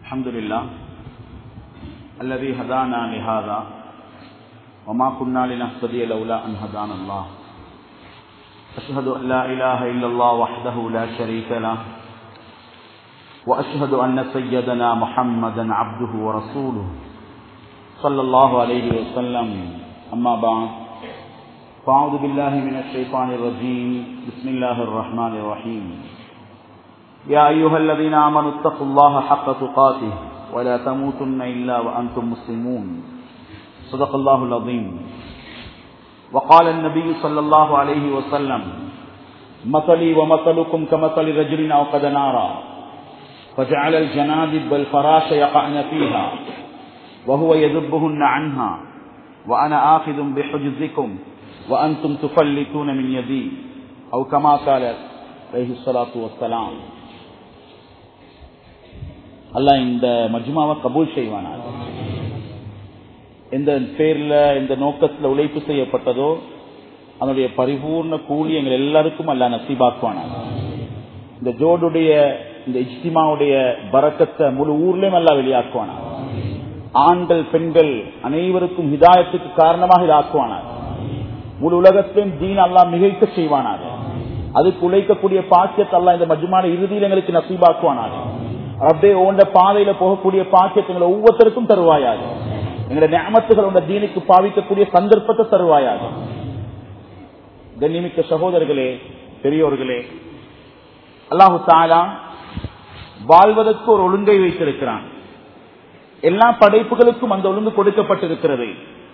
الحمد لله الذي هدانا لهذا وما كنا لنهتدي لولا أن هدانا الله أشهد أن لا إله إلا الله وحده لا شريك له وأشهد أن سيدنا محمدا عبده ورسوله صلى الله عليه وسلم أما بعد فأعوذ بالله من الشيطان الرجيم بسم الله الرحمن الرحيم يا أيها الذين آمنوا اتقوا الله حق تقاته ولا تموتن إلا وأنتم مسلمون صدق الله العظيم وقال النبي صلى الله عليه وسلم مثلي ومثلكم كمثل رجل أوقد نارا فجعل الجنادب والفراش يقعن فيها وهو يذبهن عنها وأنا آخذ بحجزكم وأنتم تفلتون من يدي أو كما قال عليه الصلاة والسلام. அல்லாஹ் இந்த மஜ்மாவை கபூல் செய்வானார். எந்த பேர்ல இந்த நோக்கத்தில் உழைப்பு செய்யப்பட்டதோ அதனுடைய பரிபூர்ண கூலி எங்கள் எல்லாருக்கும் அல்லாஹ் நசீபாக்குவானார். இந்த ஜோடுடைய இந்த இஜ்திமாவுடைய பரக்கத்தை முழு ஊர்லயும் அல்லாஹ் வெளியாக்குவானார். ஆண்கள் பெண்கள் அனைவருக்கும் ஹிதாயத்துக்கு காரணமாக இதாக்குவானார். முழு உலகத்திலும் தீன் அல்லாஹ் மிகைக்க செய்வானார். அதுக்கு உழைக்கக்கூடிய பாக்கியத்தை அல்லாஹ் இந்த மஜ்மால இறுதியில் எங்களுக்கு நசீபாக்குவானார். ரப்பே ஓண்ட பாதையில போகக்கூடிய பாக்கியத்தை ஒவ்வொருத்தருக்கும் தருவாயாக. எங்களுடைய நியமத்துகள் உண்ட தீனுக்கு பாவிக்கக்கூடிய சந்தர்ப்பத்தை தருவாயாக. கண்ணியமிக்க சகோதரர்களே, பெரியோர்களே, அல்லாஹு தஆலா வாழ்வதற்கு ஒரு ஒழுங்கை வைத்திருக்கிறான். எல்லா படைப்புகளுக்கும் அந்த ஒழுங்கு கொடுக்கப்பட்டிருக்கிறது.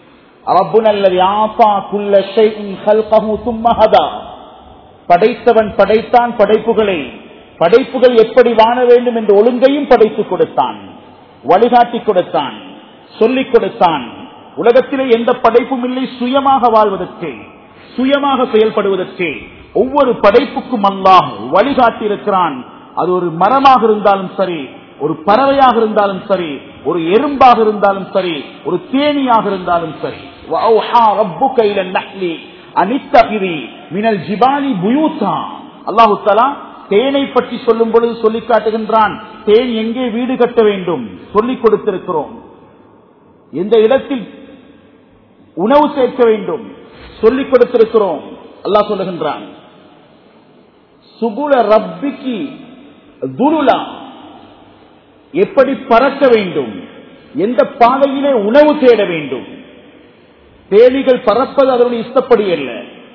படைத்தவன் படைத்தான் படைப்புகளை, படைப்புகள் எப்படி வாழ வேண்டும் என்ற ஒழுங்கையும் படைத்து கொடுத்தான், வழிகாட்டி கொடுத்தான், சொல்லிக் கொடுத்தான். உலகத்திலே எந்த படைப்பும் இல்லை சுயமாக வாழ்வதற்கு, சுயமாக செயல்படுவதற்கு. ஒவ்வொரு படைப்புக்கும் அல்லாஹ் வழிகாட்டி இருக்கிறான். அது ஒரு மரமாக இருந்தாலும் சரி, ஒரு பறவையாக இருந்தாலும் சரி, ஒரு எறும்பாக இருந்தாலும் சரி, ஒரு தேனியாக இருந்தாலும் சரி. அல்லாஹு தஆலா தேனை பற்றி சொல்லும் பொழுது சொல்லி காட்டுகின்றான். தேன் எங்கே வீடு கட்ட வேண்டும் சொல்லிக் கொடுத்திருக்கிறோம். எந்த இடத்தில் உணவு சேர்க்க வேண்டும் சொல்லிக் கொடுத்திருக்கிறோம். அல்லாஹ் சொல்லுகின்றான், சுகுல ரப்பிக்கு துருலா, எப்படி பறக்க வேண்டும், எந்த பாதையிலே உணவு தேட வேண்டும். தேனிகள் பறப்பது அதனுடைய இஷ்டப்படி அல்ல.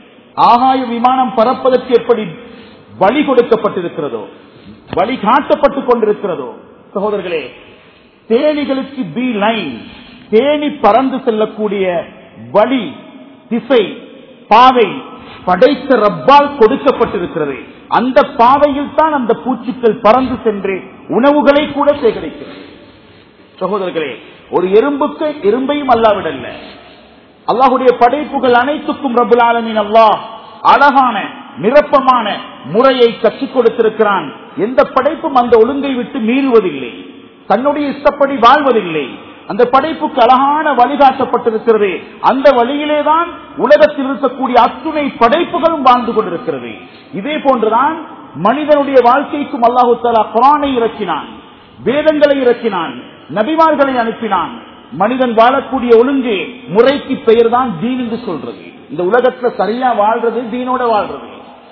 ஆகாய விமானம் பறப்பதற்கு எப்படி வழி கொடுக்கப்பட்டிருக்கிறதோ, வழி காட்டப்பட்டுக் கொண்டிருக்கிறதோ. சகோதரர்களே, தேனிகளுக்கு பி லைன், தேனி பறந்து செல்லக்கூடிய வழி, திசை, பாதை படைத்த ரப்பால் கொடுக்கப்பட்டிருக்கிறது. அந்த பாதையில் தான் அந்த பூச்சிகள் பறந்து சென்று உணவுகளை கூட சேகரிக்கிறது. சகோதரர்களே, ஒரு எறும்புக்கு எறும்பையும் அல்லாவிடல்ல. அல்லாஹுடைய படைப்புகள் அனைத்துக்கும் ரப்புல் ஆலமீன் அல்லாஹ் அழகான நிரப்பமான முறையை கற்றுக் கொடுத்திருக்கிறான். எந்த படைப்பும் அந்த ஒழுங்கை விட்டு மீறுவதில்லை, தன்னுடைய இஷ்டப்படி வாழ்வதில்லை. அந்த படைப்புக்கு அழகான வழிகாட்டப்பட்டிருக்கிறது. அந்த வழியிலேதான் உலகத்தில் இருக்கக்கூடிய அத்துணை படைப்புகளும் வாழ்ந்து கொண்டிருக்கிறது. இதே போன்றுதான் மனிதனுடைய வாழ்க்கைக்கும் அல்லாஹு தஆலா குர்ஆனை இறக்கினான், வேதங்களை இறக்கினான், நபிமார்களை அனுப்பினான். மனிதன் வாழக்கூடிய ஒழுங்கு முறைக்கு பெயர் தான் தீன் என்று சொல்றது. இந்த உலகத்துல சரியா வாழ்றது தீனோட வாழ்றது.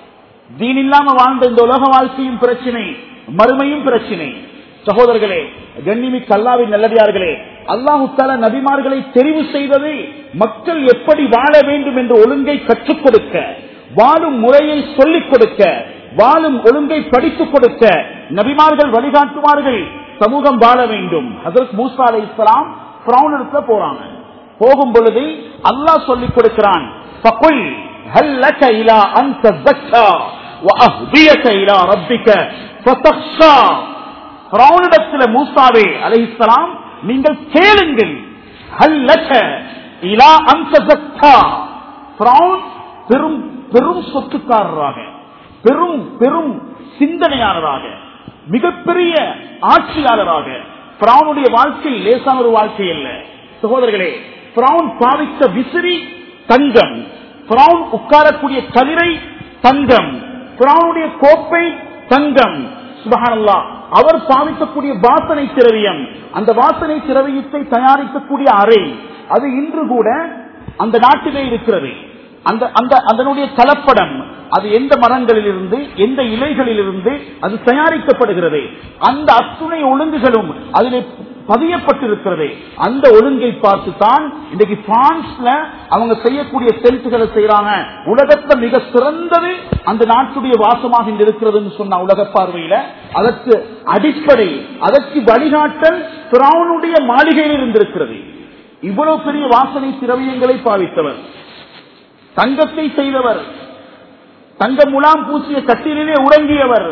தீன் இல்லாம வாழ்ந்த இந்த உலக வாழ்க்கையும் பிரச்சனை, மறுமையும் பிரச்சனை. சகோதரர்களே, கண்ணிமிக்க அல்லாஹ்வின் நல்லடியார்களே, அல்லாஹ் தஆலா நபிமார்களை தெரிவு செய்தது மக்கள் எப்படி வாழ வேண்டும் என்ற ஒழுங்கை கற்றுக் கொடுக்க, வாழும் முறையை சொல்லிக் கொடுக்க, வாழும் ஒழுங்கை படித்துக் கொடுக்க. நபிமார்கள் வழிகாட்டுவார்கள், சமூகம் வாழ வேண்டும். ஹஜ்ரத் மூசா அலைஹிஸ்ஸலாம் ஃபிரௌனிடத்துல போறாங்க. போகும் பொழுது அல்லாஹ் சொல்லிக் கொடுக்கிறான், ஃபகுல் ஹல் லக இலா அன் தஸக்கா வ அஹ்தியக இலா ரப்பிக ஃபதக்ஷா. ஃபிரௌனிடத்துல மூசாவே அலைஹிஸ்ஸலாம் நீங்கள் கேளுங்கள், ஹல் லக இலா அன் தஸக்கா. ஃபிரௌன் பெரும் பெரும் சொத்துக்காரராக, பெரும் பெரும் சிந்தனையாளராக, மிகப்பெரிய ஆட்சியாளராக. ஃபிரௌனுடைய வாழ்க்கை லேசான ஒரு வாழ்க்கை அல்ல சகோதரர்களே. ஃபிரௌன் பாவித்த விசிறி தங்கம், ஃபிரௌன் உட்காரக்கூடிய கதிரை தங்கம், ஃபிரௌனுடைய கோப்பை தங்கம். சுப்ஹானல்லாஹ், அவர் பாவிக்கக்கூடிய வாசனை திரவியம், அந்த வாசனை திரவியத்தை தயாரிக்கக்கூடிய அறை, அது இன்று கூட அந்த நாட்டிலே இருக்கிறது. அதனுடைய கலப்படம், அது எந்த மரங்களிலிருந்து எந்த இலைகளிலிருந்து அது தயாரிக்கப்படுகிறது, அந்த அத்துணை ஒழுங்குகளும் அதிலே பதியப்பட்டிருக்கிறது. அந்த ஒழுங்கை பார்த்து தான் இன்றைக்கு பிரான்ஸ்ல அவங்க செய்யக்கூடிய செல்ஃப்களை செய்யறாங்க. உலகத்தில் மிக சிறந்தது அந்த நாட்டுடைய வாசமாக இருக்கிறது சொன்ன உலக பார்வையில அதற்கு அடிப்படை, அதற்கு வழிகாட்டல் பிரானுடைய மாளிகையில் இருந்திருக்கிறது. இவ்வளவு பெரிய வாசனை திரவியங்களை பாவித்தவர், தங்கத்தை செய்தவர், தங்க முலாம் பூசிய கட்டிலே உறங்கியவர்.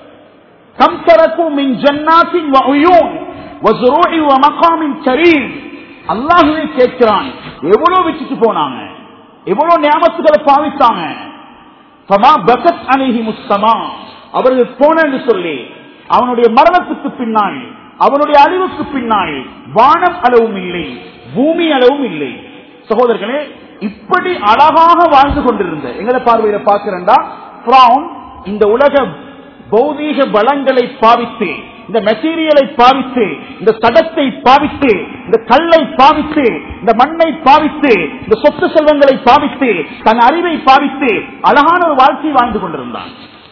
அல்லாஹ்வே கேட்கிறான், எவ்வளவு வச்சுட்டு போனாங்க, எவ்வளவு நியாமத்துகளை பாவித்தாங்க. அவர்கள் போன என்று சொல்லி அவனுடைய மரணத்துக்கு பின்னால், அவனுடைய அழிவுக்கு பின்னால் வானம் அளவும் இல்லை, பூமி அளவும் இல்லை. சகோதரர்களே, இப்படி அழகாக வாழ்ந்து கொண்டிருந்த எங்களை பார்வையில பார்க்கிறா பிரவுன் இந்த உலக பௌதீக பலங்களை பாவித்து, இந்த மெட்டீரியலை பாவித்து, இந்த தடத்தை பாவித்து, இந்த கல்லை பாவித்து, இந்த மண்ணை பாவித்து, இந்த சொத்து செல்வங்களை பாவித்து, தன் அறிவை பாவித்து அழகான ஒரு வாழ்க்கை வாழ்ந்து கொண்டிருந்தான்.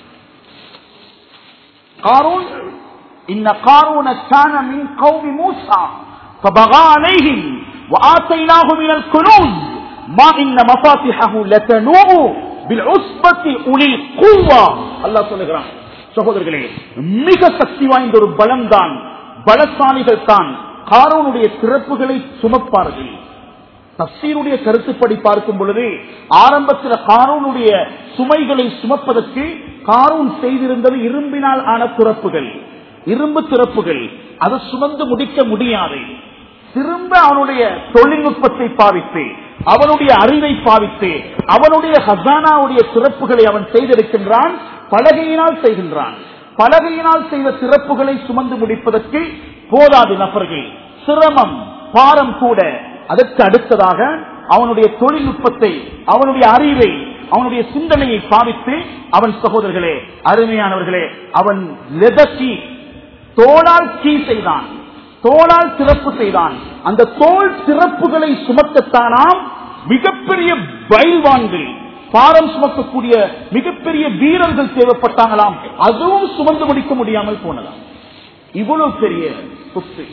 காரூன் இன்ன காரூன கான மின் கௌமி மூஸா ஃபபகா அலைஹிம் வஆதைனாஹு மினல் குனூஸ் மா இன்ன மஃபாத்திஹஹு லதனூஉ பில்உஸ்பத்தி உலில் குவ்வா. அல்லாஹ் சொல்லுகிறான், சகோதரர்களே, மிக சக்தி வாய்ந்த ஒரு பலம் தான், பலசாலிகள் தான் காரூனுடைய சிறப்புகளை சுமப்பார்கள். தஃசீருடைய கருத்துப்படி பார்க்கும் பொழுது ஆரம்பத்தில் காரூனுடைய சுமைகளை சுமப்பதற்கு காரூன் செய்திருந்தது இரும்பினால் ஆன திறப்புகள், இரும்பு திறப்புகள். அதை சுமந்து முடிக்க முடியாது. திரும்ப அவனுடைய தொழில்நுட்பத்தை பாவித்து, அவனுடைய அறிவை பாவித்து, அவனுடைய ஹசானாவுடைய சிறப்புகளை அவன் செய்திருக்கின்றான். பலகையினால் செய்கின்றான். பலகையினால் செய்த சிறப்புகளை சுமந்து முடிப்பதற்கு போதாது நபர்கள், சிரமம் பாரம் கூட. அதற்கு அடுத்ததாக அவனுடைய தொழில்நுட்பத்தை, அவனுடைய அறிவை, அவனுடைய சிந்தனையை பாவித்து அவன், சகோதரர்களே, அருமையானவர்களே, அவன் லெதக்கி தோளால் கீ செய்தான், தோளால் சிறப்பு செய்தான். அந்த தோல் சிறப்புகளை சுமக்கத்தானாம் மிகப்பெரிய பைல்வான்கள், பாரம் சுமக்கக்கூடிய மிகப்பெரிய வீரர்கள் தேவைப்பட்டாங்களாம். அதுவும் சுமந்து முடிக்க முடியாமல் போனதாம். இவ்வளவு பெரிய சொத்து.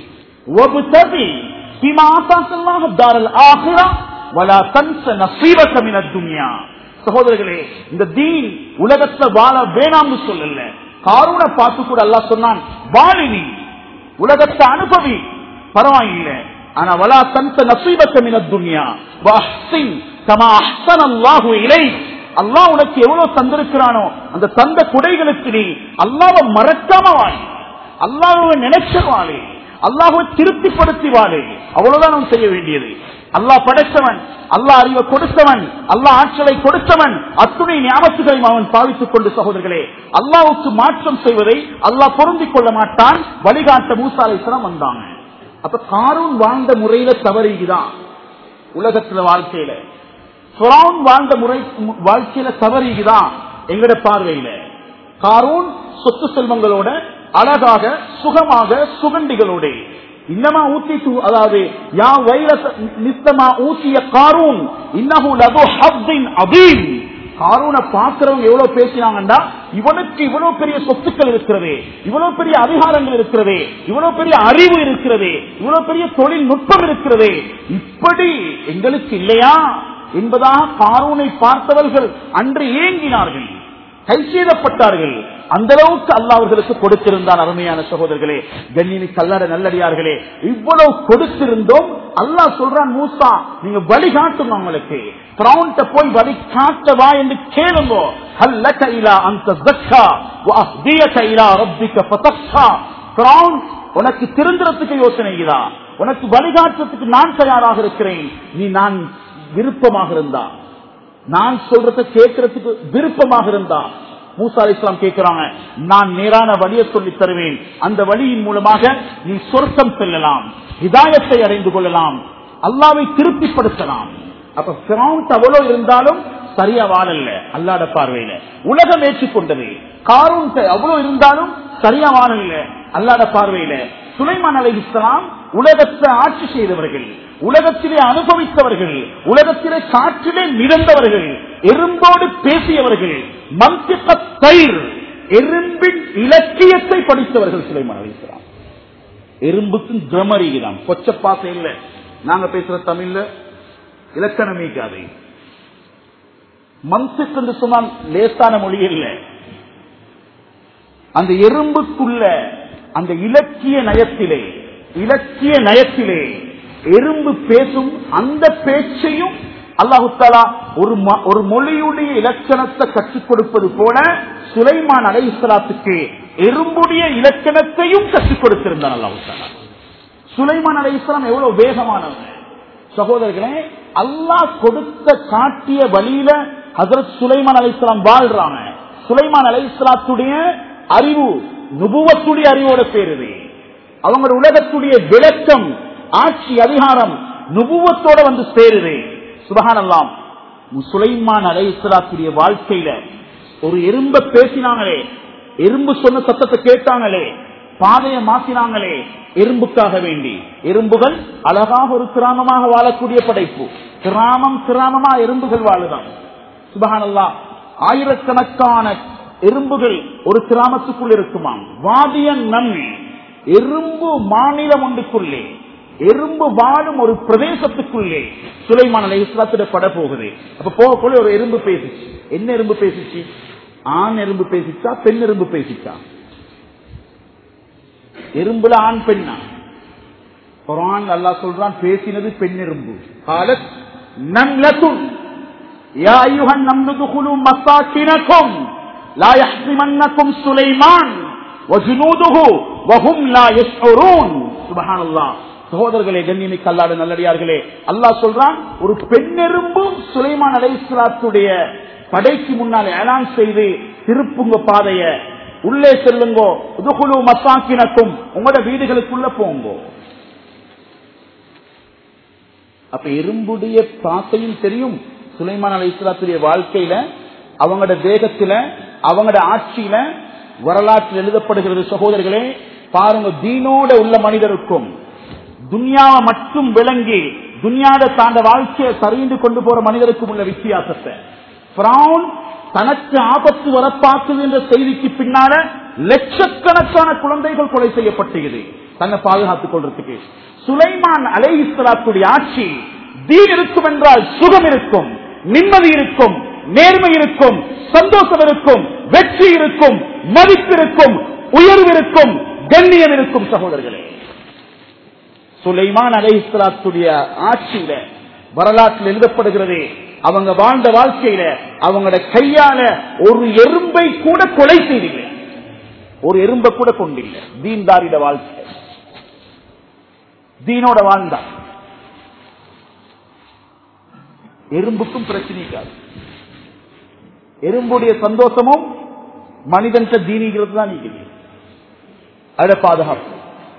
சகோதரர்களே, இந்த தீன் உலகத்துல வாழ வேணாம்னு சொல்லல. காரூனை பார்த்து கூட அல்லாஹ் சொன்னான், வாழினி உலகத்தை அனுபவி, பரவாயில்லை, ஆனா வலா தன்ச நசீபக மினத் துன்யா வஹ்சின் கமா அஹ்ஸனல்லாஹு இலைக். அல்லாஹ் உனக்கு எவ்வளவு தந்திருக்கிறானோ அந்த தந்த குடைகளுக்கு நீ அல்லாஹ்வை மறக்காம வாழு, அல்லாஹ்வை நினைச்ச வாழு, அல்லாஹ்வை திருப்திப்படுத்தி வாழு. அவ்வளவுதான் நாம் செய்ய வேண்டியது. அல்லாஹ் படைத்தவன், அல்லாஹ் அறிவை கொடுத்தவன், அல்லாஹ் ஆற்றலை கொடுத்தவன், அத்துணை ஞாபகங்களையும் அவன் பாவித்துக் கொண்டு, சகோதரர்களே, அல்லாஹ்வுக்கு மாற்றம் செய்வதை அல்லாஹ் பொருந்திக் கொள்ள மாட்டான். வழிகாட்ட மூசா அலைஹிஸ்ஸலாம் வந்தாங்க. அப்ப காரூன் வாழ்ந்த முறையில தவறுதான் உலகத்துல வாழ்க்கையில, ஃபிரௌன் வாழ்ந்த முறை வாழ்க்கையில தவறுதான் எங்கட பார்வையில. காரூன் சொத்து செல்வங்களோட அழகாக சுகமாக சுகண்டிகளோட இன்னமா ஊத்தி, அதாவது யா வைரஸ் நித்தமா ஊத்திய காரூன் இன்னஹு லது ஹப்தின் அதீம். காரூனை பார்க்கிறவங்க எவ்வளவு பேசினாங்கண்டா, இவனுக்கு இவ்வளவு பெரிய சொத்துக்கள் இருக்கிறது, இவ்வளவு பெரிய அதிகாரங்கள் இருக்கிறது, இவ்வளவு பெரிய அறிவு இருக்கிறது, இவ்வளவு பெரிய தொழில்நுட்பம் இருக்கிறது, இப்படி எங்களுக்கு இல்லையா என்பதாக காரூனை பார்த்தவர்கள் அன்று ஏங்கினார்கள், கைசேதப்பட்டார்கள். அந்த அளவுக்கு அல்லாஹ் அவர்களுக்கு கொடுத்திருந்தான். அருமையான சகோதரர்களே, கண்ணியமிக்க அல்லாஹ்வுடைய நல்லடியார்களே, இவ்வளவு கொடுத்திருந்தோம். அல்லாஹ் சொல்றான், மூசா நீங்க வழிகாட்டும், அவங்களுக்கு ஃபிரௌன்ட்ட போய் வழிகாட்டவா என்று கேளுங்க. ஹல்லக இலா அன் தஸக்கா வ அஹ்தியக இலா ரப்பிக ஃபதஸ்ஸா. ஃபிரௌன், உனக்கு திருந்துறதுக்கு யோசனையா, உனக்கு வழிகாட்டுறதுக்கு நான் தயாராக இருக்கிறேன். நீ நான் விருப்பமாக இருந்தா, நான் சொல்றத கேட்கறதுக்கு விருப்பமாக இருந்தா. மூசா அலைஹிஸ்ஸலாம் கேட்கிறாங்க, நான் நேரான வழியை சொல்லி தருவேன், அந்த வழியின் மூலமாக நீ சொர்க்கம் செல்லலாம், ஹிதாயத்தை அடைந்து கொள்ளலாம், அல்லாஹ்வை திருப்திப்படுத்தலாம். அப்ப ஃபிரௌன் அவ்வளவு இருந்தாலும் சரியா வாழல அல்லாஹ்வுடைய பார்வையில. உலகம் ஏற்றுக்கொண்டது. காரூன் அவ்வளவு இருந்தாலும் சரியா வாழல. அல்லாஹ்வுடைய பார்வையில சுலைமான் அலைஹிஸ்ஸலாம் உலகத்தை ஆட்சி செய்தவர்கள், உலகத்திலே அனுபவித்தவர்கள், உலகத்திலே காற்றிலே மிதந்தவர்கள், எறும்போடு பேசியவர்கள், மந்திகத் தைர் எறும்பின் இலக்கியத்தை படித்தவர்கள் சுலைமான் அலைஹிஸ்ஸலாம். எறும்புக்கு கிராமர் தான், கொச்ச பாசை இல்ல. நாங்க பேசுற தமிழ்ல இலக்கணம் மீக்காது. மந்திக் என்று சொன்னால் லேசான மொழி இல்ல. அந்த எறும்புக்குள்ள அந்த இலக்கிய நயத்திலே எறும்பு பேசும் அந்த பேச்சையும் அல்லாஹு தஆலா ஒரு மொழியுடைய இலக்கணத்தை கற்றுக் கொடுப்பது போல சுலைமான் அலைஹிஸ்ஸலாத்துக்கு எறும்புடைய இலக்கணத்தையும் கற்றுக் கொடுத்திருந்தான் அல்லாஹு தஆலா. சுலைமான் அலைஹிஸ்ஸலாம் எவ்வளவு வேகமானவங்க சகோதரர்களே. அல்லாஹ் கொடுத்த காட்டிய வழியில ஹஜ்ரத் சுலைமான் அலைஹிஸ்ஸலாம் வாழ்றாங்க. சுலைமான் அலைஹிஸ்ஸலாத்துடைய அறிவு நுபுவத்துடைய அறிவோட பேருது. அவங்க உலகத்துடைய விளக்கம், ஆட்சி, அதிகாரம் நுபுவத்தோட வந்து சேருது. சுப்ஹானல்லாஹ். சுலைமான் அலைஹிஸ்ஸலாத்துடைய வாழ்க்கையில ஒரு எறும்ப பேசினாங்களே, எறும்பு சொன்ன சத்தத்தை கேட்டாங்களே, பாதையை மாற்றினாங்களே எறும்புக்காக வேண்டி. எறும்புகள் அழகாக ஒரு கிராமமாக வாழக்கூடிய படைப்பு. கிராமமா எறும்புகள் வாழுதான். சுப்ஹானல்லாஹ். ஆயிரக்கணக்கான எறும்புகள் ஒரு கிராமத்துக்குள் இருக்குமாம். வாதியன் நன்மை எறும்பு மாநிலம் ஒன்றுக்குள்ளே, எறும்பு வாழும் ஒரு பிரதேசத்துக்குள்ளே சுலைமான் அலைஹிஸ்ஸலாத்துடைய பட போகுது. அப்ப போகக்குள்ள ஒரு எறும்பு பேசிச்சு. என்ன எறும்பு பேசிச்சு? ஆண் எறும்பு பேசிச்சா, பெண் எறும்பு பேசிச்சா? எறும்புல ஆண் பெண்ணா? குர்ஆன் அல்லாஹ் சொல்றான் பேசினது பெண் எறும்பு. قالت نملة يا ايها النمل ادخلوا مساكنكم لا يحطمنكم سليمان وجنوده وهم لا يشعرون. சுப்ஹான் அல்லாஹ். சகோதரர்களே, கண்ணியமிக்க அல்லாஹ்வுடைய நல்லடியார்களே, அல்லாஹ் சொல்றான் ஒரு பெண்ணெரும்பு சுலைமான் அலைஹிஸ்ஸலாத்துடைய படைக்கு முன்னால் ஏலான் செய்து திருப்புங்க பாதைய, உள்ளே செல்லுங்கோ, உதுகுலு மசாக்கினக்கும், உங்களோட வீடுகளுக்குள்ள போங்கோ. அப்ப எறும்புடைய பாசையும் தெரியும். சுலைமான் அலைஹிஸ்ஸலாத்துடைய வாழ்க்கையில, அவங்களோட தேகத்தில, அவங்களோட ஆட்சியில வரலாற்றில் எழுதப்படுகிறது. சகோதரர்களே பாருங்க, தீனோட உள்ள மனிதருக்கும் துன்யாவை மட்டும் விளங்கி துன்யாட தாண்ட வாழ்க்கையை சரிந்து கொண்டு போற மனிதருக்கும் உள்ள வித்தியாசத்தை. ஃபிரௌன் தனக்கு ஆபத்து வரப்பாக்குது என்ற செய்திக்கு பின்னால லட்சக்கணக்கான குழந்தைகள் கொலை செய்யப்பட்டது தன்னை பாதுகாத்துக் கொள்றதுக்கு. சுலைமான் அலைஹிஸ்ஸலாத்துடைய ஆட்சி, தீன் இருக்கும் என்றால் சுகம் இருக்கும், நிம்மதி இருக்கும், நேர்மை இருக்கும், சந்தோஷம் இருக்கும், வெற்றி இருக்கும், மதிப்பு இருக்கும், உயர்வு இருக்கும், கண்ணியம் இருக்கும். சகோதரர்களே, சுலைமான் அலைஹிஸ்ஸலாத்துடைய ஆட்சியில வரலாற்றில் எழுதப்படுகிறது, அவங்க வாழ்ந்த வாழ்க்கையில அவங்களோட கையால ஒரு எறும்பை கூட கொலை செய்தில்லை, ஒரு எறும்பை கூட கொண்டில்லை. தீன்தாரிட வாழ்க்கை, தீனோட வாழ்ந்தார். எறும்புக்கும் பிரச்சனைக்காது. எறும்புடைய சந்தோஷமும் மனிதன் தீனிகிறது தான். அட பாதுகாப்பு.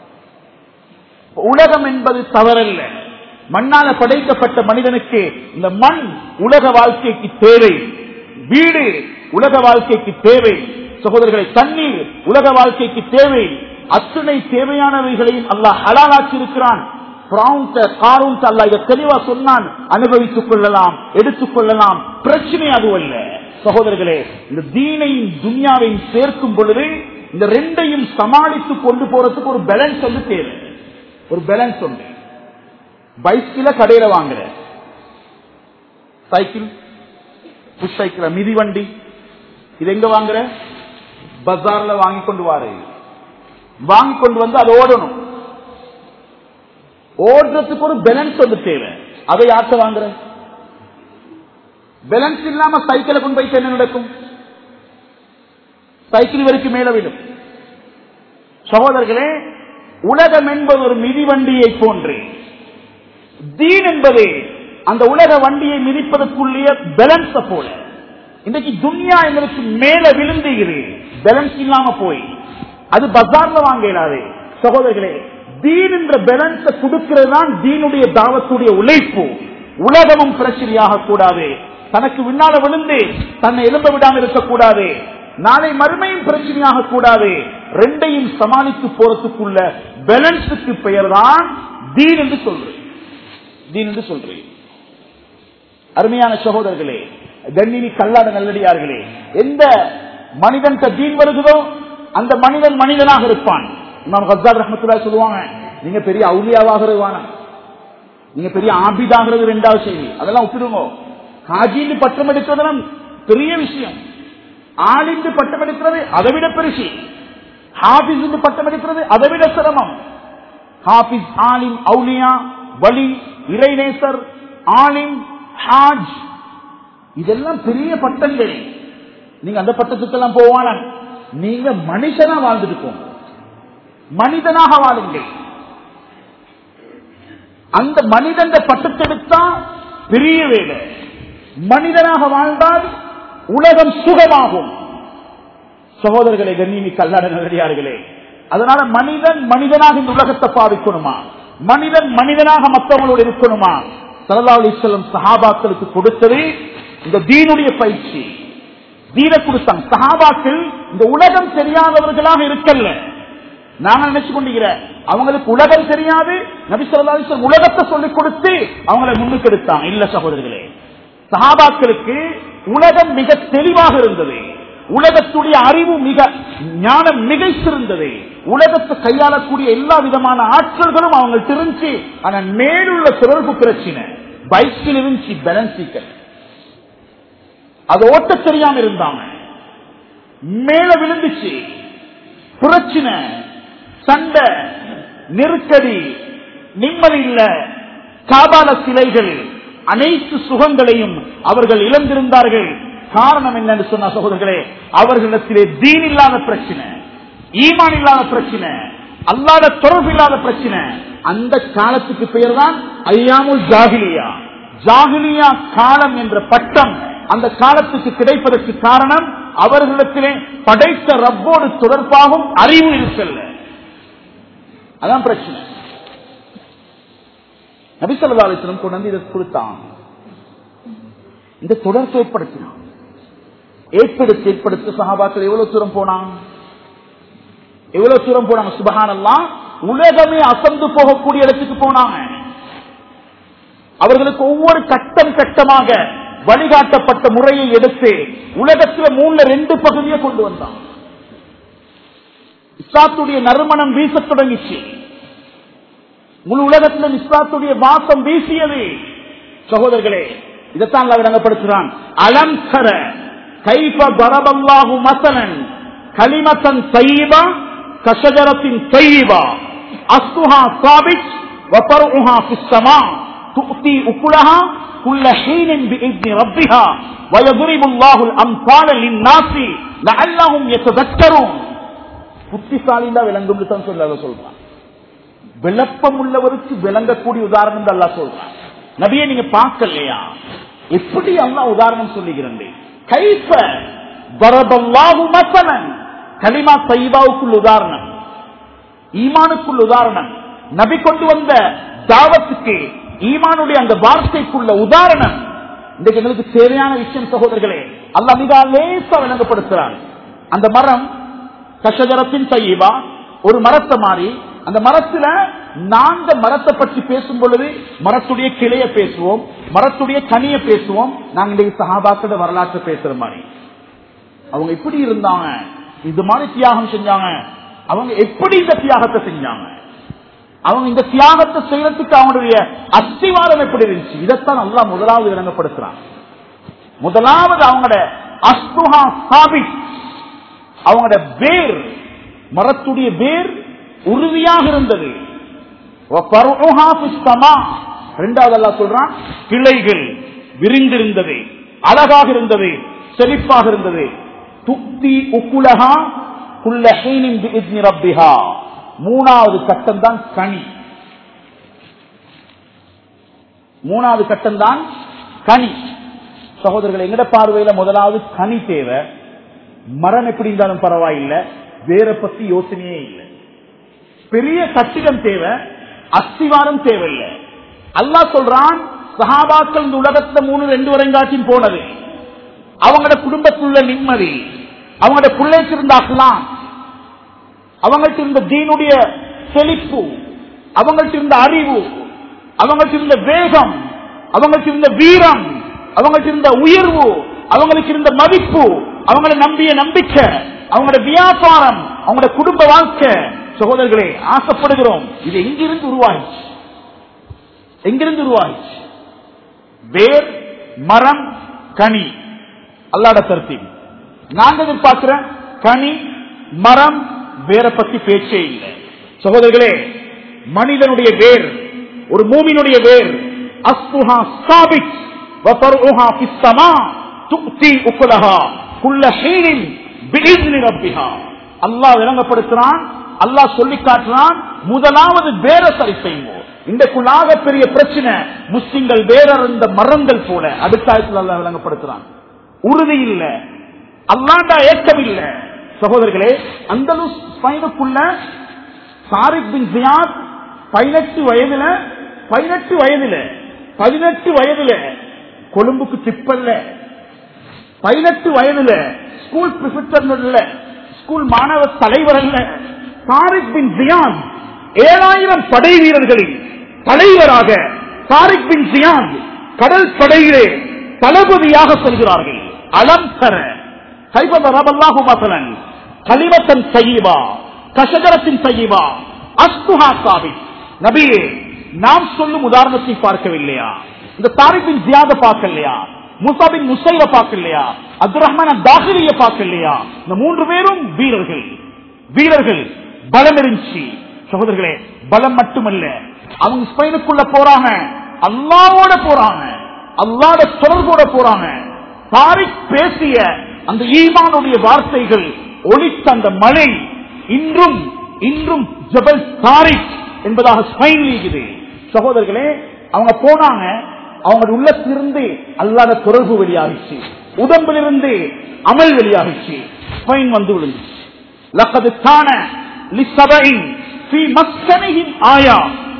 உலகம் என்பது தவறல்ல. மண்ணால படைக்கப்பட்ட மனிதனுக்கு இந்த மண் உலக வாழ்க்கைக்கு தேவை, வீடு உலக வாழ்க்கைக்கு தேவை, சகோதரர்களை தண்ணீர் உலக வாழ்க்கைக்கு தேவை. அத்தனை தேவையானவைகளையும் அல்லாஹ் ஹலாலாக்கி இருக்கிறான். அல்லாஹ் இதை தெளிவா சொன்னான். அனுபவித்துக் கொள்ளலாம், எடுத்துக் கொள்ளலாம், பிரச்சனை அதுவல்ல. சகோதரர்களே, இந்த தீனையும் துன்யாவையும் சேர்க்கும் பொழுது இந்த ரெண்டையும் சமாளித்து கொண்டு போறதுக்கு ஒரு பேலன்ஸ் வந்து தேவை. ஒரு பேலன்ஸ் உண்டு. பைக்கில கடையில வாங்குற சைக்கிள், புஷ் சைக்கிள், மிதிவண்டி, இது எங்க வாங்குற? பஜார்ல வாங்கி கொண்டு வார, வாங்கி கொண்டு வந்து அதை ஓடணும். ஓடுறதுக்கு ஒரு பேலன்ஸ் வந்து தேவை. அதை யார்கிட்ட வாங்குற? பேலன்ஸ் இல்லாம சைக்கிளை கொண்டு போய் என்ன நடக்கும்? சைக்கிள் வரைக்கும் மேல விடும். சகோதரர்களே, உலகம் என்பது ஒரு மிதிவண்டியை போன்று, தீன் என்பது அந்த உலக வண்டியை மிதிப்பதற்குள்ளே பேலன்ஸ் போல. இன்றைக்கு துன்யா எங்களுக்கு மேல விழுந்துகிறது, பேலன்ஸ் இல்லாம போய் அது பஜார்ல வாங்க இயலாது. சகோதரர்களே, தீன் என்ற பேலன்ஸ கொடுக்கிறது தான் தீனுடைய தாவத்துடைய உழைப்பு. உலகமும் பிரச்சனையாக கூடாது, தனக்கு விண்ணால விழுந்து தன்னை எழும்ப விடாமல் இருக்கக்கூடாது, நாளை மறுமையும் பிரச்சனையாக கூடாது. ரெண்டையும் சமாளித்து போறதுக்குள்ள பேலன்ஸுக்கு பெயர் தான் தீன் என்று சொல்றேன். அருமையான சகோதரர்களே, கண்ணினி கல்லாட நல்லடியார்களே, எந்த மனிதன் தீன் வருகிறதோ அந்த மனிதன் மனிதனாக இருப்பான். இமாம் கஸ்ஸாலி ரஹ்மத்துல்லாஹி சொல்லுவாங்க, நீங்க பெரிய அவுலியாவாகிறது வேணாம், நீங்க பெரிய ஆபிதாகிறது இரண்டாவது செய்தி, அதெல்லாம் ஒப்பிடுங்க. காஜின்னு பட்டம் எடுக்கிறதுனா பெரிய விஷயம், ஆலிந்து பட்டம் எடுக்கிறது அதை விட பெருசி, ஹாபிஸ் பட்டம் எடுக்கிறது அதை விட சிரமம். ஹாபிஸ், ஆலிம், அவுலியா, வலி, இறைநேசர், ஆலிம், ஹாஜ், இதெல்லாம் பெரிய பட்டங்கள். நீங்க அந்த பட்டத்துக்கெல்லாம் போவான, நீங்க மனுஷனா வாழ்ந்துட்டு போங்க, மனிதனாக வாழுங்கள். அந்த மனிதன் பட்டத்தை எடுத்தா பெரிய வேலை. மனிதனாக வாழ்ந்தால் உலகம் சுகமாகும். சகோதரர்களே, கண்ணியமிக்க அல்லாஹ்வின் நல்லடியார்களே, அதனால மனிதன் மனிதனாக இந்த உலகத்தை பாவிக்கணுமா, மனிதன் மனிதனாக மற்றவங்களோடு இருக்கணுமா? ஸல்லல்லாஹு அலைஹி வஸல்லம் சஹாபாக்களுக்கு கொடுத்தது இந்த தீனுடைய பயிற்சி. தீனை கொடுத்தாங்க. சஹாபாக்கள் இந்த உலகம் தெரியாதவர்களாக இருக்கல்ல. நாங்க நினைச்சு கொண்டிருக்கிறேன் அவங்களுக்கு உலகம் தெரியாது, நபி ஸல்லல்லாஹு அலைஹி வஸல்லம் உலகத்தை சொல்லிக் கொடுத்து அவங்களை முன்னுக்கு எடுத்தாங்க. இல்ல சகோதரர்களே, சஹாபாக்களுக்கு உலகம் மிக தெளிவாக இருந்தது, உலகத்துடைய அறிவு மிக ஞானம் மிகைத்திருந்தது, உலகத்தை கையாளக்கூடிய எல்லா விதமான ஆற்றல்களும் அவங்க தெரிஞ்சு. ஆனா மேலுள்ள தொடர்பு பிரச்சனை, பைக்கில் இருந்துச்சு பேலன்சிக்கல், அது ஓட்ட தெரியாம இருந்தாங்க, மேல விழுந்துச்சு பிரச்சனை, சண்டை, நெருக்கடி, நிம்மதி இல்ல, காபால சிலைகள், அனைத்து சுகங்களையும் அவர்கள் இழந்திருந்தார்கள். காரணம் என்னன்னு சொன்ன சகோதரர்களே, அவர்களிடத்திலே தீன் இல்லாத பிரச்சனை, ஈமான் இல்லாத பிரச்சனை, அல்லாஹ்வுடைய தொடர்பு இல்லாத பிரச்சனை. அந்த காலத்துக்கு பெயர் தான் ஐயாமுல் ஜாஹிலியா. ஜாஹிலியா காலம் என்ற பட்டம் அந்த காலத்துக்கு கிடைப்பதற்கு காரணம் அவர்களிடத்திலே படைத்த ரப்போடு தொடர்பாகும் அறிவு இருக்கல்ல. அதான் பிரச்சனை. நபி ஸல்லல்லாஹு அலைஹி வஸல்லம் கொண்டு வந்து இதை கொடுத்தான், இந்த தொடர்பு ஏற்படுத்தினான். ஏற்படுத்த சஹாபாக்கள் எவ்வளவு தூரம் போனாங்க, சுப்ஹானல்லாஹ், உலகமே அசந்து போகக்கூடிய இடத்துக்கு போனாங்க. அவர்களுக்கு ஒவ்வொரு கட்டம் கட்டமாக வழிகாட்டப்பட்ட முறையை எடுத்து உலகத்தில் 3 பகுதியை கொண்டு வந்தான். இஸ்லாத்துடைய நறுமணம் வீச தொடங்கிச்சு, முழு உலகத்திலும் இஸ்லாத்துடைய வாசம் வீசியது. சகோதரர்களே, இதைத்தான் அல்லாஹ் விளங்கப்படுத்துகிறான். அலம் தர கைஃப தரபல்லாஹு மஸலன் கலிமத்தன் தய்யிபா கஷஜரத்தின் தய்யிபா அஸ்லுஹா ஸாபித் வ ஃபர்உஹா ஃபிஸ் ஸமா துஅதி உகுலஹா குல்ல ஹீனின் பிஇذن ரப்பிஹா வ யضربுல்லாஹுல் அம்ஸால லின்னாஸி லஅல்லஹும் யததக்கரூன். புத்திசாலியா விளங்கும்னு தான் சொல்றான். விளப்பம் உள்ளவருக்கு விளங்கக்கூடிய உதாரணம் அல்லாஹ் சொல்றான். நபியே, நீங்க பார்க்கலையா எப்படி அல்லாஹ் உதாரணம் சொல்லுகிறேன்? கைஃப தரபல்லாஹு மஸலன், கலிமா தய்யிபாவுக்குள் உதாரணம், ஈமானுக்குள் உதாரணம், நபி கொண்டு வந்த தாவத்துக்கு ஈமானுடைய அந்த வார்த்தைக்குள்ள உதாரணம். இன்றைக்கு எங்களுக்கு தேவையான விஷயம் சகோதரர்களே, அல்லாஹ் மிக லேசா விளங்கப்படுத்துறான். அந்த மரம் கஷஜரத்தின் தய்யிபா, ஒரு மரத்தை மாறி, அந்த மரத்துல நாங்க மரத்தை பற்றி பேசும் பொழுது மரத்துடைய கிளைய பேசுவோம், மரத்துடைய கனிய பேசுவோம். நாங்க இன்றைக்கு சஹாபாக்களோட வரலாற்றை பேசுற மாதிரி, அவங்க எப்படி இருந்தாங்க, இது மாதிரி தியாகம் செஞ்சாங்க, அவங்க எப்படி இந்த தியாகத்தை செஞ்சாங்க, அவங்க இந்த தியாகத்தை செய்யறதுக்கு அவங்களுடைய அஸ்திவாரம் எப்படி இருந்துச்சு, இதைத்தான் அல்லாஹ் முதலாவது விளங்கப்படுத்துறான். முதலாவது அவங்களோட அஸ்துஹா சாபித், அவங்களோட வேர், மரத்துடைய வேர் உறுதியாக இருந்தது. இரண்டாவது அல்லாஹ் சொல்றான், கிளைகள் விரிந்திருந்தது, அழகாக இருந்தது, செழிப்பாக இருந்தது. துக்தி உகுலஹா குல்ல ஹீனின் பிஇذن ரப்பிஹா. மூணாவது கட்டம் தான் கனி. மூணாவது கட்டம் தான் கனி. சகோதரர்கள், எங்கட பார்வையில முதலாவது கனி தேவை. மரம் எப்படி இருந்தாலும் பரவாயில்லை, வேற பத்தி யோசனையே இல்லை. பெரிய கட்டிடம் தேவை, அஸ்திவாரம் தேவையில்லை. அல்லாஹ் சொல்றான், சஹாபாக்கள் இந்த உலகத்துல 3-2 வருங்காட்சியும் போனது, அவங்களோட குடும்பத்துள்ள நிம்மதி, அவங்களுடைய பிள்ளைக்கு இருந்தாக்கலாம், அவங்கள்ட்ட இருந்த தீனுடைய செழிப்பு, அவங்கள்ட்ட இருந்த அறிவு, அவங்கள்ட்ட இருந்த வேகம், அவங்கள்ட்ட இருந்த வீரம், அவங்கள்ட்ட இருந்த உயர்வு, அவங்களுக்கு இருந்த மதிப்பு, அவங்களை நம்பிய நம்பிக்கை, அவங்களோட வியாபாரம், அவங்களோட குடும்ப வாழ்க்கை. சகோதரர்களே, ஆசைப்படுகிறோம், இது எங்கிருந்து உருவாயிச்சு? எங்கிருந்து உருவாயிச்சு? வேர், மரம், கனி, அல்லாஹ்ட தர்த்தீப். நாங்க எதிர்பார்க்கிற கனி, மரம், வேற பத்தி பேச்சே இல்லை. சகோதரர்களே, மனிதனுடைய வேர், ஒரு மூமினுடைய வேர், அஸ்புஹா சாபித் வ ஃபர்உஹா ஃபிஸ் ஸமா துக்தி உக்லஹா குல்ல ஹீனின் பிஇذن ரப்பிஹா. அல்லாஹ் விளங்கப்படுத்துறான், அல்லாஹ் சொல்லி காட்டுறான். முதலாவது வேற சரி செய்வோம். இன்றைக்குள்ளாக பெரிய பிரச்சனை, முஸ்லிம்கள் வேற இருந்த மரங்கள் போல. அடுத்த ஆயத்தில் அல்லாஹ் விளங்கப்படுத்துறான், உறுதி இல்ல, அல்லாஹ்ட ஏக்கம் இல்ல. சகோதரர்களே, அந்தலூஸ் ஸ்பெயினுக்குள்ள தாரிக் பின் ஜியாத் 18 வயதுல கொழும்புக்கு திப்பல்ல, 18 வயதுல ஸ்கூல் பிரிஃபெக்டர் இல்ல, ஸ்கூல் மாணவ தலைவர் அல்ல. தாரிக் பின் ஜியாத் 7000 படை வீரர்களில் தலைவராக தாரிக் பின் ஜியாத் கடல் படையிலே தளபதியாக செல்கிறார்கள். அலம் தர கைபல்லாஹு மஸலன் கலிமத்தன் ஸய்யிபா கஷஜரத்தின் ஸய்யிபா அஸ்துஹா சாபித். நபியே, நாம் சொல்லும் உதாரணத்தை பார்க்கவில்லையா? இந்த தாரிக் பின் ஜியாத பார்க்கலையா? மூசா பின் நுசைர பார்க்கலையா? அப்துல் ரஹ்மான் தாஹிலிய பார்க்கலையா? இந்த 3 பேரும் வீரர்கள், பலம் இருந்துச்சு. சகோதரர்களே, பலம் மட்டுமல்ல, அவங்க ஸ்பெயினுக்குள்ள போறாங்க, அல்லாஹ்வோட போறாங்க, அல்லாஹ்வோட தொடர்போட போறாங்க. தாரிக் பேசிய அந்த ஈமானுடைய வார்த்தைகள் ஒலித்த அந்த மலை இன்றும் ஜபல் தாரிக் என்பதாக ஸ்பெயின் இருக்குது. சகோதரர்களே, அவங்க போனாங்க, அவங்க உள்ளத்திலிருந்து அல்லாஹ்வோட தொடர்பு வெளியாகிச்சு, உடம்பிலிருந்து அமல் வெளியாகிச்சு, ஸ்பெயின் வந்து விழுந்துச்சு. லக்கது கான லிஸபஇன் ஃபீ மஸ்கனிஹிம் ஆயா.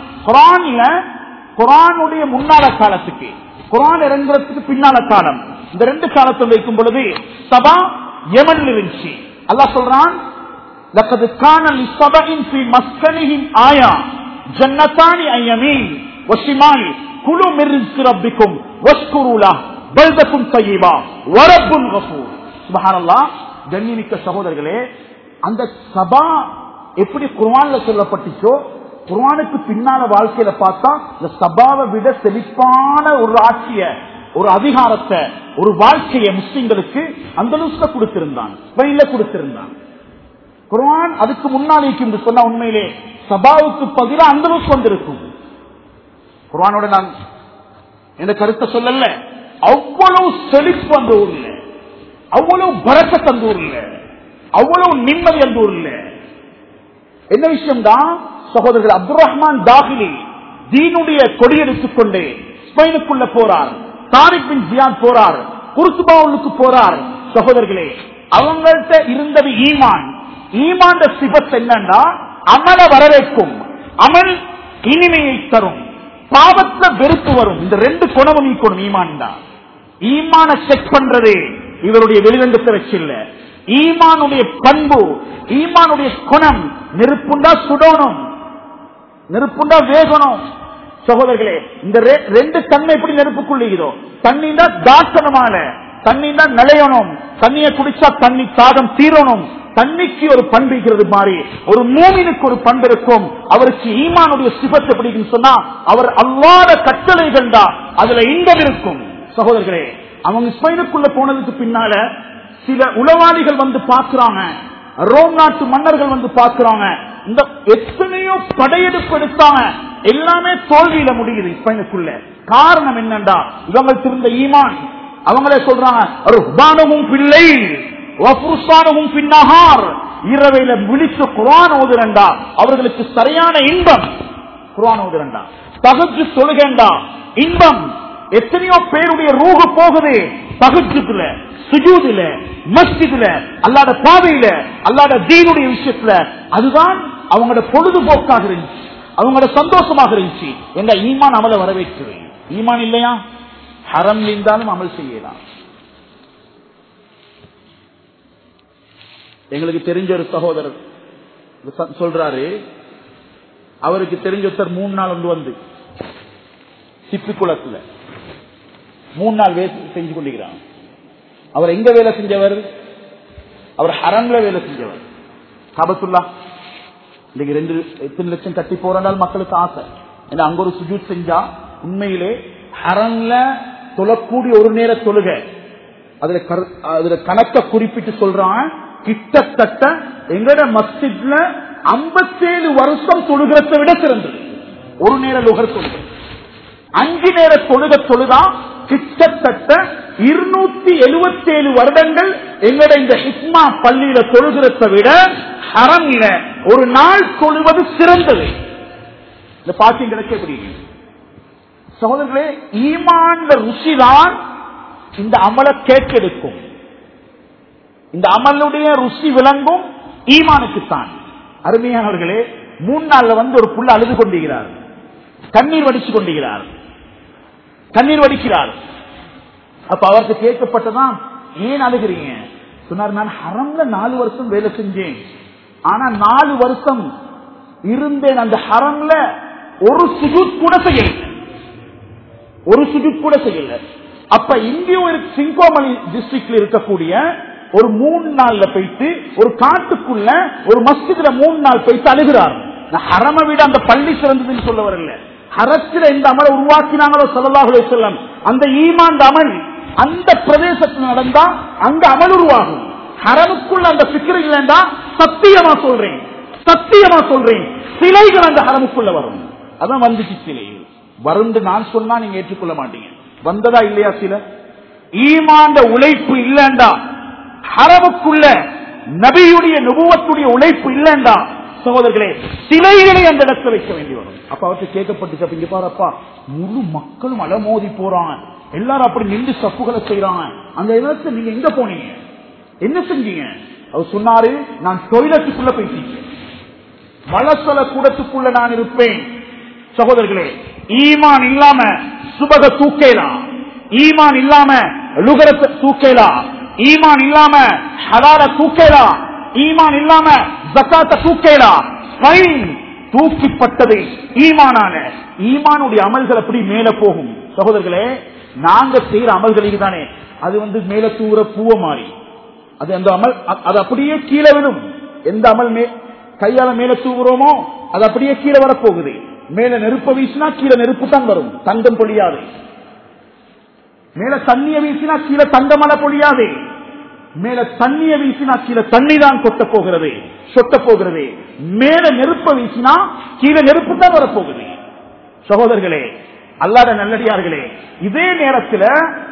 குர்ஆனுடைய முன்னால காலத்துக்கு, குர்ஆன் இறங்குறதுக்கு பின்னால காலம், இந்த 2 காலத்தை வைக்கும் பொழுது சபா யமன்ல இருந்துச்சு. அல்லாஹ் சொல்றான், லக்கது கான லிஸபஇன் ஃபீ மஸ்கனிஹிம் ஆயா ஜன்னதானி அன் யமீன் வ ஷிமால் குலு மின் ரிஸ்கி ரப்பிக்கும் வஷ்குரு லஹ் பல்தத்துன் தய்யிபா வ ரப்புன் கஃபூர். சுப்ஹானல்லாஹ். கண்ணியமிக்க சகோதரர்களே, அந்த சபா எப்படி குர்ஆன்ல சொல்லப்பட்டுச்சோ, குர்ஆனுக்கு பின்னால வாழ்க்கையில பார்த்தா இந்த சபாவை விட செழிப்பான ஒரு ஆட்சிய, ஒரு அதிகாரத்தை, ஒரு வாழ்க்கையை முஸ்லிம்களுக்கு அந்தலூஸ்ல கொடுத்திருந்தான், ஸ்பெயின்ல கொடுத்திருந்தான். குர்ஆன் அதுக்கு முன்னாலேக்கு என்று சொன்ன உண்மையிலே சபாவுக்கு பதிலாக அந்தலூஸ் வந்திருக்கும். குர்ஆனோட நான் என்ற கருத்தை சொல்லல, அவ்வளவு செழிப்பு அந்த ஊர்ல, அவ்வளவு பரக்கத் அந்த ஊர்ல, அவ்வளவு நிம்மதி அந்த ஊர்ல. என்ன விஷயம் தான் சகோதரர்கள், அப்துல் ரஹ்மான் தாஹிலி தீனுடைய கொடியெடுத்துக் கொண்டு ஸ்பெயினுக்குள்ள போறார், தாரிக் பின் ஜியாத் போறார், குர்துபாவுக்கு போறார். சகோதரர்களே, அவங்கள்ட்ட இருந்தது ஈமான். ஈமான் சிபத் என்னன்னா, அமல வரவேற்கும், அமல் இனிமையை தரும், பாவத்துல வெறுப்பு வரும். இந்த 2 குணமும் ஈக்கணும். ஈமான் தான். ஈமான செக் பண்றது இவருடைய வெளிரங்கத்தை வச்சில்ல. ஈமானுடைய பண்பு, ஈமானுடைய குணம், நெருப்புண்டா சுடணும், நெருப்புண்டா வேகணும். சகோதரர்களே, இந்த 2 தன்மை எப்படி நெருப்புக்குள்ளோ, தண்ணீர் தாசனமான தண்ணீர் நிலையணும், தண்ணியை குடிச்சா தண்ணி தாகம் தீரணும். தண்ணிக்கு ஒரு பண்பு இருக்கிறது மாதிரி ஒரு மூமினுக்கு ஒரு பண்பு இருக்கும். அவருக்கு ஈமானுடைய சிபத் எப்படி சொன்னா, அவர் அல்லாஹ்வுடைய கட்டளைகள் தான், அதுல இன்பம் இருக்கும். சகோதரர்களே, அவங்க ஸ்பெயினுக்குள்ள போனதுக்கு பின்னால சில உளவாளிகள் வந்து பாக்குறாங்க, ரோம் நாட்டு மன்னர்கள் வந்து பாக்குறாங்க. இந்த எத்தனையோ படையெடுப்பு எடுத்தாங்க, எல்லாமே தோல்வியில முடியுது ஸ்பெயினுக்குள்ள. காரணம் என்னண்டா, இவங்களுக்கு இருந்த ஈமான். அவங்களே சொல்றாங்க, ருஹ்பானுஹும் பிள்ளை வஃபுர்சானுஹும் பின்னஹார், இரவையில விழித்து குர்ஆன் ஓதுறண்டா அவர்களுக்கு சரியான இன்பம். குர்ஆன் ஓதுறண்டா, தஹஜ்ஜுத் தொழுகண்டா இன்பம். எத்தனையோ பேருடைய ரூஹ் போகுது தஹஜ்ஜுத்ல, சுஜூதுல, மஸ்ஜிதுல, அல்லாஹ்வுடைய பாதையில, அல்லாஹ்வுடைய தீனுடைய விஷயத்துல. அதுதான் அவங்களோட பொழுதுபோக்காக இருந்துச்சு, அவங்களோட சந்தோஷமாக இருந்துச்சு. எங்க ஈமான் அமல வரவேற்கிறேன். ஈமான் இல்லையா, ஹரம் இருந்தாலும் அமல் செய்யலாம். எங்களுக்கு தெரிஞ்ச ஒரு சகோதரர் சொல்றாரு, அவருக்கு தெரிஞ்ச ஒருத்தர் 3 நாள் வந்து சிப்பிக்குளத்துல 3 நாள் வேலை செஞ்சு கொண்டிருக்கிறார். அவர் எங்க வேலை செஞ்சவர்? அவர் ஹரம்ல வேலை செஞ்சவர். காபத்துல்லா இன்னைக்கு 2 லட்சம் கட்டி போறால் மக்களுக்கு ஆசை. ஏன்னா அங்க ஒரு சுஜூத் செஞ்சா உண்மையிலே ஹரம்ல தொழக்கூடிய ஒரு நேர தொழுக அதுல கணக்க குறிப்பிட்டு சொல்றான், கிட்டத்தட்ட எங்கட மஸ்ஜித்ல 57 வருஷம் தொழுகிறத விட சிறந்தது. ஒரு நேர லுகர் தொழுக 5 நேர தொழுதா கிட்டத்தட்ட 277 வருடங்கள் எங்கட இந்த ஹிக்மா பள்ளியில தொழுகிறத விட ஹரம்ல ஒரு நாள் தொழுவது சிறந்தது. இந்த பாக்கியம் கிடைக்க எப்படி? சகோதரர்களே, ஈமான் ருசிதான் இந்த அமலை கேட்கெடுக்கும். இந்த அமலுடைய ருசி விளங்கும் ஈமானுக்குத்தான். அருமையானவர்களே, 3 நாள்ல ஒரு புள்ள அழுது கொண்டிருக்கிறார், கண்ணீர் வடிச்சு கொண்டிருக்கிறார், கண்ணீர் வடிக்கிறார். அப்ப அவருக்கு கேட்கப்பட்டதான், ஏன் அழுகிறீங்க? சொன்னார், நான் ஹரம்ல 4 வருஷம் வேலை செஞ்சேன், ஆனா 4 வருஷம் இருந்தேன் அந்த ஹரம்ல ஒரு சுஜூத் கூட செய்யல, ஒரு சுஜூத் கூட செய்யல. அப்ப இங்கே ஒரு சிங்கோமணி டிஸ்ட்ரிக்ட்ல இருக்கக்கூடிய ஒரு 3 நாள்ல போயிட்டு ஒரு காட்டுக்குள்ள ஒரு மஸ்ஜித்ல 3 நாள் போயிட்டு அழுகிறார். ஹரமை விட அந்த பள்ளி சிறந்ததுன்னு சொல்ல வரல, ஹரத்துல இந்த அமலை உருவாக்கினாங்களோ ஸல்லல்லாஹு அலைஹி வஸல்லம், அந்த ஈமான் அமல் அந்த பிரதேசத்தில் நடந்தா அங்க அமல் உருவாகும். ஹரமுக்குள்ள அந்த பிக்ர் இல்லைண்டா சத்தியமா சொல்றேன், சத்தியமா சொல்றேன், சிலைகள் அந்த ஹரமுக்குள்ள வரும். அதான் வந்துச்சு சிலை வருந்து நான் சொன்னா நீங்க ஏற்றுக்கொள்ள மாட்டீங்க. வந்ததா இல்லையா? சில ஈமான் உழைப்பு இல்லண்டா, ஹரமுக்குள்ள நபியுடைய நுபுவத்துடைய உழைப்பு இல்லண்டா சகோதரர்களே, சிலைகளை அந்த இடத்துல வைக்க வேண்டி வரும். அப்ப அவருக்கு கேட்கப்பட்டு, இங்க பாருப்பா, முழு மக்களும் அலமோதி போறாங்க, எல்லாரும் அப்படி நின்று சப்புகளை செய்யறாங்க, அந்த இடத்துல நீங்க எங்க போனீங்க, என்ன செஞ்சீங்க? அவர் சொன்னாரு, நான் டொய்லெட்டுக்குள்ள போயிட்டீங்க, மலசல கூடத்துக்குள்ள நான் இருப்பேன். சகோதரர்களே, ஈமான் இல்லாம சுபக தூக்கேலாம், ஈமான் இல்லாம லுகரத்தை தூக்கேலாம், ஈமான் இல்லாம ஹலால தூக்கேலாம், ஈமான் இல்லாம ஜகாத்த தூக்கேலாம். தூக்கிப்பட்டது ஈமானான ஈமானுடைய அமல்கள் அப்படி மேல போகும். சகோதரர்களே, நாங்க செய்யற அமல்களுக்கு தானே அது மேல தூர பூவ மாறி அது அந்த அமல் அது அப்படியே கீழே விடும். எந்த அமல் கையால மேல தூவுறோமோ அது அப்படியே கீழே வரப்போகுது. மேல நெருப்ப வீசினா கீழே நெருப்பு தான் வரும், தங்கம் பொழியாது. மேல தண்ணிய வீசினா கீழே தங்கமலை பொழியாது. மேல தண்ணிய வீசினா கீழே தண்ணி தான் கொட்ட போகிறது, சொட்ட போகிறது. மேல நெருப்ப வீசினா கீழே நெருப்பு தான் வரப்போகுது. சகோதரர்களே, அல்லாஹ் நல்லடியார்களே, இதே நேரத்தில்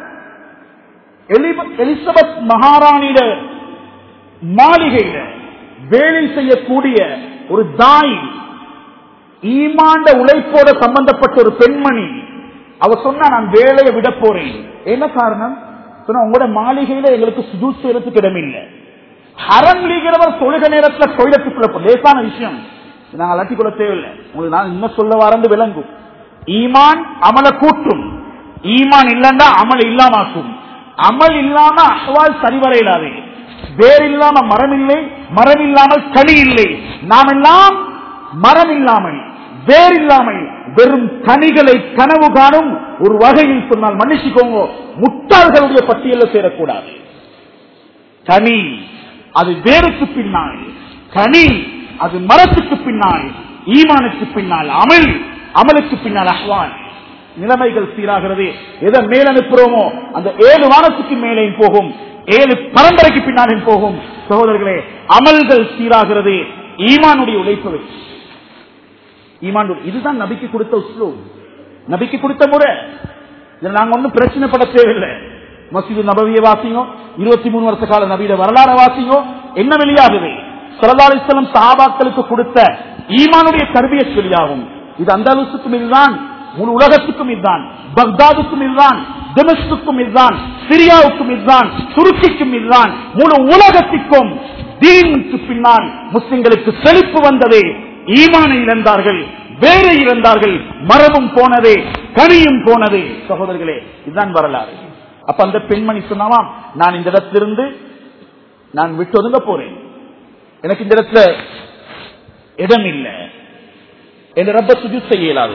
எலிசபெத் மகாராணியிட மாளிகையில வேலை செய்யக்கூடிய ஒரு தாய், ஈமாண்ட உழைப்போட சம்பந்தப்பட்ட ஒரு பெண்மணி, அவ சொன்னா நான் வேலையை விட போறேன். என்ன காரணம்? சொன்னா உங்களோட மாளிகையில எங்களுக்கு சுஜூத் செய்யறதுக்கு இடமில்லை. ஹரம் லீகிறவர் தொழுக நேரத்தில் டொய்லெட்டுக்குள்ள லேசான விஷயம், நாங்கள் அலட்டிக்கொள்ள தேவையில்லை. உங்களுக்கு நான் இன்னும் சொல்ல வரந்து விளங்கும். ஈமான் அமல கூட்டும், ஈமான் இல்லன்னா அமல் இல்லாமாக்கும். அமல் இல்லாம அஹ்வால் சரிவரையிலாது. வேர் இல்லாம மரம் இல்லை, மரம் இல்லாமல் கனி இல்லை. நாம் எல்லாம் மரம் இல்லாமல் வேர் இல்லாமல் வெறும் கனிகளை கனவு காணும் ஒரு வகையில் சொன்னால் மன்னிச்சுக்கோங்க, முட்டாள்களுடைய பட்டியலில் சேரக்கூடாது. கனி அது வேருக்கு பின்னால், கனி அது மரத்துக்கு பின்னால், ஈமானுக்கு பின்னால் அமல், அமலுக்கு பின்னால் அஹ்வால். நிலைமைகள் சீராகிறது. எதை மேல் அனுப்புறோமோ அந்த 7 வாரத்துக்கு மேலே போகும், 7 பரம்பரைக்கு பின்னாலும் போகும். சகோதரர்களே, அமல்கள் சீராகிறது ஈமானுடைய உழைப்பு. ஈமானுடைய இதுதான் நபிக்கு கொடுத்த உஸ்லூப், நபிக்கு கொடுத்த முறை. நாங்க ஒன்னும் பிரச்சனைப்பட தேவையில்லை. மஸ்ஜிது நபவியை வாசிங்கோ, 23 வருஷ கால நபியோட வரலாறு வாசிங்கோ, என்ன வெளியாகுது? ஸல்லல்லாஹு அலைஹி வஸல்லம் சஹாபாக்களுக்கு கொடுத்த ஈமானுடைய தர்பியத் வெளியாகும். இது அந்தலுசுக்கும் இதுதான், முழு உலகத்துக்கும் இதுதான், பக்தாதுக்கும் இதுதான், டெமஸ்குக்கும் இதுதான், சிரியாவுக்கும் இதுதான், துருக்கிக்கும் இதுதான், முழு உலகத்திற்கும் தீனுக்கு பின்னால் முஸ்லிம்களுக்கு செழிப்பு வந்ததே ஈமானை இழந்தார்கள், வேரை இழந்தார்கள், மரபும் போனதே, கனியும் போனதே. சகோதரர்களே, இதுதான் வரலாறு. அப்ப அந்த பெண்மணி சொன்னாவாம், நான் இந்த இடத்திலிருந்து நான் விட்டு ஒதுங்க போறேன், எனக்கு இந்த இடத்துல இடம் இல்லை என்று ரப்ப சுஜூத் செய்ய இயலாது.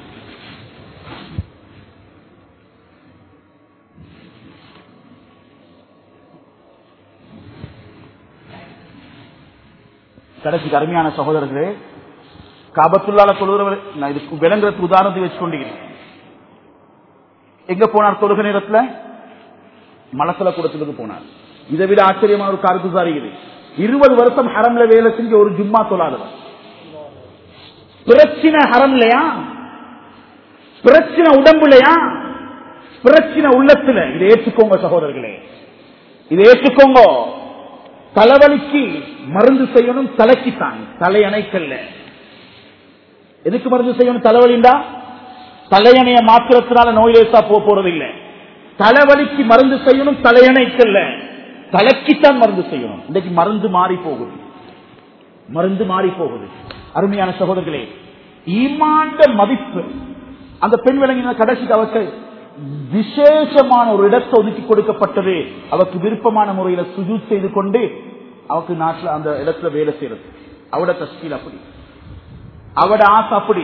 கடைசிக்கு அருமையான சகோதரர்களே, காபத்துள்ளால தொழுகிறவர், நான் இதுக்கு விளங்குறதுக்கு உதாரணத்தை வச்சுக்கொண்டிருக்கிறேன். எங்க போனார் தொழுக நேரத்தில்? மலசல கூடத்துக்கு போனார். இதை விட ஆச்சரியமான ஒரு கருத்து இது. 20 வருஷம் ஹரம்ல வேலை செஞ்சு ஒரு ஜும்மா தொழாதவர். பிரச்சனை ஹரம்லையா? பிரச்சனை உடம்புலையா? பிரச்சனை உள்ளத்துல. இதை ஏற்றுக்கோங்க சகோதரர்களே, இதை ஏற்றுக்கோங்க. தலைவலிக்கு மருந்து செய்யணும், தலைக்குத்தான், தலையணைக்கல்ல. எதுக்கு மருந்து செய்யணும்? தலைவலிண்டா தலையணைய மாத்திரத்தினால நோய் லேசா போறதில்லை. தலைவலிக்கு மருந்து செய்யணும், தலையணைக்கல்ல, தலைக்குத்தான் மருந்து செய்யணும். இன்னைக்கு மருந்து மாறி போகுது, மருந்து மாறி போகுது. அருமையான சகோதரர்களே, ஈமான்ட மதிப்பு அந்த பெண் விளங்கின கடைசிக்கு அவருக்கு விசேஷமான ஒரு இடத்தை ஒதுக்கி கொடுக்கப்பட்டது. அவருக்கு விருப்பமான முறையில சுஜூத் செய்து கொண்டு அவருக்கு நாட்டில் அந்த இடத்துல வேலை செய்யறது. அவட தஸ்கீல் அப்படி, அவட ஆசை அப்படி.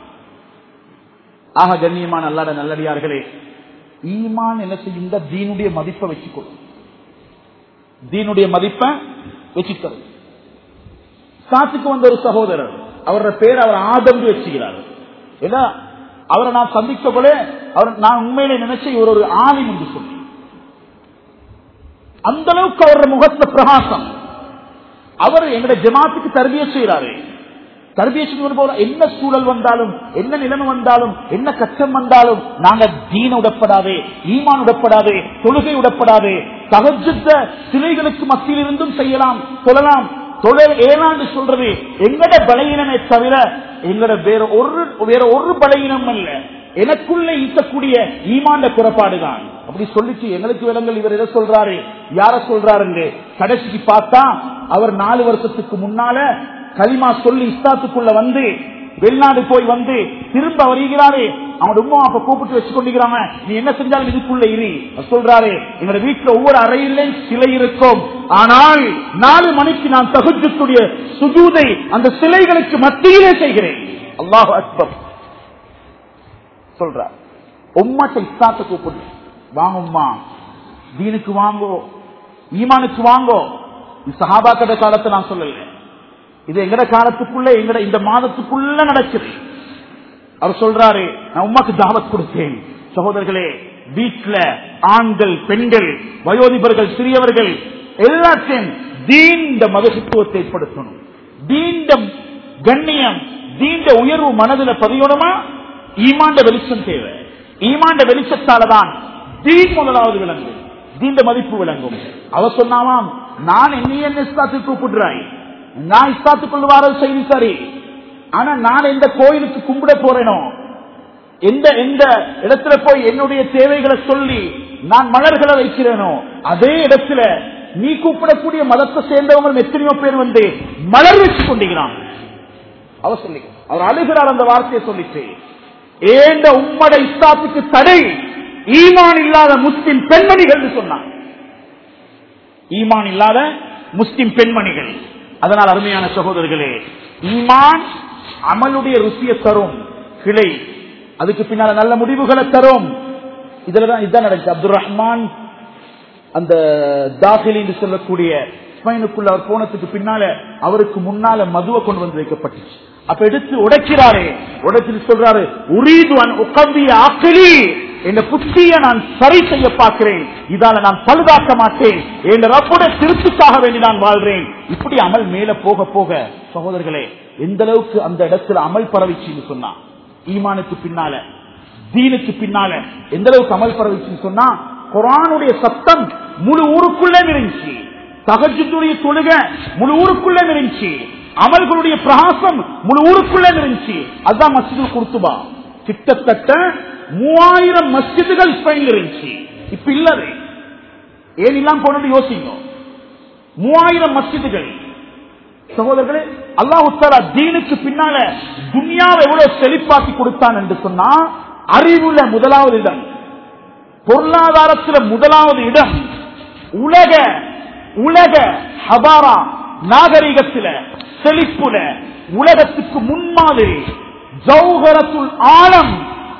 ஆக கண்ணியமான அல்லாஹ் நல்லடியார்களே, ஈமான் என்ன செய்யுங்க, தீனுடைய மதிப்பை வச்சுக்கொள்ளும், தீனுடைய மதிப்பை வச்சுக்கிறது. சாத்துக்கு வந்த ஒரு சகோதரர், அவரோட பேர் அவர் ஆதம் வச்சுக்கிறார். ஏன்னா அவரை நான் சந்திக்க போல நான் உண்மையிலே நினைச்ச இவர் ஒரு ஆலிம் என்று சொல்லி, அந்த அளவுக்கு அவருடைய முகத்துல பிரகாசம். அவர் எங்களுடைய ஜமாத்துக்கு தர்பிய செய்யறாரு. தர்பிய செய்ய என்ன சூழல் வந்தாலும், என்ன நிலைமை வந்தாலும், என்ன கஷ்டம் வந்தாலும், நாங்க தீன உடப்படாதே, ஈமான் உடப்படாதே, தொழுகை உடப்படாதே. தஹஜ்ஜுத சிலைகளுக்கு மத்தியில் இருந்தும் செய்யலாம், சொல்லலாம். தொழில் ஏனாண்டு சொல்றது எங்கட பலகீனமே தவிர எங்கட வேற ஒரு பலகீனம் அல்ல, எனக்குள்ள ஈட்டக்கூடிய ஈமாண்ட குறைபாடுதான். அப்படி சொல்லிச்சு எங்களுக்கு விலங்கல். இவர் எதை சொல்றாரு, யார சொல்றாரு? கடைசிக்கு பார்த்தா அவர் 4 வருஷத்துக்கு முன்னால கலிமா சொல்லி இஸ்லாத்துக்குள்ள வந்து வெளிநாடு போய் வந்து திரும்ப வருகிறாரு. அவனோட உம்மா அப்ப கூப்பிட்டு வச்சு கொண்டிருக்கிறாங்க, நீ என்ன செஞ்சாலும் இதுக்குள்ள இரு. சொல்றாரு, எங்க வீட்டுல ஒவ்வொரு அறையிலும் சிலை இருக்கும், ஆனால் 4 மணிக்கு நான் தஹஜ்ஜுடைய சுஜூதை அந்த சிலைகளுக்கு மத்தியிலே செய்கிறேன். அல்லாஹு அக்பர் சொல்றார். உம்மத்தை இஸ்லாத்தை கூப்பிடு, வாங்க உம்மா, தீனுக்கு வாங்கோ, ஈமானுக்கு வாங்கோ. சஹாபாக்கட காலத்தை நான் சொல்லல, இது எங்கட காலத்துக்குள்ள எங்கட இந்த மாதத்துக்குள்ள நடக்குது. அவர் சொல்றாரு, நான் உமாக்கு தாவத் கொடுத்தேன். சகோதரர்களே, வீட்டுல ஆண்கள், பெண்கள், வயோதிபர்கள், சிறியவர்கள் எல்லாத்தையும் தீண்ட மகத்துவத்தை ஏற்படுத்தணும். தீண்ட கண்ணியம், தீண்ட உயர்வு மனதில் பதியணுமா? ஈமாண்ட வெளிச்சம் தேவை. ஈமாண்ட வெளிச்சத்தாலதான் தீன் முதலாவது விளங்கும், தீண்ட மதிப்பு விளங்கும். அவர் சொன்னாவாம், நான் என்ன இஸ்லாத்துக்கு கூப்பிடுறாய், நான் இஸ்லாத்துக்குள்ள வார செய்தி சரி, ஆனா நான் எந்த கோயிலுக்கு கும்பிட போறேனோ, எந்த இடத்துல போய் என்னுடைய தேவைகளை சொல்லி நான் மலர்களை வைக்கிறேனோ, அதே இடத்துல நீ கூப்பிடக்கூடிய மதத்தை சேர்ந்தவங்க எத்தனையோ பேர் வந்து மலர் வச்சு கொண்டிருக்கிறான். அவர் சொல்லி, அவர் அழுகிறார் அந்த வார்த்தையை சொல்லிட்டு. ஏண்ட உம்மட இஸ்லாத்துக்கு தடை ஈமான் இல்லாத முஸ்லிம் பெண்மணிகள் சொன்னார். ஈமான் இல்லாத முஸ்லிம் பெண்மணிகள். அதனால் அருமையான சகோதரர்களே, ஈமான் அமலுடைய ருசியை தரும் கிளை, அதுக்கு பின்னால நல்ல முடிவுகளை தரும். இதுலதான் இதுதான் நடந்துச்சு. அப்துல் ரஹ்மான் அந்த தாகிலி என்று சொல்லக்கூடிய ஸ்பெயினுக்குள்ள அவர் போனதுக்கு பின்னால அவருக்கு முன்னால மதுவை கொண்டு வந்து வைக்கப்பட்டுச்சு. அப்ப எடுத்து உடைக்கிறாரே, உடைச்சிட்டு சொல்றாரு, உரீதுவன் உகவ்விய ஆக்கிலி, என் புத்திய நான் சரி செய்ய பார்க்கிறேன், இதால நான் பழுதாக்க மாட்டேன், என் ரப்புடைய திருப்திக்காக வேண்டி நான் வாழ்றேன். இப்படி அமல் மேல போக போக சகோதரர்களே, எந்த அளவுக்கு அந்த இடத்துல அமல் பரவிச்சுன்னு சொன்னா, ஈமானுக்கு பின்னால தீனுக்கு பின்னால எந்த அளவுக்கு அமல் பரவிச்சுன்னு சொன்னா, குர்ஆனுடைய சத்தம் முழு ஊருக்குள்ளே இருந்துச்சு, தஹஜ்ஜுடைய தொழுகை முழு ஊருக்குள்ளே இருந்துச்சு, அமல்களுடைய பிரகாசம் முழு ஊருக்குள்ளே இருந்துச்சு. அதுதான் மஸ்ஜிதுல் குர்துபா. கிட்டத்தட்ட 3000 மஸ்ஜிதுகள் ஸ்பெயின்ல இருந்துச்சு. இப்ப இல்லது, ஏன் இல்லாம போனது யோசிங்க. 3000 மஸ்ஜிதுகள். சகோதரர்களே, அல்லாஹ் தஆலா தீனுக்கு பின்னால துன்யாவை எவ்வளவு செழிப்பாக்கி கொடுத்தான் என்று சொன்னா, அறிவுல முதலாவது இடம், பொருளாதாரத்தில் முதலாவது இடம், உலக ஹபாரா நாகரிகத்தில செழிப்புல உலகத்துக்கு முன்மாதிரி ஜௌஹரத்துல் ஆலம்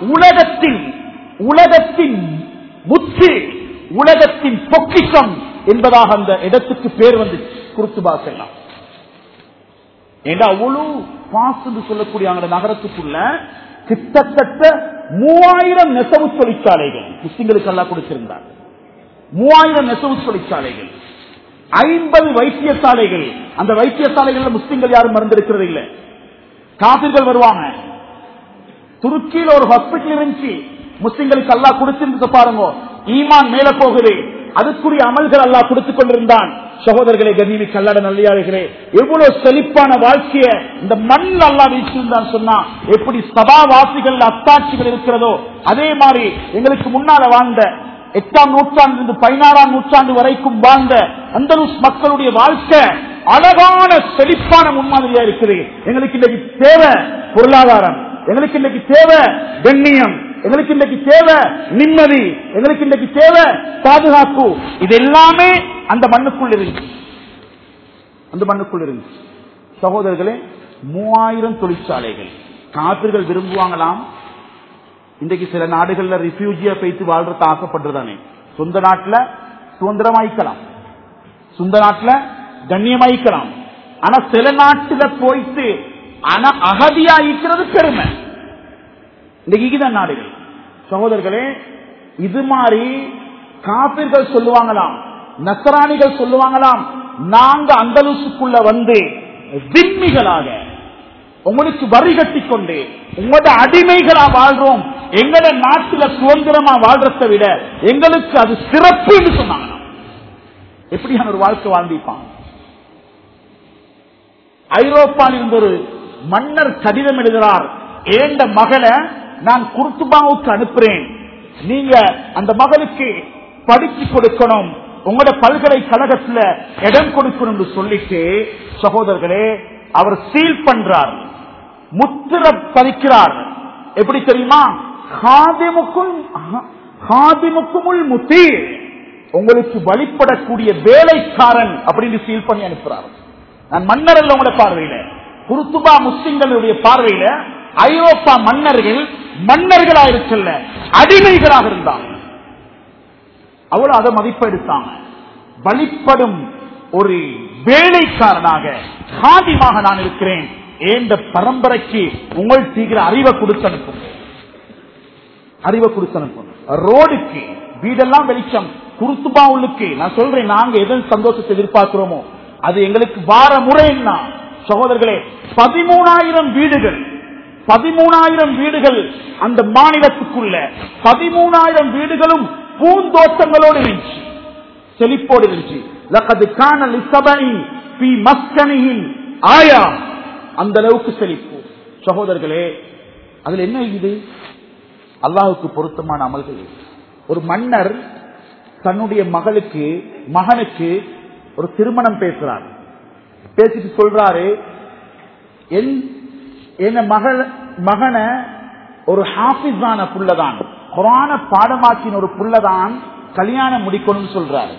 உலகத்தின் முத்து உலகத்தின் பொக்கிஷம் என்பதாக அந்த இடத்துக்கு பேர் வந்து குருத்துபா செல்லாம். அவ்வளவு பாசு சொல்லக்கூடிய அந்த நகரத்துக்குள்ள கிட்டத்தட்ட 3000 நெசவு தொழிற்சாலைகள் முஸ்லிம்களுக்கு எல்லாம் கொடுத்திருந்தார். 3000 நெசவு தொழிற்சாலைகள், 50 வைத்தியசாலைகள். அந்த வைத்தியசாலைகள்ல முஸ்லிம்கள் யாரும் மறந்திருக்கிறது இல்லை. காபிர்கள் வருவாங்க. துருக்கியில் ஒரு ஹாஸ்பிட்டல் இருந்துச்சு, முஸ்லிம்களுக்கு அல்லாஹ் கொடுத்திருந்தது பாருங்க. ஈமான் மேல போகுது, அதுக்குரிய அமல்கள் அல்லாஹ் கொடுத்துக் கொண்டிருந்தான். சகோதரர்களே, கண்ணியமிக்க கல்லாட நல்லியார்களே, எவ்வளவு செழிப்பான வாழ்க்கைய இந்த மண் அல்லாஹ் வீசியிருந்தான் சொன்னா, எப்படி சபாவாசிகள் அத்தாட்சிகள் இருக்கிறதோ அதே மாதிரி எங்களுக்கு முன்னால வாழ்ந்த 8ஆம் நூற்றாண்டிலிருந்து 16ஆம் நூற்றாண்டு வரைக்கும் வாழ்ந்த அந்தலூஸ் மக்களுடைய வாழ்க்கை அழகான செழிப்பான முன்மாதிரியா இருக்குது. எங்களுக்கு இன்னைக்கு தேவை பொருளாதாரம், எங்களுக்கு இன்னைக்கு தேவை கண்ணியம், எங்களுக்கு இன்னைக்கு தேவை நிம்மதி, எங்களுக்கு இன்னைக்கு தேவை பாதுகாப்பு. இது எல்லாமே அந்த மண்ணுக்குள் இருந்துச்சு. சகோதரர்களே, 3000 தொழிற்சாலைகள். காபிர்கள் விரும்புவாங்களாம் இன்றைக்கு சில நாடுகள்ல ரிஃப்யூஜியா போய்த்து வாழ்றது ஆசைப்படுறதானே. சொந்த நாட்டுல சுதந்திரமாய்க்கலாம், சொந்த நாட்டுல கண்ணியமாய்க்கலாம். ஆனா சில நாட்டுல போய்த்து அகதியாய்க்கிறது பெருமை. இதுதான் நாடுகள். சகோதரர்களே, இது மாதிரி காபிர்கள் சொல்லுவாங்களாம், நசராணிகள் சொல்லுவாங்களாம், நாங்க அந்தலூசுக்குள்ள வந்து திம்மிகளாக உங்களுக்கு வரி கட்டி கொண்டு உங்களோட அடிமைகளா வாழ்றோம், எங்களோட நாட்டில சுதந்திரமா வாழ்றதை விட எங்களுக்கு அது சிறப்பு என்று சொன்னாங்க. எப்படியான ஒரு வாழ்க்கை வாழ்ந்திருப்பாங்க. ஐரோப்பாவில் இருந்த ஒரு மன்னர் கடிதம் எழுதுகிறார், ஏண்ட மகளை நான் குர்துபாவுக்கு அனுப்புறேன், நீங்க அந்த மகளுக்கு படிச்சு கொடுக்கணும், உங்களோட பல்கலைக்கழகத்துல இடம் கொடுக்கணும் என்று சொல்லிட்டு சகோதரர்களே அவர் சீல் பண்றார், முத்திர பதிக்கிறார். எப்படி தெரியுமா? ஹாதிமுக்குமுல் முத்தி, உங்களுக்கு வழிபடக்கூடிய வேலைக்காரன் அப்படின்னு சீல் பண்ணி அனுப்புறார். நான் மன்னர் அல்ல உங்களோட பார்வையில, குர்துபா முஸ்லிம்களுடைய பார்வையில ஐரோப்பா மன்னர்கள் மன்னர்களா இருக்கல, அடிமைகளாக இருந்தாங்க. அவ்வளவு அதை மதிப்பெடுத்தாங்க. வழிபடும் ஒரு வேலைக்காரனாக காதிமாக நான் இருக்கிறேன், ஏந்த பரம்பரைக்கு உங்கள் தீவிர அறிவை கொடுத்து அனுப்பும், ரோடுக்கு வீடெல்லாம் வெளிச்சம். குர்துபாவுக்கு நான் சொல்றேன், நாங்க எதன் சந்தோஷத்தை எதிர்பார்க்கிறோமோ அது எங்களுக்கு வார முறை என்ன. சகோதரர்களே, 13,000 வீடுகள், 13,000 வீடுகள் அந்த மாநிலத்துக்குள்ள, 13,000 வீடுகளும் பூந்தோட்டங்களோடு இருந்துச்சு, செழிப்போடு இருந்துச்சு. அந்த அளவுக்கு செழிப்பு. சகோதரர்களே, அதுல என்ன இது? அல்லாஹுக்கு பொருத்தமான அமல்கள். ஒரு மன்னர் தன்னுடைய மகனுக்கு ஒரு திருமணம் பேசுறார். பேசிட்டு சொல்றாரு, என் மகனை ஒரு ஹாஃபிஸான புள்ளதான், குர்ஆன பாடமாக்கின ஒரு புள்ளதான் கல்யாணம் முடிக்கணும்னு சொல்றாரு.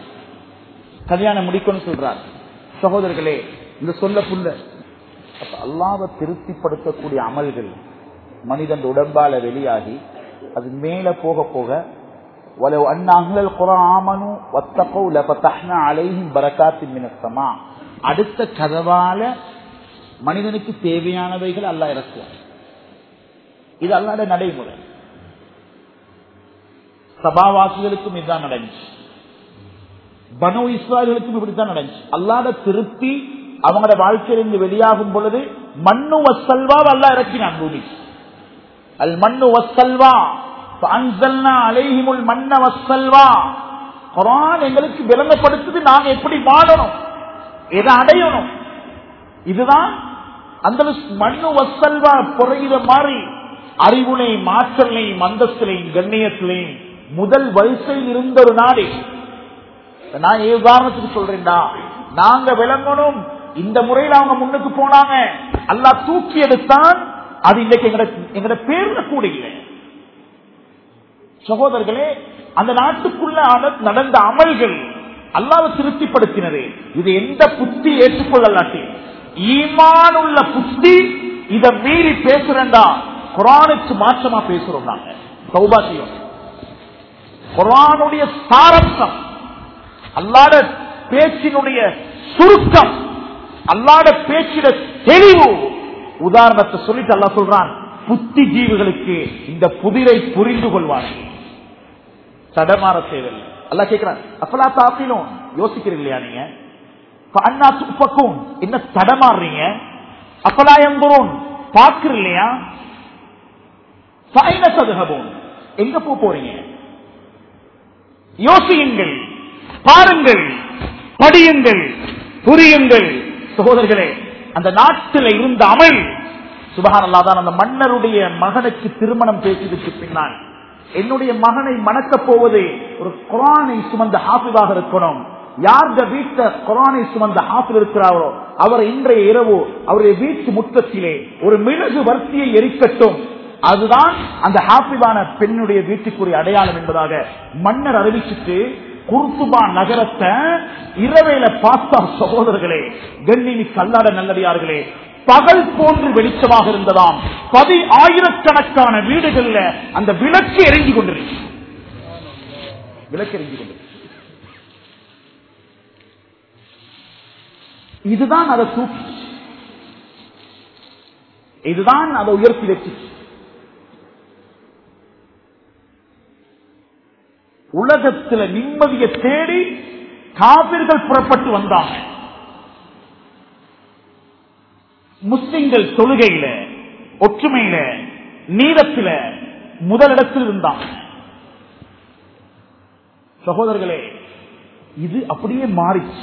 சகோதரர்களே, இந்த சொல்ல புள்ள அல்லாஹ்வை திருப்திப்படுத்தக்கூடிய அமல்கள் மனிதன் உடம்பால வெளியாகி அது மேல போக போக வலவ் அன்ன அஹ்லல் குர்ஆன் ஆமனு வத்தகூ லஃபதஹ்னா அலைஹிம் பரகாத்தின் மினஸ் ஸமா, அடுத்த கதவால மனிதனுக்கு தேவையானவைகள் அல்லாஹ் இறக்குவார். இது அல்லாஹ்வுடைய நடைமுறை. சபாவாசிகளுக்கும் இதுதான் நடந்துச்சு, பனு இஸ்ராயேலுக்கும் இப்படித்தான் நடந்துச்சு. அல்லாஹ்வுடைய திருப்தி அவங்களோட வாழ்க்கையிலிருந்து வெளியாகும் பொழுது மண்ணு வஸ்ஸல்வா அல்லாஹ் இறக்கினான் பூமிக்கு. அல் மண்ணு வஸ்ஸல்வா ஃபஅன்ஸல்னா அலைஹிமுல் மன்ன வஸ்ஸல்வா. குர்ஆன் எங்களுக்கு விளங்கப்படுத்துது நாங்க எப்படி வாழணும், எதை அடையணும். இதுதான் அந்த மண்ணு வஸ்ஸல்வா பொறையிற மாதிரி அறிவுலையும் ஆற்றலையும் அந்தஸ்திலையும் கண்ணியத்திலையும் முதல் வரிசையில் இருந்த ஒரு நாடு. நான் உதாரணத்துக்கு சொல்றேன்டா, நாங்க விளங்கணும். இந்த முறையில் அவங்க முன்னுக்கு போனாங்க, அல்லாஹ் தூக்கி எடுத்தான். அது இன்னைக்கு எங்கட பேர்ல கூட இல்லை. சகோதரர்களே, அந்த நாட்டுக்குள்ள நடந்த அமல்கள் அல்லாஹ் திருப்திப்படுத்தினது. இது எந்த புத்தி ஏற்றுக்கொள்ளலாட்டி ஈமான் உள்ள புத்தி இதை மீறி பேசுறா குர்ஆனுக்கு மாற்றமா பேசுறோம். நாங்க தௌபா செய்யும். குர்ஆனுடைய சாரம்சம், அல்லாஹ்ட பேச்சினுடைய சுருக்கம், அல்லாஹ்ட பேச்சிட தெளிவு. உதாரணத்தை சொல்லிட்டு அல்லாஹ் சொல்றான், புத்திஜீவிகளுக்கு இந்த புதிரை புரிந்து கொள்வார்கள். தடமாற தேவையில்லை. அல்லாஹ் கேட்கிறான், அஃபலா தாகிலூன், யோசிக்கிறீங்க இல்லையா நீங்க? ஃபஅன்னா துஃபகூன், என்ன தடமாறீங்க? அஃபலா யன்துரூன், பார்க்கற இல்லையா? ஃபஐன தذهبون, எங்க போறீங்க? யோசியுங்கள், பாருங்கள், படியுங்கள், புரியுங்கள். சகோதரர்களே, அந்த நாட்டில் இருந்த அமல் சுப்ஹானல்லாஹ் தான். அந்த மன்னருடைய மகனுக்கு திருமணம் பேசியதுக்கு பின்னால், என்னுடைய மகனை மணக்க போவது ஒரு குர்ஆனை சுமந்த ஹாஃபிதாக இருக்கணும். யார்த வீட்ட குர்ஆனை சுமந்த ஹாஃபில் இருக்கிறாரோ அவர் இன்றைய இரவு அவருடைய வீட்டு முற்றத்திலே ஒரு மிளகு வர்த்தியை எரிக்கட்டும். அதுதான் அந்த ஹாஃபிதான பெண்ணுடைய வீட்டுக்குரிய அடையாளம் என்பதாக மன்னர் அறிவிச்சுட்டு குர்துபா நகரத்தை இரவேல பார்த்தா சகோதரர்களே, கண்ணிமிக்க அல்லாஹ் நல்லடியார்களே, பகல் போன்று வெளிச்சமாக இருந்ததாம். 10,000கணக்கான வீடுகள்ல அந்த விளக்கு எரிஞ்சு கொண்டிருக்கு. விளக்கு எரிஞ்சு கொண்டிருக்கு. இதுதான் அதை தூக்கி, இதுதான் அதை உயர்த்தி வச்சு உலகத்தில் நிம்மதியை தேடி காபிர்கள் புறப்பட்டு வந்தாங்க. முஸ்லிம்கள் தொழுகையில, ஒற்றுமையில, நீதத்தில முதலிடத்தில் இருந்தாங்க. சகோதரர்களே, இது அப்படியே மாறிச்சு.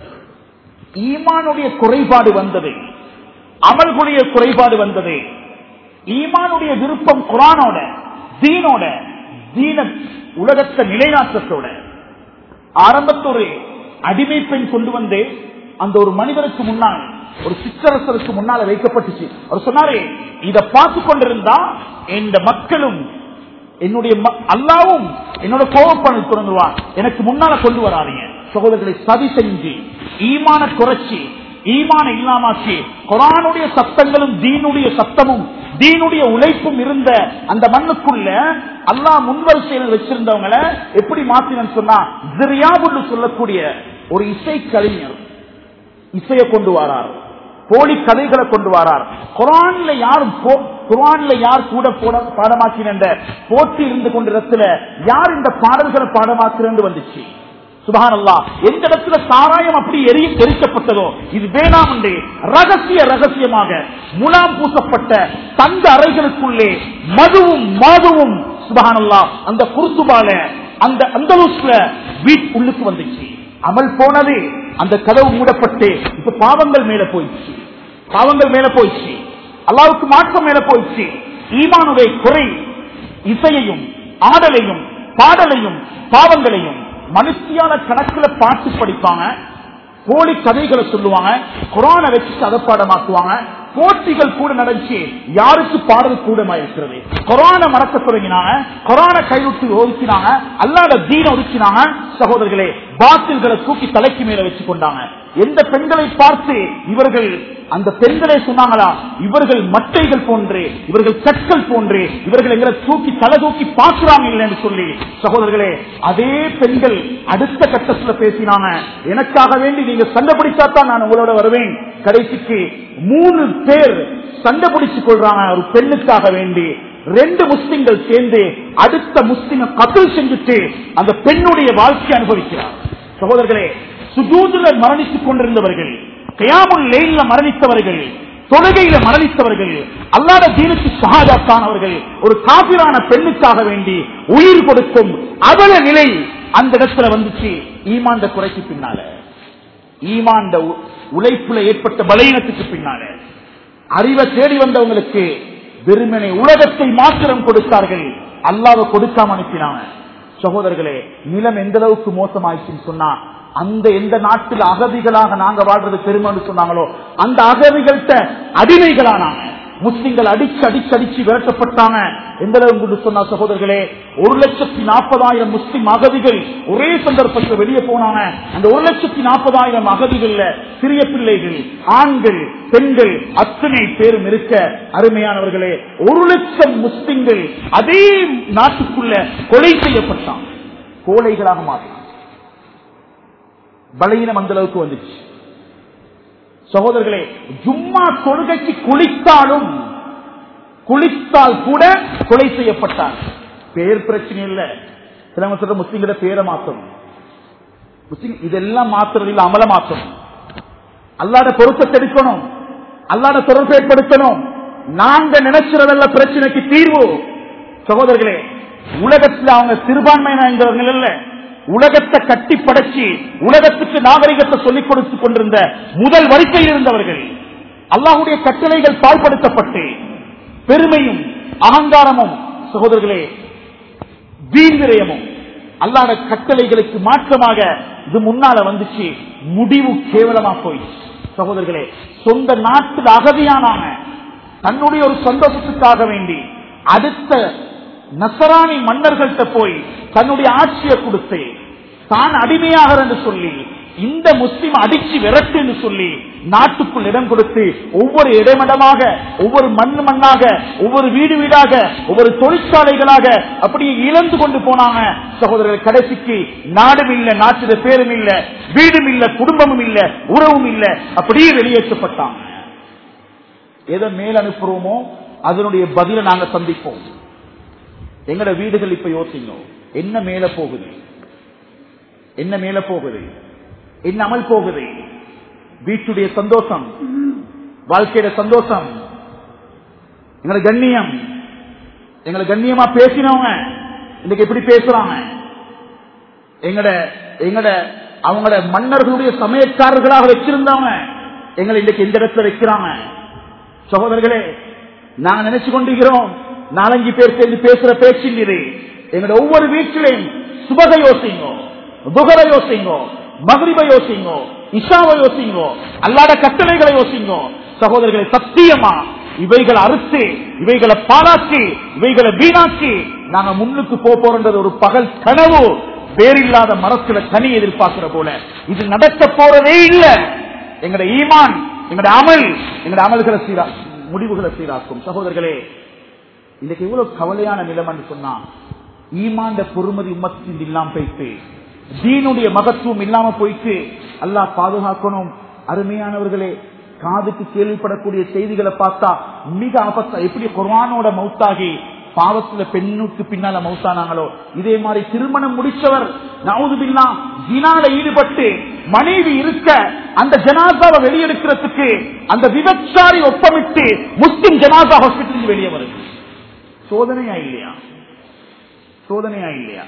ஈமானுடைய குறைபாடு வந்தது, அமல்களுடைய குறைபாடு வந்தது. ஈமானுடைய விருப்பம் குர்ஆனோட, தீனோட, தீன உலகத்தை நிலைநாட்டத்தோட. ஆரம்பத்தொரு அடிமை பெண் கொண்டு வந்து அந்த ஒரு மனிதருக்கு முன்னால், ஒரு சிற்றரசருக்கு முன்னால வைக்கப்பட்டுச்சு. அவர் சொன்னாரே, இதை பார்த்து கொண்டிருந்தா இந்த மக்களும் என்னுடைய அல்லாவும் என்னோட கோபப்பணி தொடங்குவார், எனக்கு முன்னால கொண்டு வராதீங்க. சகோதரர்களை சதி செஞ்சு ஈமான குறைச்சி ஈமான இல்லாமாக்கி குர்ஆனுடைய சத்தங்களும் தீனுடைய சத்தமும் தீனுடைய உழைப்பும் இருந்த அந்த மண்ணுக்குள்ள அல்லாஹ் முன்வரிசையில் வச்சிருந்தவங்களை எப்படி மாத்தினு சொன்னா, ஜிரியாபுன்னு சொல்லக்கூடிய ஒரு இசை கலைஞர் இசையை கொண்டு வரார், போலி கதைகளை கொண்டு வரார். குர்ஆன்ல யார் கூட பாடமாக்கின போட்டி இருந்து கொண்டிடத்துல யார் இந்த பாடல்களை பாடமாக்குறேன்னு வந்துச்சு. சுப்ஹானல்லாஹ், எந்த இடத்துல சாராயம் அப்படி எரிக்கப்பட்டதோ இது வேணாம் என்று ரகசியமாக முலாம் பூசப்பட்ட தங்க அறைகளுக்குள்ளே மதுவும் மாதுவும் சுப்ஹானல்லாஹ் அந்த குர்துபால அந்த அந்தலூஸ்ல வீட் உள்ளுக்கு வந்துச்சு. அமல் போனது, அந்த கதவு மூடப்பட்டு இப்ப பாவங்கள் மேல போயிடுச்சு, பாவங்கள் மேல போயிடுச்சு, அல்லாஹ்வுக்கு மாற்றம் மேல போயிடுச்சு. ஈமானுடைய குறை இசையையும் ஆடலையும் பாடலையும் பாவங்களையும் மனுஷியான கணக்குல பாட்டு படிப்பாங்க, போலி கதைகளை சொல்லுவாங்க, குர்ஆனை வச்சு கதைப்பாடமாக்குவாங்க. போட்டிகள் கூட நடந்துச்சு, யாருக்கு பாடல் கூடமா இருக்கிறது. குர்ஆனை மறக்க தொடங்கினாங்க, குர்ஆனை கைவிட்டு ஒதுக்கினாங்க, அல்லாஹ்வுடைய தீனை ஒதுக்கினாங்க. சகோதரர்களே, பாத்தில்களை தூக்கி தலைக்கு மேல வச்சு கொண்டாங்க. எந்த பெண்களை பார்த்து இவர்கள் அந்த பெண்களே சொன்னாங்களா, இவர்கள் மட்டைகள் போன்று, இவர்கள் கற்கள் போன்று, இவர்கள் எங்களை தூக்கி தலை தூக்கி பார்க்கிறாங்க இல்லைன்னு சொல்லி. சகோதரர்களே, அதே பெண்கள் அடுத்த கட்டத்தில் பேசினாங்க, எனக்காக வேண்டி நீங்க சண்டை பிடிச்சாத்தான் நான் உங்களோட வருவேன். கடைசிக்கு 3 பேர் சண்டை பிடிச்சுக் கொள்றாங்க ஒரு பெண்ணுக்காக வேண்டி. 2 முஸ்லிம்கள் சேர்ந்து அடுத்த முஸ்லிமை கத்ல் செஞ்சுட்டு அந்த பெண்ணுடைய வாழ்க்கை அனுபவிக்கிறார். சகோதரர்களே, சுஜூதுல மரணித்துக் கொண்டிருந்தவர்கள், கியாமுல் லைல்ல மரணித்தவர்கள், தொழுகையில மரணித்தவர்கள், அல்லாஹ்வுடைய தீனுக்கு ஷஹாதத்தானவர்கள், ஒரு காபிரான பெண்ணுக்காக வேண்டி உயிர் கொடுக்கும் அவல நிலை அந்த இடத்துல வந்துச்சு. ஈமான் குறைக்கு பின்னால, ஈமான் உழைப்புல ஏற்பட்ட பலவீனத்துக்கு பின்னால, அறிவை தேடி வந்தவங்களுக்கு வெறுமனே உலகத்தை மாத்திரம் கொடுத்தார்கள், அல்லாஹ்வை கொடுக்காம அனுப்பினாங்க. சகோதரர்களே, நிலம் எந்த அளவுக்கு மோசமாயிடுச்சுன்னு சொன்னா, அந்த எந்த நாட்டில் அகதிகளாக நாங்க வாழ்றது பெருமைன்னு சொன்னாங்களோ அந்த அகதிகள்கிட்ட அடிமைகளானாங்க. முஸ்லிம்கள் அடிச்சு விரட்டப்பட்டாங்க. எந்த அளவுக்கு சொன்னா சகோதரர்களே, 1,40,000 முஸ்லிம் அகதிகள் ஒரே சந்தர்ப்பத்தில் வெளியே போனாங்க. அந்த 1,40,000 அகதிகள்ல சிறிய பிள்ளைகள், ஆண்கள், பெண்கள் அத்தனை பேரும் இருக்க, அருமையானவர்களே 1,00,000 முஸ்லிம்கள் அதே நாட்டுக்குள்ள கொலை செய்யப்பட்டாங்க, கோழைகளாக மாறினாங்க. பலகீனம் அந்த அளவுக்கு வந்துச்சு சகோதரர்களே. ஜும்மா தொழுகைக்கு குளித்தால் கூட கொலை செய்யப்பட்டார். பேர் பிரச்சனை இல்ல, சில சொல்ற முஸ்லிம்கள பேரை மாற்றணும், முஸ்லிம் இதெல்லாம் மாத்துறது இல்ல, அமல மாற்றணும், அல்லாட பொருத்தத்தை எடுக்கணும், அல்லாட தொடர்பு ஏற்படுத்தணும். நாங்க நினைக்கிறதல்ல பிரச்சனைக்கு தீர்வு சகோதரர்களே. உலகத்தில் அவங்க சிறுபான்மையினர்கள் இல்ல, உலகத்தை கட்டி படைச்சி உலகத்துக்கு நாகரிகத்தை சொல்லிக் கொடுத்துக் கொண்டிருந்த முதல் வரிசையில் இருந்தவர்கள். அல்லாஹ்வுடைய கட்டளைகள் பாழ்படுத்தப்பட்டு பெருமையும் அகங்காரமும் சகோதரர்களே வீண்விரயமும் அல்லாஹ்வுடைய கட்டளைகளுக்கு மாற்றமாக இது முன்னால வந்துச்சு. முடிவு கேவலமா போயிடுச்சு சகோதரர்களே. சொந்த நாட்டில் அகதியானாங்க, தன்னுடைய ஒரு சந்தோஷத்துக்காக வேண்டி அடுத்த நசராணி மன்னர்கள்ட்ட போய் தன்னுடைய ஆட்சியை கொடுத்து தான் அடிமையாக என்று சொல்லி இந்த முஸ்லிம் அடிச்சு விரட்டு என்று சொல்லி நாட்டுக்குள் இடம் கொடுத்து ஒவ்வொரு இடமிடமாக, ஒவ்வொரு மண்ணாக, ஒவ்வொரு வீடாக, ஒவ்வொரு தொழிற்சாலைகளாக அப்படியே இழந்து கொண்டு போனாங்க சகோதரர்கள். கடைசிக்கு நாடும் இல்ல, நாட்டில பேரும் இல்ல, வீடும் இல்ல, குடும்பமும் இல்ல, உறவும் இல்ல, அப்படியே வெளியேற்றப்பட்டாங்க. எதை மேல் அனுப்புறோமோ அதனுடைய பதிலை நாங்க சந்திப்போம். எங்கட வீடுகள் இப்ப யோசிங்க, என்ன மேல போகுது, என்ன மேல போகுது, என்ன அமல் போகுது? வீட்டுடைய சந்தோஷம், வாழ்க்கையில சந்தோஷம், எங்களை கண்ணியம், எங்களை கண்ணியமா பேசினவங்க இன்னைக்கு எப்படி பேசுறாங்க? எங்கட அவங்களோட மன்னர்களுடைய சமயக்காரர்களாக வச்சிருந்தவங்க எங்களை இன்னைக்கு எந்த இடத்துல வைக்கிறாங்க? சகோதரர்களே, நாங்க நினைச்சு கொண்டிருக்கிறோம் 4-5 பேர் சேர்ந்து பேசுற பேச்சில் இது. எங்களோட ஒவ்வொரு வீட்டிலையும் சுபக யோசிங்கோ, துகர யோசிங்கோ, மக்ரிப யோசிங்கோ, இஷாவை யோசிங்கோ, அல்லாத கட்டளைகளை யோசிங்கோ. சகோதரர்களை சத்தியமா இவைகளை அறுத்து, இவைகளை பாராட்டி, இவைகளை வீணாக்கி நாங்க முன்னுக்கு போறது ஒரு பகல் கனவு. வேறில்லாத மரத்துல கனி எதிர்பார்க்கிற போல இது நடக்க போறதே இல்லை. எங்கட ஈமான், எங்கட அமல்களை முடிவுகளை சீராக்கும். சகோதரர்களே, இன்னைக்கு எவ்வளவு கவலையான நிலைமைன்னு சொன்னா, ஈமான் பொறுமதி உம்மத்தின் இல்லாம போயிட்டு, தீனுடைய மகத்துவம் இல்லாம போயிட்டு, அல்லாஹ் பாதுகாக்கணும். அருமையானவர்களே, காதுக்கு கேள்விப்படக்கூடிய செய்திகளை பார்த்தா மிக ஆபத்தா. எப்படி குர்ஆனோட மௌத்தாகி பாவத்துல பெண்ணுக்கு பின்னால மௌத்தானாங்களோ, இதே மாதிரி திருமணம் முடிச்சவர் நவுது பில்லாஹ் ஜினால ஈடுபட்டு மனைவி இருக்க அந்த ஜனாசாவை வெளியெடுக்கிறதுக்கு அந்த விபச்சாரி ஒப்பமிட்டு முஸ்லிம் ஜனாசா ஹாஸ்பிட்டலுக்கு வெளியே வருது. சோதனையா இல்லையா? சோதனையா இல்லையா?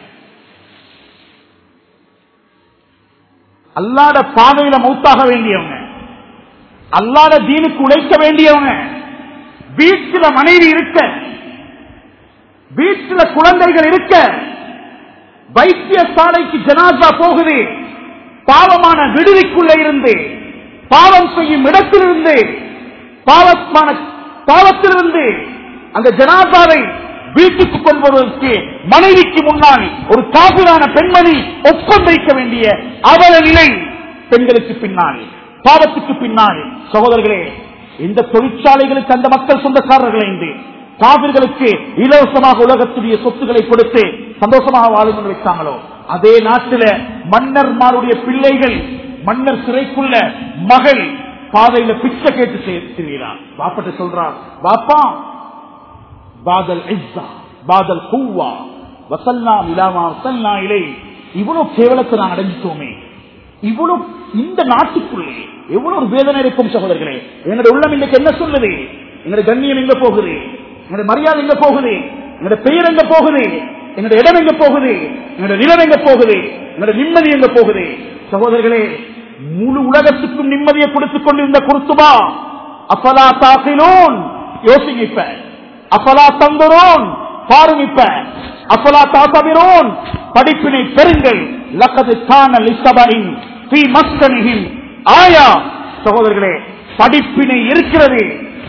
அல்லாத பாதையில மௌத்தாக வேண்டியவங்க, அல்லாத தீனுக்கு உழைக்க வேண்டியவங்க, வீட்டுல மனைவி இருக்க, வீட்டுல குழந்தைகள் இருக்க, வைத்தியசாலைக்கு ஜனாசா போகுது, பாவமான விடுதிக்குள்ள இருந்து, பாவம் செய்யும் இடத்திலிருந்து, பாவத்திலிருந்து அந்த ஜனாசாவை வீட்டுக்கு கொள்வதற்கு மனைவிக்கு முன்னால் ஒரு காபிரான பெண்மணி ஒப்பம் வைக்க வேண்டிய அவல நிலை பெண்களுக்கு பின்னால், பாவத்துக்கு பின்னால். சகோதரர்களே, இந்த தொழிற்சாலைகளுக்கு அந்த மக்கள் சொந்தக்காரர்கள் என்று காபிர்களுக்கு இலவசமாக உலகத்துடைய சொத்துக்களை கொடுத்து சந்தோஷமாக வாழும் வைத்தாங்களோ, அதே நாட்டில மன்னர்மாருடைய பிள்ளைகள், மன்னர் சிறைக்குள்ள மகள் பாதையில பிச்சை கேட்டு செய்கிறார். பாப்பட்ட சொல்றார், பாப்பா பாதல் இஸ்ஸா பாதல் குவ்வா வஸல்னா இலாமா வஸல்னா இலை. இவ்வளவு கேவலத்தை நான் அடைஞ்சிட்டோமே, இவ்வளவு இந்த நாட்டுக்குள்ளே எவ்வளவு ஒரு வேதனை இருக்கும் சகோதரர்களே. எங்களுடைய உள்ளம் இன்னைக்கு என்ன சொல்லுது? எங்களுடைய கண்ணியம் எங்க போகுது? எங்களுடைய மரியாதை எங்க போகுது? எங்களுடைய பெயர் எங்க போகுது? எங்களுடைய இடம் எங்க போகுது? எங்களுடைய நிலம் எங்க போகுது? எங்களுடைய நிம்மதி எங்க போகுது? சகோதரர்களே, முழு உலகத்துக்கும் நிம்மதியை கொடுத்துக் கொண்டிருந்த குர்துபா, அஃபலா தாகிலூன், யோசிங்க இப்ப, அஃபலா தந்துரூன், பாருங்க இப்ப, அஃபலா தாதபிரூன், படிப்பினை பெறுங்கள். லகத் கான லிஸபஇன் ஃபீ மஸ்கனிஹிம் ஆயா. சகோதரர்களே, படிப்பினை இருக்கிறது,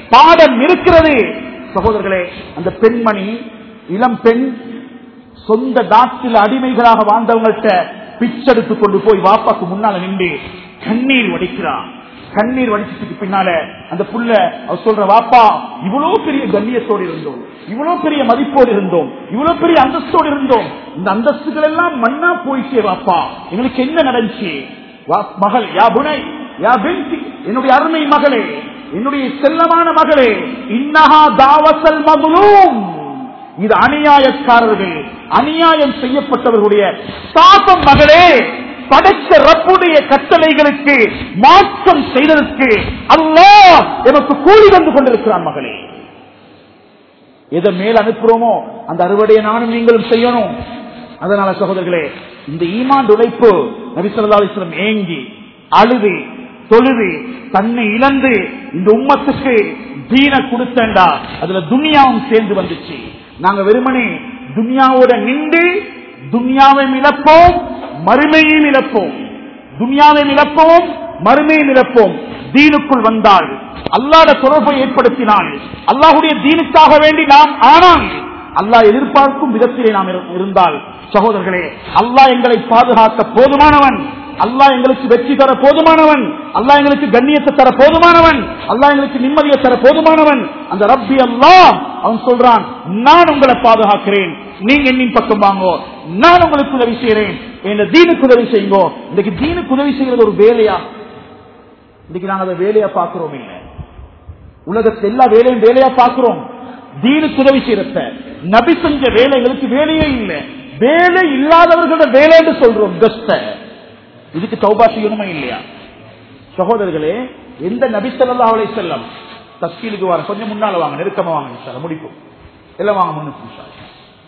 பாடம் இருக்கிறது. சகோதரர்களே, அந்த பெண்மணி, இளம் பெண், சொந்த நாட்டில் அடிமைகளாக வாழ்ந்தவங்கள்ட்ட பிச்செடுத்துக் கொண்டு போய் வாப்பாக்கு முன்னால நின்று கண்ணீர் வடிக்கிறான். கண்ணீர் வடிச்சதுக்கு பின்னால அந்த புள்ள அவர் சொல்ற, வாப்பா, இவ்வளவு பெரிய கண்ணியத்தோடு இருந்தோம், இவ்வளவு பெரிய மதிப்போடு இருந்தோம், இவ்வளவு பெரிய அந்தஸ்தோடு இருந்தோம், இந்த அந்தஸ்துகள் எல்லாம் மண்ணா போயிட்டே வாப்பா, எங்களுக்கு என்ன நடந்துச்சு? மகள், யா புனை யா பின்தி, என்னுடைய அருமை மகளே, என்னுடைய செல்லமான மகளே, இன்னஹா தாவசல் மதுலூம், இது அநியாயக்காரர்கள், அநியாயம் செய்யப்பட்டவர்களுடைய சாபம் மகளே. படைத்த ரப்புடைய கட்டளைகளுக்கு மாற்றம் செய்ததற்கு அல்லாஹ் எனக்கு கூலி வந்து கொண்டிருக்கிறான் மகளே. எதை மேல் அனுப்புறோமோ அந்த அறுவடையை நானும் நீங்களும் செய்யணும். அதனால சகோதரர்களே, இந்த ஈமான் உழைப்பு நபி ஸல்லல்லாஹு அலைஹி வஸல்லம் ஏங்கி அழுது தொழுது தன்னை இழந்து இந்த உம்மத்துக்கு தீன கொடுத்தா அதுல துனியாவும் சேர்ந்து வந்துச்சு. நாங்க வெறுமனே துனியாவோட நின்று துனியாவை இழப்போம், மறுமையும் இழப்போம், துனியாவை இழப்போம், மறுமையும் இழப்போம். தீனுக்குள் வந்தால், அல்லாஹ்வுடைய தொடர்பை ஏற்படுத்தினால், அல்லாஹ்வுடைய தீனுக்காக வேண்டி நாம் ஆனால் அல்லாஹ் எதிர்பார்க்கும் விதத்திலே நாம் இருந்தால் சகோதரர்களே, அல்லாஹ் எங்களை பாதுகாக்க போதுமானவன், அல்லாஹ் எங்களுக்கு வெற்றி தர போதுமானவன், அல்லாஹ் எங்களுக்கு கண்ணியத்தை தர போதுமானவன், அல்லாஹ் எங்களுக்கு நிம்மதியை தர போதுமானவன். அந்த ரப்பி அல்லாஹ் அவன் சொல்றான், நான் உங்களை பாதுகாக்கிறேன், நீங்க என்னின் பக்கம் வாங்கோ, நான் உங்களுக்கு உதவி செய்யறேன், என் தீனுக்கு உதவி செய்யுங்கோ. இன்னைக்கு தீனுக்கு உதவி செய்யறது ஒரு வேலையா? இன்னைக்கு நாங்க அதை வேலையா பார்க்கிறோம் இல்ல. உலகத்தில் எல்லா வேலையும் வேலையா பார்க்கிறோம். தீனுக்கு உதவி செய்யறத நபி செஞ்ச வேலைகளுக்கு வேலையே இல்லை, வேலை இல்லாதவர்களோட வேலை என்று சொல்றோம். இதுக்கு தௌபா செய்யணுமா இல்லையா? சகோதரர்களே, எந்த நபி ஸல்லல்லாஹு அலைஹி வஸல்லம் தஸ்கீலுக்கு வர கொஞ்சம் முன்னால வாங்க, நெருக்கமா வாங்க, இன்ஷா அல்லாஹ் முடிப்போம். எல்லாம் வாங்க முன்னுக்கு இன்ஷா அல்லாஹ்.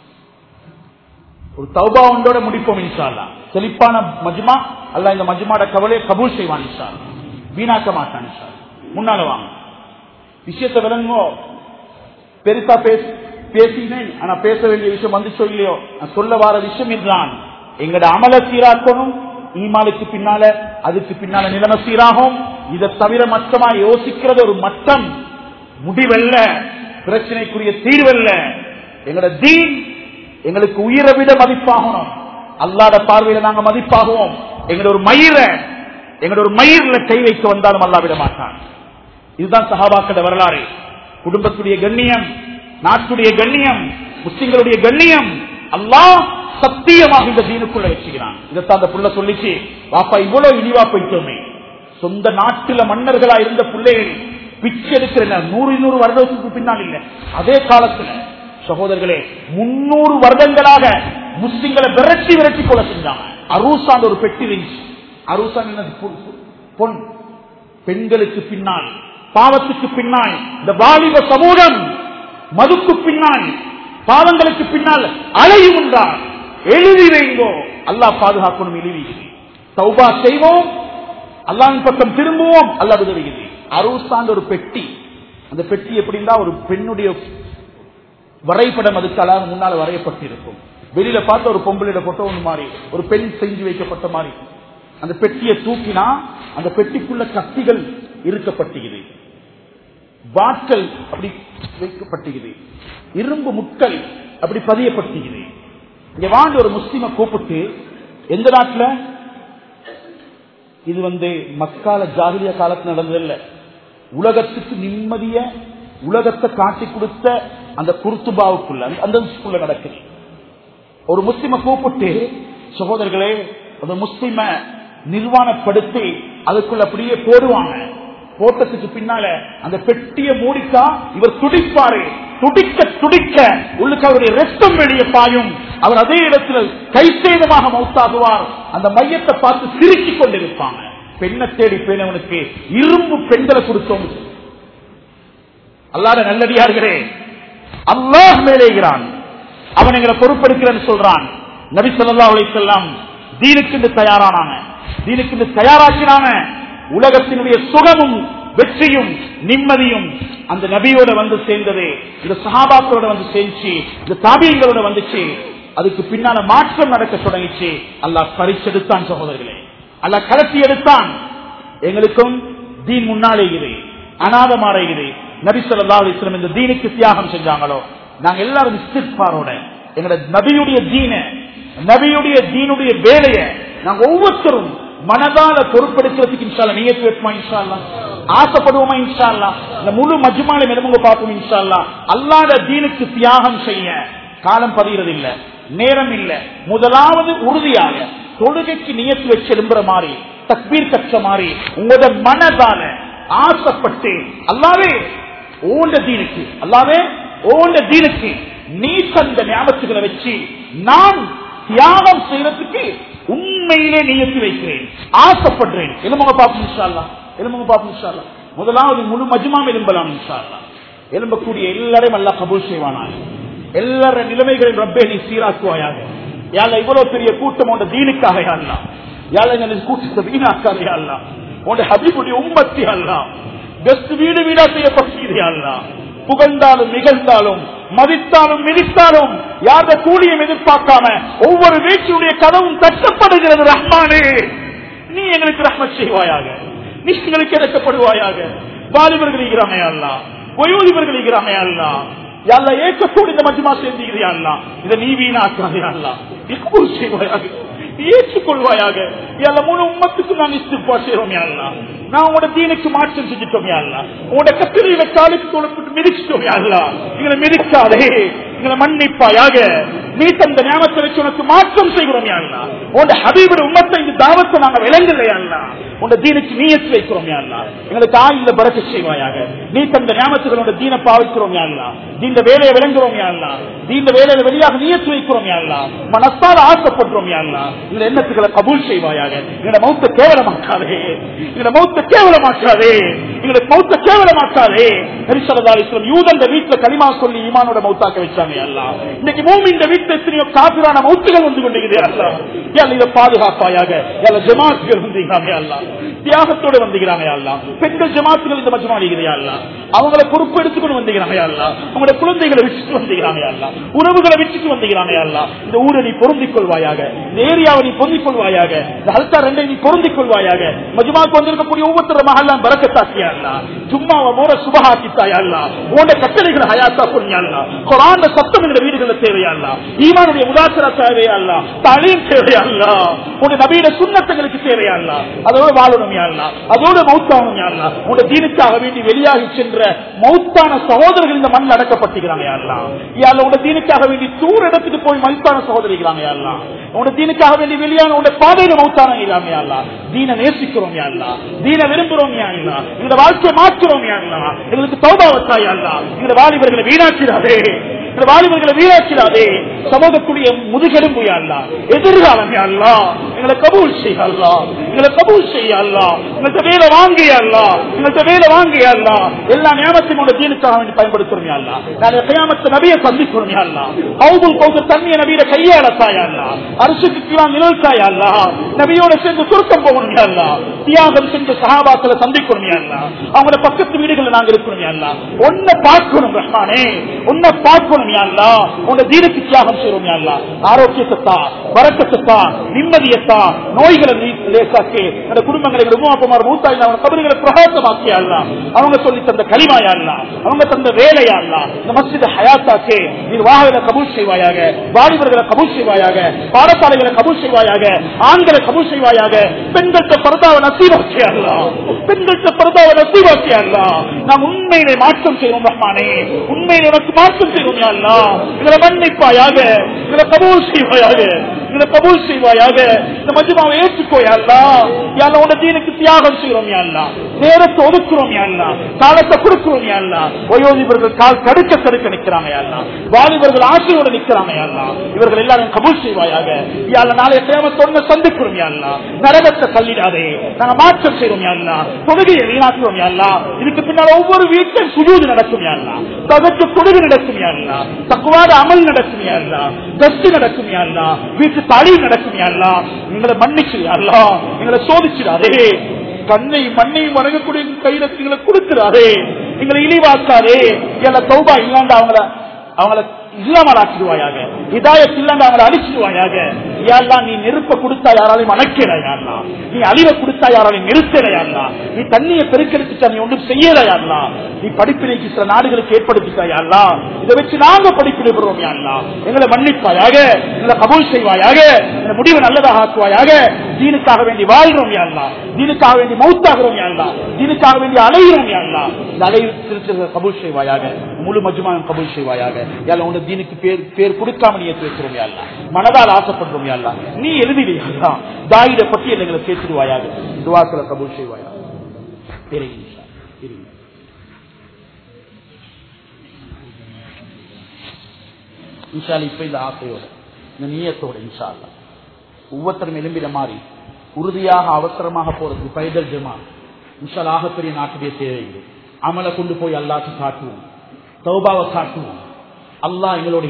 ஒரு தௌபா ஒன்றோட முடிப்போம் இன்ஷா அல்லாஹ். செழிப்பான மஜ்மா, அல்லாஹ் இந்த மஜ்மாட கவலையை கபூல் செய்வான் இன்ஷா அல்லாஹ், வீணாக்க மாட்டான் இன்ஷா அல்லாஹ். முன்னால வாங்க, விஷயத்தை விளங்குவோ. பெருசா பேசினேன், ஆனா பேச வேண்டிய விஷயம் வந்துச்சோ இல்லையோ, நான் சொல்ல வர விஷயம் இதுதான். எங்கட அமல சீராக்கணும், ஈமானுக்கு பின்னால அதுக்கு பின்னால நிலைமை சீராகும். இதை தவிர மட்டமா யோசிக்கிறது ஒரு மட்டம், முடிவல்ல, பிரச்சனைக்குரிய தீர்வல்ல. எங்களோட தீன் எங்களுக்கு உயிரை விட மதிப்பாகணும். அல்லாஹ்வுடைய பார்வையில நாங்க மதிப்பாகுவோம். எங்களோட ஒரு மயிர்ல கை வைக்க வந்தாலும் அல்லாஹ் விட மாட்டான். இதுதான் சஹாபாக்களோட வரலாறு. குடும்பத்துடைய கண்ணியம், நாட்டுடைய கண்ணியம், முஸ்லிம்களுடைய கண்ணியம் அல்லாஹ் சத்தியமாக இந்த தீனுக்குள்ள வச்சுக்கிறான். இதைத்தான் அந்த புள்ள சொல்லிச்சு, வாப்பா இவ்வளவு இழிவா போயிட்டோமே, சொந்த நாட்டில மன்னர்களா இருந்த பிள்ளைகள் பிச்சை எடுக்கிற 100 வருடத்துக்கு பின்னால் இல்ல, அதே காலத்துல சகோதரர்களே 300 வருடங்களாக முஸ்லிம்களை விரட்டி கொலை செஞ்சாங்க. அரூசான் ஒரு பெட்டி இருந்துச்சு. அரூசான் பொன், பெண்களுக்கு பின்னால், பாவத்துக்கு பின்னால் இந்த வாலிப சமூகம் மதுக்கு பின்னால், பாவங்களுக்கு பின்னால் அலையும் என்றார். எழுதி வைங்கோ, அல்லாஹ் பாதுகாக்கணும். எழுதி தௌபா செய்வோம், அல்லாஹ்வின் பக்கம் திரும்புவோம், அல்லாஹ் உதவுகிறது. அரூசான் ஒரு பெட்டி. அந்த பெட்டி எப்படின்னா ஒரு பெண்ணுடைய வரைபடம் அதுக்கு முன்னால் வரையப்பட்டிருக்கும். வெளியில பார்த்த ஒரு பொம்பளையிட போட்டோ ஒன்று மாதிரி, ஒரு பெண் செஞ்சு வைக்கப்பட்ட மாதிரி. அந்த பெட்டியை தூக்கினா அந்த பெட்டிக்குள்ள கத்திகள் இருக்கப்பட்டுகிறது, வாட்கள் அப்படி வைக்கப்பட்டுகிறது, இரும்பு முட்கள் அப்படி பதியப்பட்டுகிறது. இங்க வாழ்ந்து ஒரு முஸ்லிமை கூப்பிட்டு, எந்த நாட்டில் இது மக்கால ஜாகிலியா காலத்தில் நடந்ததில்லை, உலகத்துக்கு நிம்மதிய உலகத்தை காட்டி கொடுத்த அந்த குர்துபாவுக்குள்ள அந்த நடக்குது. ஒரு முஸ்லிமை கூப்பிட்டு, சகோதரர்களே, ஒரு முஸ்லிம நிர்வாணப்படுத்தி அதுக்குள்ள அப்படியே போடுவாங்க. போட்டத்துக்கு பின்னால அந்த பெட்டியை மூடிக்கா இவர் துடிப்பாரு, துடிக்க துடிக்க உள்ளுக்கு அவருடைய ரத்தம் வெளியே பாயும். அவர் அதே இடத்தில் கைசேதமாக மௌத்தாகுவார். அந்த மையத்தை பார்த்து சிரிச்சுக் கொண்டிருப்பாங்க. பெண்ணை தேடி பேணவனுக்கு இரும்பு பெண்களை கொடுத்தோம். அல்லாஹ்வுடைய நல்லடியார்களே, அல்லாஹ் மேலேகிறான், அவன் எங்களை பொறுப்பெடுக்கிறேன்னு சொல்றான். நபி ஸல்லல்லாஹு அலைஹி வஸல்லம் தீனுக்கு தயாரானாங்க, தீனுக்கு தயாராக்கினாங்க. உலகத்தினுடைய சுகமும் வெற்றியும் நிம்மதியும் அந்த நபியோட வந்து சேர்ந்தது, இந்த சஹாபாக்களோட வந்து சேர்ந்துச்சு, இந்த தாபியங்களோட வந்துச்சு. அதுக்கு பின்னால மாற்றம் நடக்க தொடங்கிச்சு. அல்லாஹ் பறிச்செடுத்தான் சகோதரர்களே, அல்லாஹ் கலத்தி எடுத்தான். எங்களுக்கும் தீன் முன்னாலே இது அநாதமாறுகிறது. நபி ஸல்லல்லாஹு அலைஹி வஸல்லம் இந்த தீனுக்கு தியாகம் செஞ்சாங்களோ, நாங்க எல்லாரும் இஸ்திக்பாரோட எங்களோட நபியுடைய தீனுடைய வேலையை நாங்க ஒவ்வொருத்தரும் மனதால பொறுப்பெடுக்கிறதுக்கு இன்ஷா அல்லாஹ் நியத் வைப்போமா, இன்ஷா அல்லாஹ் ஆசைப்படுவோமா, இன்ஷா அல்லாஹ் இந்த முழு மஜ்மால மெருமுக பார்ப்போம், இன்ஷா அல்லாஹ் அல்லாஹ்வுடைய தீனுக்கு தியாகம் செய்ய காலம் பதிகிறது இல்ல, நேரம் இல்ல. முதலாவது உறுதியாக தொழுகைக்கு நியத்து வச்சு எழும்புற மாதிரி, தக்பீர் கற்ற மாதிரி உங்களோட மனதால ஆசைப்பட்டு அல்லாவே ஓண்ட தீனுக்கு நீ தந்த ஞாபகத்துகளை வச்சு நான் தியாகம் செய்யறதுக்கு உண்மையிலே நியத்து வைக்கிறேன், ஆசைப்படுறேன். எலும்புங்க பாப்போம் இன்ஷா அல்லாஹ். முதலாவது முழு மஜ்மாம் எழும்பலாம் இன்ஷா அல்லாஹ். எழும்பக்கூடிய எல்லாரையும் அல்லாஹ் கபூல் செய்வானாக. எல்லார நிலைமைகளின் ரப்பே நீ சீராக்குவாயாக. யாழ் இவ்வளவு பெரிய கூட்டம் உண்ட தீனுக்காக அல்லாஹ், யாழ் எங்களின் கூட்டத்தை வீணாக்காதே அல்லாஹ். உண்ட ஹபீபுடைய உம்மத்தி அல்லாஹ் பெஸ்ட் வீடு வீடா செய்யப்பட்டது அல்லாஹ். புகழ்ந்தாலும் நிகழ்ந்தாலும் மதித்தாலும் மிதித்தாலும் யார கூலியும் எதிர்பார்க்காம ஒவ்வொரு வீழ்ச்சியுடைய கதவும் தட்டப்படுகிறது. ரஹ்மானே நீ எங்களுக்கு ரஹ்மத் செய்வாயாக, நீ எங்களுக்கு இறக்கப்படுவாயாக. வாலிபர்கள் இருக்கிறாங்க அல்லாஹ், வயோதிபர்கள் இருக்கிறாங்க அல்லாஹ், யாழ்லா ஏற்கக்கூடிய இந்த மஜ்மா சேர்ந்துகிறியா அல்லாஹ், இதை நீ வீணாக்காதே அல்லாஹ், இக்பூல் செய்வாயாக, ஏற்றுக்கொள்வாயாக. முழு உம்மத்துக்கு நாங்கள் இஸ்திக்பார் செய்றோம் யா அல்லாஹ். நான் உங்களோட தீனுக்கு மாற்றம் செஞ்சுட்டோம் யா அல்லாஹ். உங்களோட கட்டளையில காலுக்கு தோளப்பட்டு மிதிச்சிட்டோம் யா அல்லாஹ். எங்களை மிதிக்காதே, எங்களை மன்னிப்பாயாக. நீ தந்த ஞாபகத்தை வச்சு உனக்கு மாற்றம் செய்கிறோம் யா அல்லாஹ். உங்களோட ஹபீபுடைய உம்மத்தை இந்த தாவத்தை நாங்க விளங்கல யா அல்லாஹ். உங்களோட தீனுக்கு நியத்து வைக்கிறோம் யா அல்லாஹ். எங்களுக்கு ஆயில பரக்கத் செய்வாயாக. நீ தந்த ஞாபகங்களோட தீனை பாவிக்கிறோம் யா அல்லாஹ். தீன வேலையை விளங்குறோம் யா அல்லாஹ். தீன வேலையில வெளியாக நியத்து வைக்கிறோம் யா அல்லாஹ். மனசால ஆசைப்படுறோம் யா அல்லாஹ். இந்த எண்ணத்துக்களை கபூல் செய்வாயாக. எங்களோட மௌத்த கேவலமாக்காதே, எங்களோட மௌத்த கேவலமாக்காதே, எங்களோட மௌத்த கேவலமாக்காதே. நபி ஸல்லல்லாஹு அலைஹி வஸல்லம் யூதன் வீட்டுல கலிமா சொல்லி ஈமானோட மௌத்தாக்க வச்சாங்க யா அல்லாஹ். இன்னைக்கு மூமின் வீட்டுல எத்தனையோ காபிரான மௌத்துகள் வந்து கொண்டிருக்குது யா அல்லாஹ். யா அல்லாஹ் இதை பாதுகாப்பாயாக. யா அல்லாஹ் ஜமாத்துகள் வந்தீங்க யா அல்லாஹ், தியாகத்தோட வந்தீங்க யா அல்லாஹ். பெண்கள் ஜமாத்துகள் இந்த மஜ்மா இருக்குது யா அல்லாஹ், அவங்களை பொறுப்பு எடுத்துக்கொண்டு வந்தீங்க யா அல்லாஹ். அவங்களோட குழந்தைகளை விட்டுட்டு வந்தீங்க யா அல்லாஹ், உறவுகளை விட்டுட்டு வந்தீங்க யா அல்லாஹ். இந்த ஊரை நீ பொருந்திக் கொள்வாயாக, இந்த ஏரியாவை நீ பொருந்திக் கொள்வாயாக, இந்த ஹல்கா ரெண்டை நீ பொருந்திக் கொள்வாயாக. மஜ்மாக்கு வந்திருக்கக்கூடிய ஒவ்வொருத்தர மஹல்லாம் பரக்கத்தாக்கியா அல்லாஹ். ஜும்மாவை மோர சுபஹாக்கித்தாயா அல்லாஹ். உன்னுடைய கட்டளைகளை ஹயாத்தா கொள்ளியா அல்லாஹ். குர்ஆன்ல சத்தம் என்ற வீடுகளில் தேவையா அல்லாஹ். ஈமானுடைய முதாக்கரா தேவையா அல்லாஹ். தலீம் தேவையா அல்லாஹ். உன்னுடைய நபியுடைய சுன்னத்துகளுக்கு தேவையா அல்லாஹ். அதோட வாழணும் யா அல்லாஹ், அதோட மௌத்தாகணும் யா அல்லாஹ். உன்னுடைய தீனுக்காக வேண்டி வெளியாகி சென்ற மௌத்தான சகோதரர்கள் இந்த மண்ணில் அடக்கப்பட்டிருக்கிறாங்க யா அல்லாஹ். யா அல்லாஹ் உன்னுடைய தீனுக்காக வேண்டி தூர இடத்துக்கு போய் மௌத்தான சகோதரிக்கிறாங்க யா அல்லாஹ். உன்னுடைய தீனுக்காக வேண்டி வெளியான உன்னுடைய பாதையில மௌத்தான யா அல்லாஹ். தீனை நேசிக்கிறோம் யா அல்லாஹ், தீனை விரும்புறோம் யா அல்லாஹ். எங்களுடைய வாழ்க்கையை மாற்றுறோம் யா அல்லாஹ். எங்களுக்கு தௌபா வச்சா யா அல்லாஹ். எங்களுடைய வாலிபர்களை வீணாக்கிறாதே, வாலிபர்களை வீணாக்கிறாதே. சமூகத்துடைய முதுகெலும்பு யா அல்லாஹ், எதிர்காலம் யா அல்லாஹ். எங்களை கபூல் செய்ய அல்லாஹ், எங்களை கபூல் செய்ய அல்லாஹ். எங்கள்கிட்ட வேலை வாங்கிய அல்லாஹ், எங்கள்கிட்ட வேலை வாங்கிய அல்லாஹ். எல்லா நியமத்தையும் உள்ள தீனுக்காக வேண்டி பயன்படுத்துறோம் யா அல்லாஹ். நாளைய கியாமத்தை நபியை சந்திக்கிறோம் யா அல்லாஹ். ஹவுதுல் கௌசர் தண்ணிய நபியை கையாளத்தா யா அல்லாஹ். அரிசிக்கு கீழே நிழல்தா யா அல்லாஹ். நபியோட சேர்ந்து சுருக்கம் போகணும் யா அல்லாஹ். தியாகம் செஞ்ச சஹாபாக்களை சந்திக்கணும் யா அல்லாஹ். அவங்களோட பக்கத்து வீடுகளில் நாங்க இருக்கணும் யா அல்லாஹ். ஒன்ன பார்க்கணும் ரஹ்மானே, ஒன்ன பார்க்கணும் யா அல்லாஹ். உன்னுடைய தீனுக்கு தியாகம் செய்றோம் யா அல்லாஹ். ஆரோக்கியத்தா, பரக்கத்தா, நிம்மதியத்தா, நோய்களை லேசாக்கி அந்த குடும்பங்களை மூத்தாய் கபறுகளை பிரகாசமாக்கியா அல்லாஹ். அவங்க சொல்லி தந்த கலிமா யா அல்லாஹ், அவங்க தந்த வேலையா அல்லாஹ். இந்த மஸ்ஜித் ஹயாத்தாக்கே நிர்வாகிகளை கபூல் செய்வாயாக, வாலிபர்களை கபூல் செய்வாயாக, பாடசாலைகளை கபூல் செய்வாயாக, ஆண்களை கபூல் செய்வாயாக. பெண்களுக்கு பரதாவை நசீவாக்கியா அல்லாஹ், பெண்களுக்கு பரதாவை நசீவாக்கியா அல்லாஹ். நாம் உண்மையிலே மாற்றம் செய்வோம் ரஹ்மானே, உண்மையிலே உனக்கு மாற்றம் செய்வோம் யா அல்லாஹ். எங்களை மன்னிப்பாயாக, எங்களை கபூல் செய்வாயாக, எங்களை கபூல் செய்வாயாக. இந்த மஜ்மாவை ஏற்றுக்கோயா அல்லாஹ். யா அல்லாஹ் உன்னுடைய தீனுக்கு தியாகம் செய்கிறோம் யா அல்லாஹ். நேரத்தை ஒதுக்குறோம் யா அல்லாஹ், காலத்தை கொடுக்கிறோம் யா அல்லாஹ். வயோதிபர்கள் கால் கடுக்க கடுக்க நிற்கிறாங்க யா அல்லாஹ், வாலிபர்கள் ஆசையோடு நிற்கிறாங்க யா அல்லாஹ். இவர்கள் எல்லாரும் கபூல் செய்வாயாக. யா அல்லாஹ் நாளைய கியாமத்தோடு சந்திக்கிறோம் யா அல்லாஹ். நரகத்தை தள்ளிடாதே, நாங்க மாற்றம் செய்றோம் யா அல்லாஹ். தொழுகையை வீணாக்குறோம் யா அல்லாஹ். இதுக்கு பின்னால் ஒவ்வொரு வீட்டிலும் சுஜூது நடக்கும் யா அல்லாஹ், தகஜ்ஜு தொழுகை நடக்கும் யா அல்லாஹ், தக்வாத அமல் நடக்கும் யா அல்லாஹ், கஸ்து நடக்கும் யா அல்லாஹ், வீட்டு தலீம் நடக்கும் யா அல்லாஹ். எங்களை மன்னிச்சு யா அல்லாஹ், எங்களை சோதிச்சிடாதே. கண்ணை மண்ணையும் வணங்கக்கூடிய கையில கொடுக்கிறாரே, எங்களை இழிவாக்காதே. தௌபா இல்லாண்ட அவங்கள இல்லாமல் ஆக்கிடுவாயாக. ஹிதாயத் இல்லங்க அவங்களை அழிச்சிடுவாயாக. யா அல்லாஹ் நீ நெருப்ப கொடுத்தா யாராலையும் அணைக்கல யா அல்லாஹ். நீ அழிவை கொடுத்தா யாராலையும் நிறுத்தல யா அல்லாஹ். நீ தண்ணியை பெருக்கெடுத்துட்டா நீ ஒன்றும் செய்யல யா அல்லாஹ். நீ படிப்பினைக்கு சில நாடுகளுக்கு ஏற்படுத்திட்டா யா அல்லாஹ். இதை வச்சு நாங்க படிப்பிடுகிறோம் யா அல்லாஹ். எங்களை மன்னிப்பாயாக, எங்களை கபூல் செய்வாயாக, இந்த முடிவை நல்லதாக ஆக்குவாயாக. தீனுக்காக வேண்டி வாழ்றோம் யா அல்லாஹ். தீனுக்காக வேண்டி மௌத்தாகிறோம் யா அல்லாஹ். தீனுக்காக வேண்டி அலைகிறோம் யா அல்லாஹ். இந்த அலைவு கபூல் செய்வாயாக. முழு மஜ்மாவும் கபூல் செய்வாயாக. யா அல்லாஹ் உன்னுடைய தீனுக்கு பேர் கொடுக்காம நீ ஏற்று வைக்கிறோம் யா அல்லாஹ். மனதால் ஆசைப்படுறோம் யா அல்லாஹ். நீ எழுதிடு யா அல்லாஹ். தாயிட பட்டியல் எங்களை சேர்த்துடுவாயாக. துஆக்களை கபூல் செய்வாயாக. இன்ஷா அல்லாஹ் இப்ப இந்த ஆசையோட இந்த நியத்தோட இன்ஷா அல்லாஹ் ஒவ்வொருத்தரும் எலும்பிட மாறி உறுதியாக அவசரமாக போறது பைதல் ஜமா இன்ஷா அல்லாஹ் ஆகப்பெரிய நாட்டுடைய தேவை. அமலை கொண்டு போய் அல்லாஹ்க்கு காட்டுவோம், தௌபாவை காட்டுவோம். அல்லாஹ் எங்களோட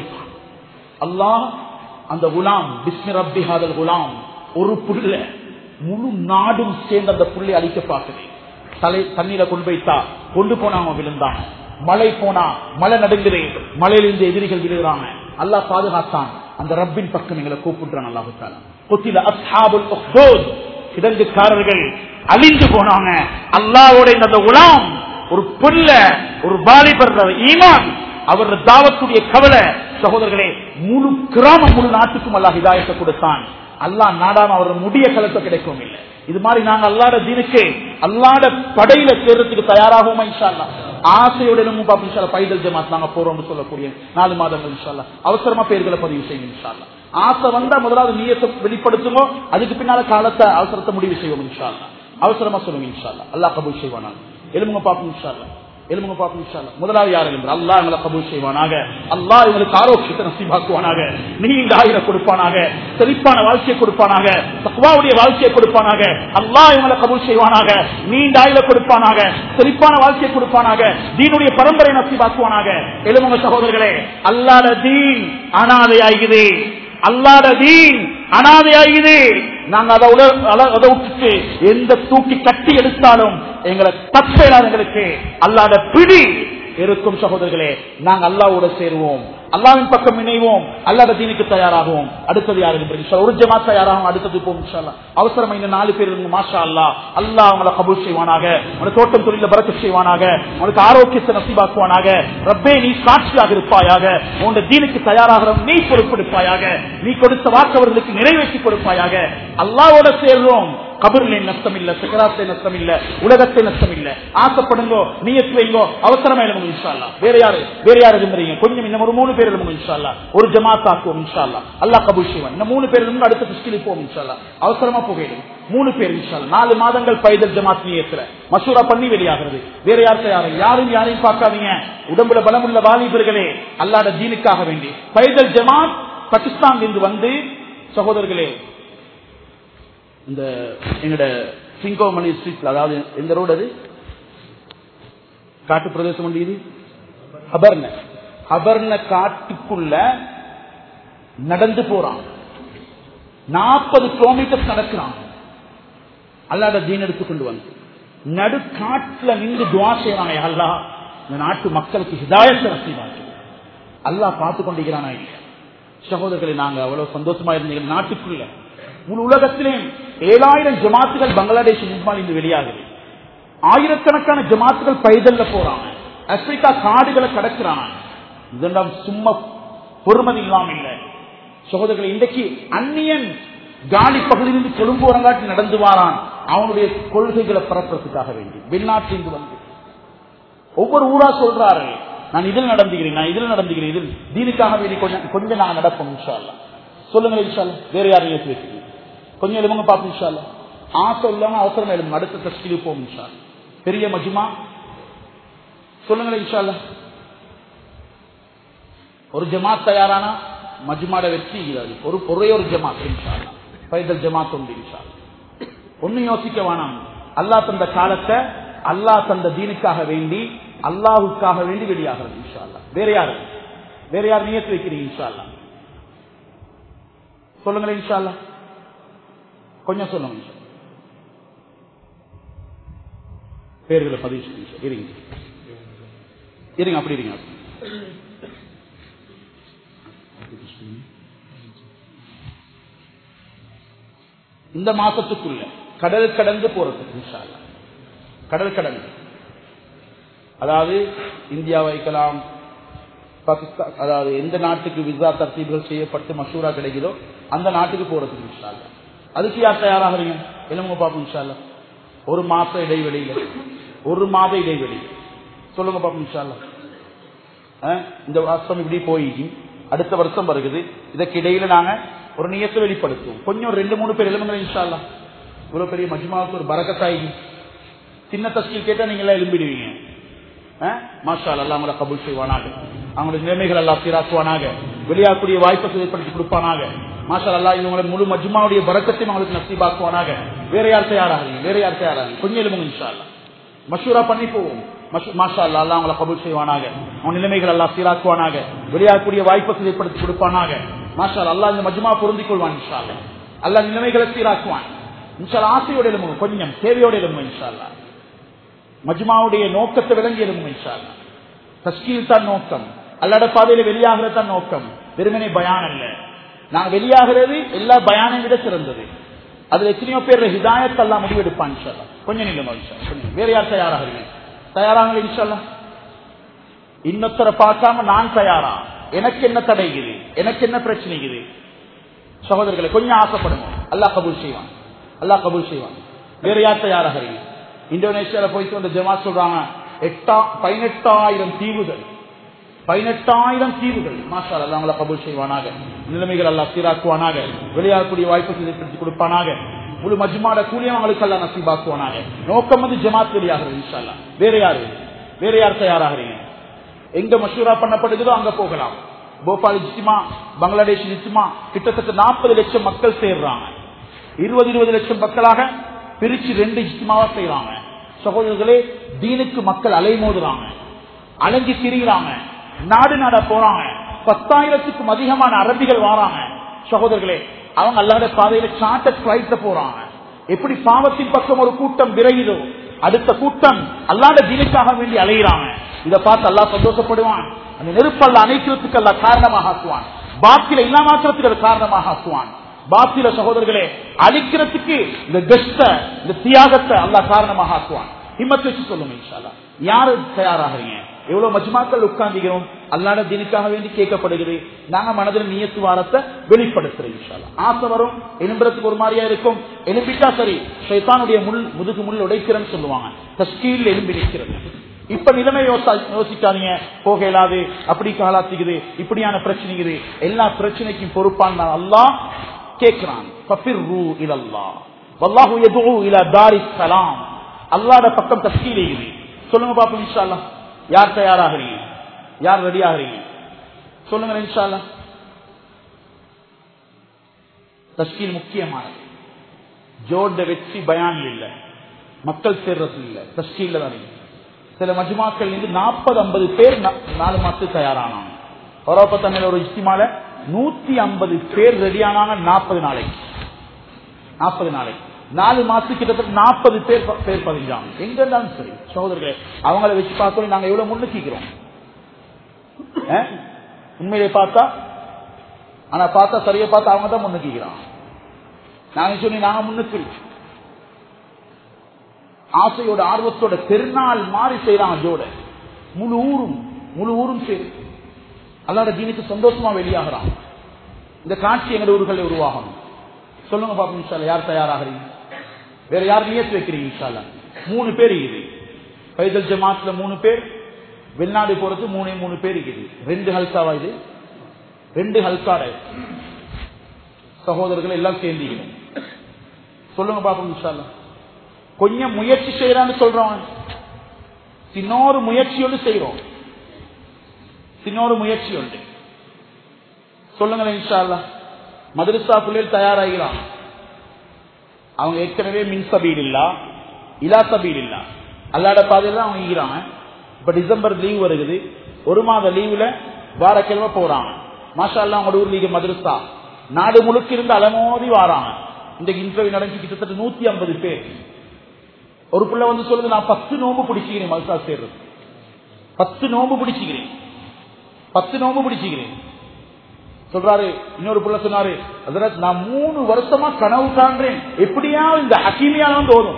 அல்லாஹ் அந்த குலாம் பிஸ்மி ரப்பி ஹாதல் குலாம் ஒரு புள்ள முழு நாடும் சேர்ந்து அந்த புள்ளை அழிக்க பார்க்குது. தண்ணீரை கொண்டு போய்த்தா கொண்டு போனா அவன் விழுந்தான். மழை போனா மழை நடுங்குது, மழையிலிருந்து எதிரிகள் விழுகிறாங்க. அல்லாஹ் பாதுகாத்தான். அந்த ரப்பின் பக்கம் எங்களை கூப்பிடுறான். அல்லாஹு தஆலா குத்தில அஸ்ஹாபுல் உஹ்தூத் கிடங்குக்காரர்கள் அழிந்து போனாங்க. அல்லாஹ்வோட இந்த குலாம் ஒரு புள்ள ஒரு வாலிபர் ஈமான் அவருடைய தாவத்துடைய கவலை சகோதரர்களே முழு கிராமம் முழு நாட்டுக்கும் அல்லாஹ் ஹிதாயத்தை கொடுத்தான். அல்லாஹ் நாடாம அவர் முடிய கலத்த கிடைக்கும் இல்லை. இது மாதிரி நாங்க அல்லாஹ்வுடைய தீனுக்கு அல்லாஹ்வுடைய படையில சேர்றதுக்கு தயாராகுமா இன்ஷா அல்லாஹ். ஆசையோட இன்ஷா அல்லாஹ் பைதல் ஜமாத் நாங்க போறோம்னு சொல்லக்கூடிய 4 மாதங்கள் இன்ஷா அல்லாஹ் அவசரமா பேர்களை பதிவு செய்யும் இன்ஷா அல்லாஹ். ஆசை வந்தா முதலாவது நியத்தை வெளிப்படுத்துமோ, அதுக்கு பின்னால காலத்தை அவசரத்தை முடிவு செய்வோம் இன்ஷா அல்லாஹ். அவசரமா சொல்லுங்க இன்ஷா அல்லாஹ். அல்லாஹ் கபூல் செய்வானாக. எலும்புங்க பாப்போம் இன்ஷா அல்லாஹ். எலும்புங்க பாப்போம் இன்ஷா அல்லாஹ். முதலாவது யார் என்று அல்லாஹ் எங்களை கபூல் செய்வானாக. அல்லாஹ் எங்களுக்கு ஆரோக்கியத்தை நசீபாக்குவானாக. நீண்ட ஆயுளை கொடுப்பானாக. செழிப்பான வாழ்க்கையை கொடுப்பானாக. தக்வாவுடைய வாழ்க்கையை கொடுப்பானாக. அல்லாஹ் எங்களை கபூல் செய்வானாக. நீண்ட ஆயுளை கொடுப்பானாக. செழிப்பான வாழ்க்கையை கொடுப்பானாக. தீனுடைய பரம்பரை நசீபாக்குவானாக. எலும்புங்க சகோதரர்களே, அல்லாஹ்வுடைய தீன் அனாதையாகுது. அல்லாஹ்வுடைய தீன் அனாதையாகுது. நாங்க அதை விட்டுட்டு எந்த தூக்கி கட்டி எடுத்தாலும் எங்களை தப்பேலாத எங்களுக்கு அல்லாஹ்வுடைய பிடி இருக்கும் சகோதரர்களே. நாங்கள் அல்லாஹ்வோட சேருவோம், அல்லாஹ்வின் பக்கம் இணைவோம், அல்லாஹ்வுடைய தீனுக்கு தயாராகுவோம். அடுத்தது யாரு என்று ஒரு ஜமாத் தயாராகும். அடுத்தது போகும் இன்ஷா அல்லாஹ். அவசரமா இந்த 4 பேர் மாஷா அல்லாஹ். அல்லாஹ் அவங்களை கபூல் செய்வானாக. உனக்கு தோட்டம் தொழில பரக்கத் செய்வானாக. உனக்கு ஆரோக்கியத்தை நசீபாக்குவானாக. ரப்பே நீ சாட்சியாக இருப்பாயாக. உன்னுடைய தீனுக்கு தயாராக நீ பொறுப்பெடுப்பாயாக. நீ கொடுத்த வாக்கவர்களுக்கு நிறைவேற்றி கொடுப்பாயாக. அல்லாஹ்வோட சேர்றோம். கபரிலே நஷ்டம் இல்ல, சக்கராத்திலே நஷ்டம் இல்ல, உலகத்தை நஷ்டம் இல்ல. ஆசைப்படுங்கோ, நியத் வைங்கோ, அவசரமா எழுங்க இன்ஷா அல்லாஹ். வேற யாரு இருந்தீங்க கொஞ்சம் இன்னும் ஒரு 3 பேர் எழுங்க இன்ஷா அல்லாஹ். ஒரு ஜமாத் ஆக்குவோம் இன்ஷா அல்லாஹ். அல்லாஹ் கபூல் செய்வான். இந்த 3 பேர் இருந்து அடுத்த பிஸ்கிலி போவோம் இன்ஷா அல்லாஹ். அவசரமா போகணும். 3 பேர் இன்ஷா அல்லாஹ். 4 மாதங்கள் பைதல் ஜமாத் நியத்துல மசூரா பண்ணி வெளியாகிறது. வேற யாரையும் பார்க்காதீங்க. உடம்புல பலமுள்ள வாலிபர்களே, அல்லாஹ்வுடைய தீனுக்காக வேண்டி பைதல் ஜமாத் பாகிஸ்தான்ல இருந்து வந்து சகோதரர்களே இந்த எங்கட சிங்கோமணி ஸ்ட்ரீட்ல, அதாவது எந்த ரோடு அது காட்டு பிரதேசம் உண்டு, இது ஹபர்ன காட்டுக்குள்ள நடந்து போறான். 40 கிலோமீட்டர் நடக்கிறான். அல்லாஹ்வுடைய தீன் எடுத்துக்கொண்டு வந்து நடு காட்டுல நின்று துஆ செய்றாங்க. அல்லாஹ் இந்த நாட்டு மக்களுக்கு ஹிதாயத்தை நசீபாக்கு. அல்லாஹ் பார்த்து கொண்டிருக்கிறானா இல்லையா சகோதரர்களை? நாங்க அவ்வளவு சந்தோஷமா இருந்தீங்க. நாட்டுக்குள்ள முழு உலகத்திலே 7000 ஜமாத்துகள் பங்களாதேஷ் இருந்து வெளியாகுது. ஆயிரக்கணக்கான ஜமாத்துகள் பைதல்ல போறாங்க. ஆப்பிரிக்கா காடுகளை கடக்கிறாங்க. இதெல்லாம் சும்மா பொறுமதி இல்லாம இல்ல சகோதரர்களை. இன்றைக்கு அந்நியன் காலி பகுதியிலிருந்து கொழும்பு வரங்காட்டி நடந்து வாரான். அவனுடைய கொள்கைகளை பரப்புறதுக்காக வேண்டி வெளிநாட்டிலிருந்து வந்து ஒவ்வொரு ஊரா சொல்றாரு, நான் இதில் நடந்துகிறேன், இதில் தீனுக்காக வேண்டி கொஞ்சம் நாங்க நடப்போம் இன்ஷா அல்லாஹ். சொல்லுங்க இன்ஷா அல்லாஹ். வேற யாரும் ஏற்றி வைக்கிறீங்க கொஞ்சம் எழுதுங்க பாப்போம் இன்ஷா அல்லாஹ். ஆசை இல்லாம அவசரமா எழுதுங்க. அடுத்த தஸ்கீல் போவோம் இன்ஷா அல்லாஹ். பெரிய மஜ்மா சொல்லுங்க இன்ஷா அல்லாஹ். ஒரு ஜமாத் தயாரானா மஜ்மாட வெற்றி ஒரே ஒரு ஜமாத் இன்ஷா அல்லாஹ். பைதல் ஜமாத் உண்டு இன்ஷா அல்லாஹ். ஒன்னும் யோசிக்க வேணாம். அல்லாஹ் தந்த காலத்தை அல்லாஹ் தந்த தீனுக்காக வேண்டி அல்லாஹுக்காக வேண்டி வெளியாகிறது இன்ஷா அல்லாஹ். வேற யார் நியத் வைக்கிறீங்க இன்ஷா அல்லாஹ்? சொல்லுங்களேன் இன்ஷா அல்லாஹ். கொஞ்சம் சொல்லுங்க. பேர்களை பதிவு செய்யுங்க. இருங்க அப்படி இருங்க. இந்த மாசத்துக்குள்ள கடல் கடந்து போறதுக்கு இன்ஷா அல்லாஹ். கடல் கடந்து, அதாவது இந்தியா வைக்கலாம், பாகிஸ்தான், அதாவது எந்த நாட்டுக்கு விசா தர்த்தீபுகள் செய்யப்பட்டு மசூரா கிடைக்குதோ அந்த நாட்டுக்கு போறதுக்கு இன்ஷா அல்லாஹ். அதுக்கு யார் தயாராகிறீங்க? என்னமோ பாப்போம் இன்ஷா அல்லாஹ். ஒரு மாத இடைவெளியில, ஒரு மாத இடைவெளி சொல்லுங்க பாப்போம் இன்ஷா அல்லாஹ். இந்த வருஷம் இப்படி போய் அடுத்த வருஷம் வருகிறது, இதற்கு இடையில நாங்க ஒரு நியத்தை வெளிப்படுத்துவோம். கொஞ்சம் 2-3 பேர் எழுதுங்க இன்ஷா அல்லாஹ். இவ்வளவு பெரிய மஜ்மாவுக்கு ஒரு பரக்கத்தாயி. சின்ன தஸ்கீல் கேட்டா நீங்க எல்லாம் எழும்பிடுவீங்க. மாஷா அல்லாஹ் அவங்களை கபூல் செய்வானாக, அவங்களுடைய நிலைமைகள் எல்லாம் சீராக்குவானாக, வெளியாகக்கூடிய வாய்ப்பை ஏற்படுத்தி கொடுப்பானாக. மாஷா அல்லாஹ் இவங்களை முழு மஜ்மாவுடைய பரக்கத்தையும் அவங்களுக்கு நசீபாக்குவானாக. வேற யார் தயாராகிறீங்க? வேற யார் தயாராகிறீங்க? கொஞ்சம் எழுதுங்க இன்ஷா அல்லாஹ். மஷூரா பண்ணி போவோம். மாஷா அல்லாஹ் அல்லாஹ் அவங்களை கபூல் செய்வானாக, அவங்க நிலைமைகள் எல்லாம் சீராக்குவானாக, வெளியாகக்கூடிய வாய்ப்பை ஏற்படுத்தி கொடுப்பானாக. மாஷா அல்லாஹ் இந்த மஜ்மா பொருந்திக் கொள்வான் இன்ஷா அல்லாஹ். அல்லாஹ் நிலைமைகளை சீராக்குவான் இன்ஷா அல்லாஹ். ஆசையோட எழுதுங்க, கொஞ்சம் தேவையோட எழுதுங்க இன்ஷா அல்லாஹ். மஜ்மாவுடைய நோக்கத்தை விளங்கி எழுதுங்க இன்ஷா அல்லாஹ். தஸ்கீல் தான் நோக்கம், அல்லாஹ்வுடைய பாதையில வெளியாகிறது தான் நோக்கம், வெறுமனே பயான் அல்ல. நாங்க வெளியாகிறது எல்லா பயானை விட சிறந்தது. அதுல எத்தனையோ பேர் ஹிதாயத் அல்லாஹ் முடிவெடுப்பான் இன்ஷா அல்லாஹ். கொஞ்சம் நில்லுங்க இன்ஷா அல்லாஹ். வேற யார் தயாராகிறீங்க? தயாராக இன்ஷா அல்லாஹ். இன்னொருத்தரை பார்க்காம நான் தயாரா, எனக்கு என்ன தடைக்குது, எனக்கு என்ன பிரச்சனைக்குது? சகோதரர்களை கொஞ்சம் ஆசைப்படுங்க, அல்லாஹ் கபூல் செய்வான், அல்லாஹ் கபூல் செய்வான். வேற யார் தயாராகிறீங்க? இந்தோனேஷியால போயிட்டு வந்த ஜமாத் சொல்றாங்க 18,000 தீவுகள், 18,000 தீவுகள். மாஷா அல்லாஹ் அவங்களை கபூல் செய்வானாக, நிலைமைகள் அல்லாஹ் சீராக்குவானாக, வெளியாகக்கூடிய வாய்ப்பு ஏற்படுத்தி கொடுப்பானாக, முழு மஜ்மாட கூலியம் அவங்களுக்கு எல்லாம் நசீபாக்குவானாக. நோக்கம் வந்து ஜமாத் வெளியாகிறது இன்ஷா அல்லாஹ். வேற யாரு? வேற யார் தயாராகிறீங்க? எங்க மஷூரா பண்ணப்படுகிறதோ அங்க போகலாம். போபால் இஜ்திமா, பங்களாதேஷ் இஜ்திமா, கிட்டத்தட்ட 40 லட்சம் மக்கள் சேர்றாங்க. 20 லட்சம் மக்களாக பிரிச்சு 2 இஜ்திமாவா செய்யறாங்க. சகோதரர்களே, தீனுக்கு மக்கள் அலைமோதுறாங்க, அலைஞ்சி திரிகிறாங்க, நாடு நாடா போறாங்க. 10,000க்கும் அதிகமான அரபிகள் வராங்க. சகோதரர்களே, அவங்க அல்லாஹ்வுடைய பாதையில சார்ட்டர் பிளைட்ல போறாங்க. எப்படி பாவத்தின் பக்கம் ஒரு கூட்டம் விரையுதோ, அடுத்த கூட்டம் அல்லாஹ்வுடைய தீனுக்காக வேண்டி அலைகிறாங்க. இதை பார்த்து அல்லாஹ் சந்தோஷப்படுவான். அந்த நெருப்பு அல்லாஹ் அணைக்கிறதுக்கு அல்லாஹ் காரணமாக ஆக்குவான், பாத்தில இல்லாமாக்கிறதுக்கு காரணமாக ஆக்குவான். பாத்தில சகோதரர்களே அழிக்கிறதுக்கு இந்த கஷ்ட, இந்த தியாகத்தை அல்லாஹ் காரணமாக ஆக்குவான். ஹிம்மத் வச்சு சொல்லுங்க இன்ஷா அல்லாஹ். யாரு தயாராகிறீங்க? எவ்வளவு மஜ்மாக்கள் உட்கார்ந்துகிறோம், அல்லாஹ்வுடைய தீனுக்காக வேண்டி கேட்கப்படுகிறது. நாங்க மனதில் நியத்து வாரத்தை வெளிப்படுத்துறோம் இன்ஷா அல்லாஹ். ஆசை வரும், எலும்புறதுக்கு ஒரு மாதிரியா இருக்கும். எலும்பிட்டா சரி, ஷைத்தானுடைய முதுகு முள் உடைக்கிறேன்னு சொல்லுவாங்க. தஸ்கீல் எலும்பி நிற்கிறது. இப்ப நிலைமை யோசிக்காதீங்க, போக இயலாது, அப்படி காலாத்திக்குது, இப்படியான பிரச்சனைக்குது. எல்லா பிரச்சனைக்கும் பொறுப்பான அல்லாஹ் கேட்கிறான். அல்லாஹ்வுடைய பக்கம் தஸ்கீல் இருக்குது. சொல்லுங்க பாப்போம் இன்ஷா அல்லாஹ். யார் தயாராகிறீங்க? யார் ரெடி ஆகிறீங்க? சொல்லுங்க இன்ஷா அல்லாஹ். தஸ்கீல் முக்கியமானது. ஜோட வெற்றி பயான் இல்ல, மக்கள் சேர்றது இல்ல, தஸ்கீல் தான். சில மஜ்மாக்கள் 40-50 பேர் 4 மாசத்துக்கு தயாரானாங்க. ஒரப்பத்தன்னையில ஒரு இஸ்திமால 150 பேர் ரெடியானாங்க. 40 நாளைக்கு 4 மாசத்துக்கு கிட்டத்தட்ட 40 பேர் பதிஞ்சாங்க. எங்க இருந்தாலும் சரி சகோதரர்களே, அவங்களை வச்சு பார்த்தோம் நாங்க எவ்வளவு முன்னுக்கிறோம். உண்மையிலே பார்த்தா, ஆனா பார்த்தா சரியா பார்த்தா அவங்க தான் முன்னுக்கிறான். நாங்க சொல்லி நாங்க முன்னுக்கு ஆசையோட ஆர்வத்தோட பெருநாள் மாறி செய்யறாங்க. ஜோட முழு ஊரும் சரி அல்லாஹ்வுடைய தீனுக்கு சந்தோஷமா வெளியாகிறான். இந்த காட்சி எங்க ஊர்களில் உருவாகணும். சொல்லுங்க பாப்போம் இன்ஷா அல்லாஹ். யார் தயாராகிறீங்க? வேற யார் நியத்து வைக்கிறீங்க? இன்ஷா அல்லாஹ் 3 பேர் இருக்குது. பைதல் ஜமாத்ல 3 பேர், வெளிநாடு போறது 3 பேர் இருக்குது. 2 ஹல்காவா? இது 2 ஹல்காட சகோதரர்கள் எல்லாம் சேர்ந்தீங்க. சொல்லுங்க பாப்போம் இன்ஷா அல்லாஹ். கொஞ்சம் முயற்சி செய்யறான்னு சொல்றோம், இன்னொரு முயற்சியோடு செய்யறோம், இன்னொரு முயற்சி உண்டு. சொல்லுங்க இன்ஷா அல்லாஹ். மதரசா பிள்ளைகள் தயாராகிறான். அவங்க ஏற்கனவே மின் சபீல் இல்லா, இலா சபீல் இல்லா, அல்லாஹ்வுடைய பாதையில தான் அவங்க ஈகிறாங்க. இப்ப டிசம்பர் லீவ் வருகிறது, 1 மாத லீவுல வாரக்கிழமை போறாங்க. மாஷா அல்லாஹ் அவங்க ஊர்ல மதரசா நாடு முழுக்க இருந்து அலமோதி வாராங்க. இந்த இன்டர்வியூ நடந்து கிட்டத்தட்ட 150 பேர். ஒரு பிள்ளை வந்து சொல்லுது, நான் 10 நோம்பு பிடிச்சிக்கிறேன் மதரசா சேர்றது, 10 நோம்பு பிடிச்சிக்கிறேன். சொல்றாரு. இன்னொரு புள்ள சொன்னாரு, ஹஜ்ரத் நான் 3 வருஷமா கனவு காண்றேன், எப்படியாவது இந்த ஹக்கீமியாலாம் தோணும்.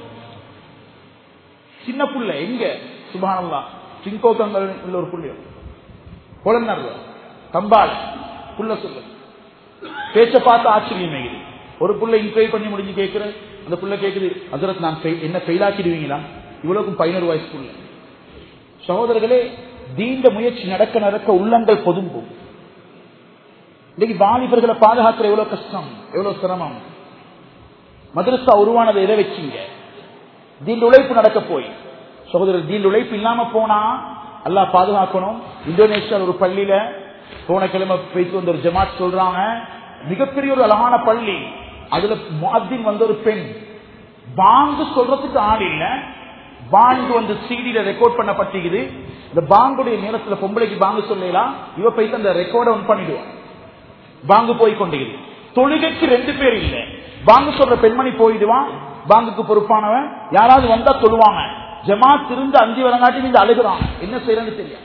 சின்ன புள்ள எங்க சுப்ஹானல்லாஹ் சிங்கோக்கங்கள் உள்ள ஒரு புள்ள கொலன்னர்ல கம்பால் புள்ள சொல்ல பேச்ச பார்த்து ஆச்சரியமே. ஒரு புள்ள இன்டர்வியூ பண்ணி முடிஞ்சு கேட்கிறேன், அந்த புள்ள கேக்குது, ஹஜ்ரத் நான் என்ன ஃபெயிலாக்கிடுவீங்களா? இவ்வளவுக்கும் 11 வயசு புள்ள. சகோதரர்களே, தீண்ட முயற்சி நடக்க நடக்க உள்ளங்கள் பொதும்பும். இன்னைக்கு வாலிபர்களை பாதுகாக்கிற எவ்வளவு கஷ்டம், எவ்வளவு சிரமம். மதரசா உருவானதை எதை வச்சீங்க? தீண்ட உழைப்பு நடக்க போய். சகோதரர், தீண்ட உழைப்பு இல்லாம போனா அல்லாஹ் பாதுகாக்கணும். இந்தோனேஷியா ஒரு பள்ளியில போன கிழமை போயிட்டு வந்த ஒரு ஜமாத் சொல்றாங்க, மிகப்பெரிய ஒரு அழகான பள்ளி, அதுல முஅத்தின் வந்து ஒரு பெண், பாங்கு சொல்றதுக்கு ஆள் இல்ல, பாங்கு வந்து சிடியில ரெக்கார்ட் பண்ணப்பட்டிருக்குது. இந்த பாங்குடைய நேரத்துல பொம்பளைக்கு பாங்கு சொல்லலாம், இவ போயிட்டு அந்த ரெக்கார்டை ஒன் பண்ணிடுவான். பாங்கு போய் கொண்டிருக்குது. தொழுகைக்கு 2 பேர் இல்ல, பாங்கு சொல்ற பெண்மணி போயிடுவான், பாங்குக்கு பொறுப்பானவன் யாராவது வந்தா சொல்லுவாங்க. ஜமாத் இருந்து 5 வரங்காட்டி நீங்க அழுகிறான், என்ன செய்யறன்னு தெரியாது.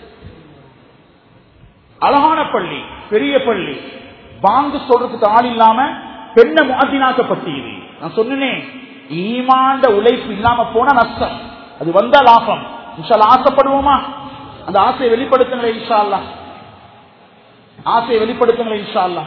அழகான பள்ளி, பெரிய பள்ளி, பாங்கு சொல்றதுக்கு ஆள் இல்லாம பெண்ணை முஅத்தினாக்கப்பட்டது. நான் சொன்னேன், ஈமான்ட உழைப்பு இல்லாம போனா நஷ்டம், அது வந்தா லாபம். இன்ஷா அல்லாஹ் ஆசைப்படுவோமா? அந்த ஆசையை வெளிப்படுத்துங்களேன் இன்ஷா அல்லாஹ், ஆசையை வெளிப்படுத்துங்களேன் இன்ஷா அல்லாஹ்.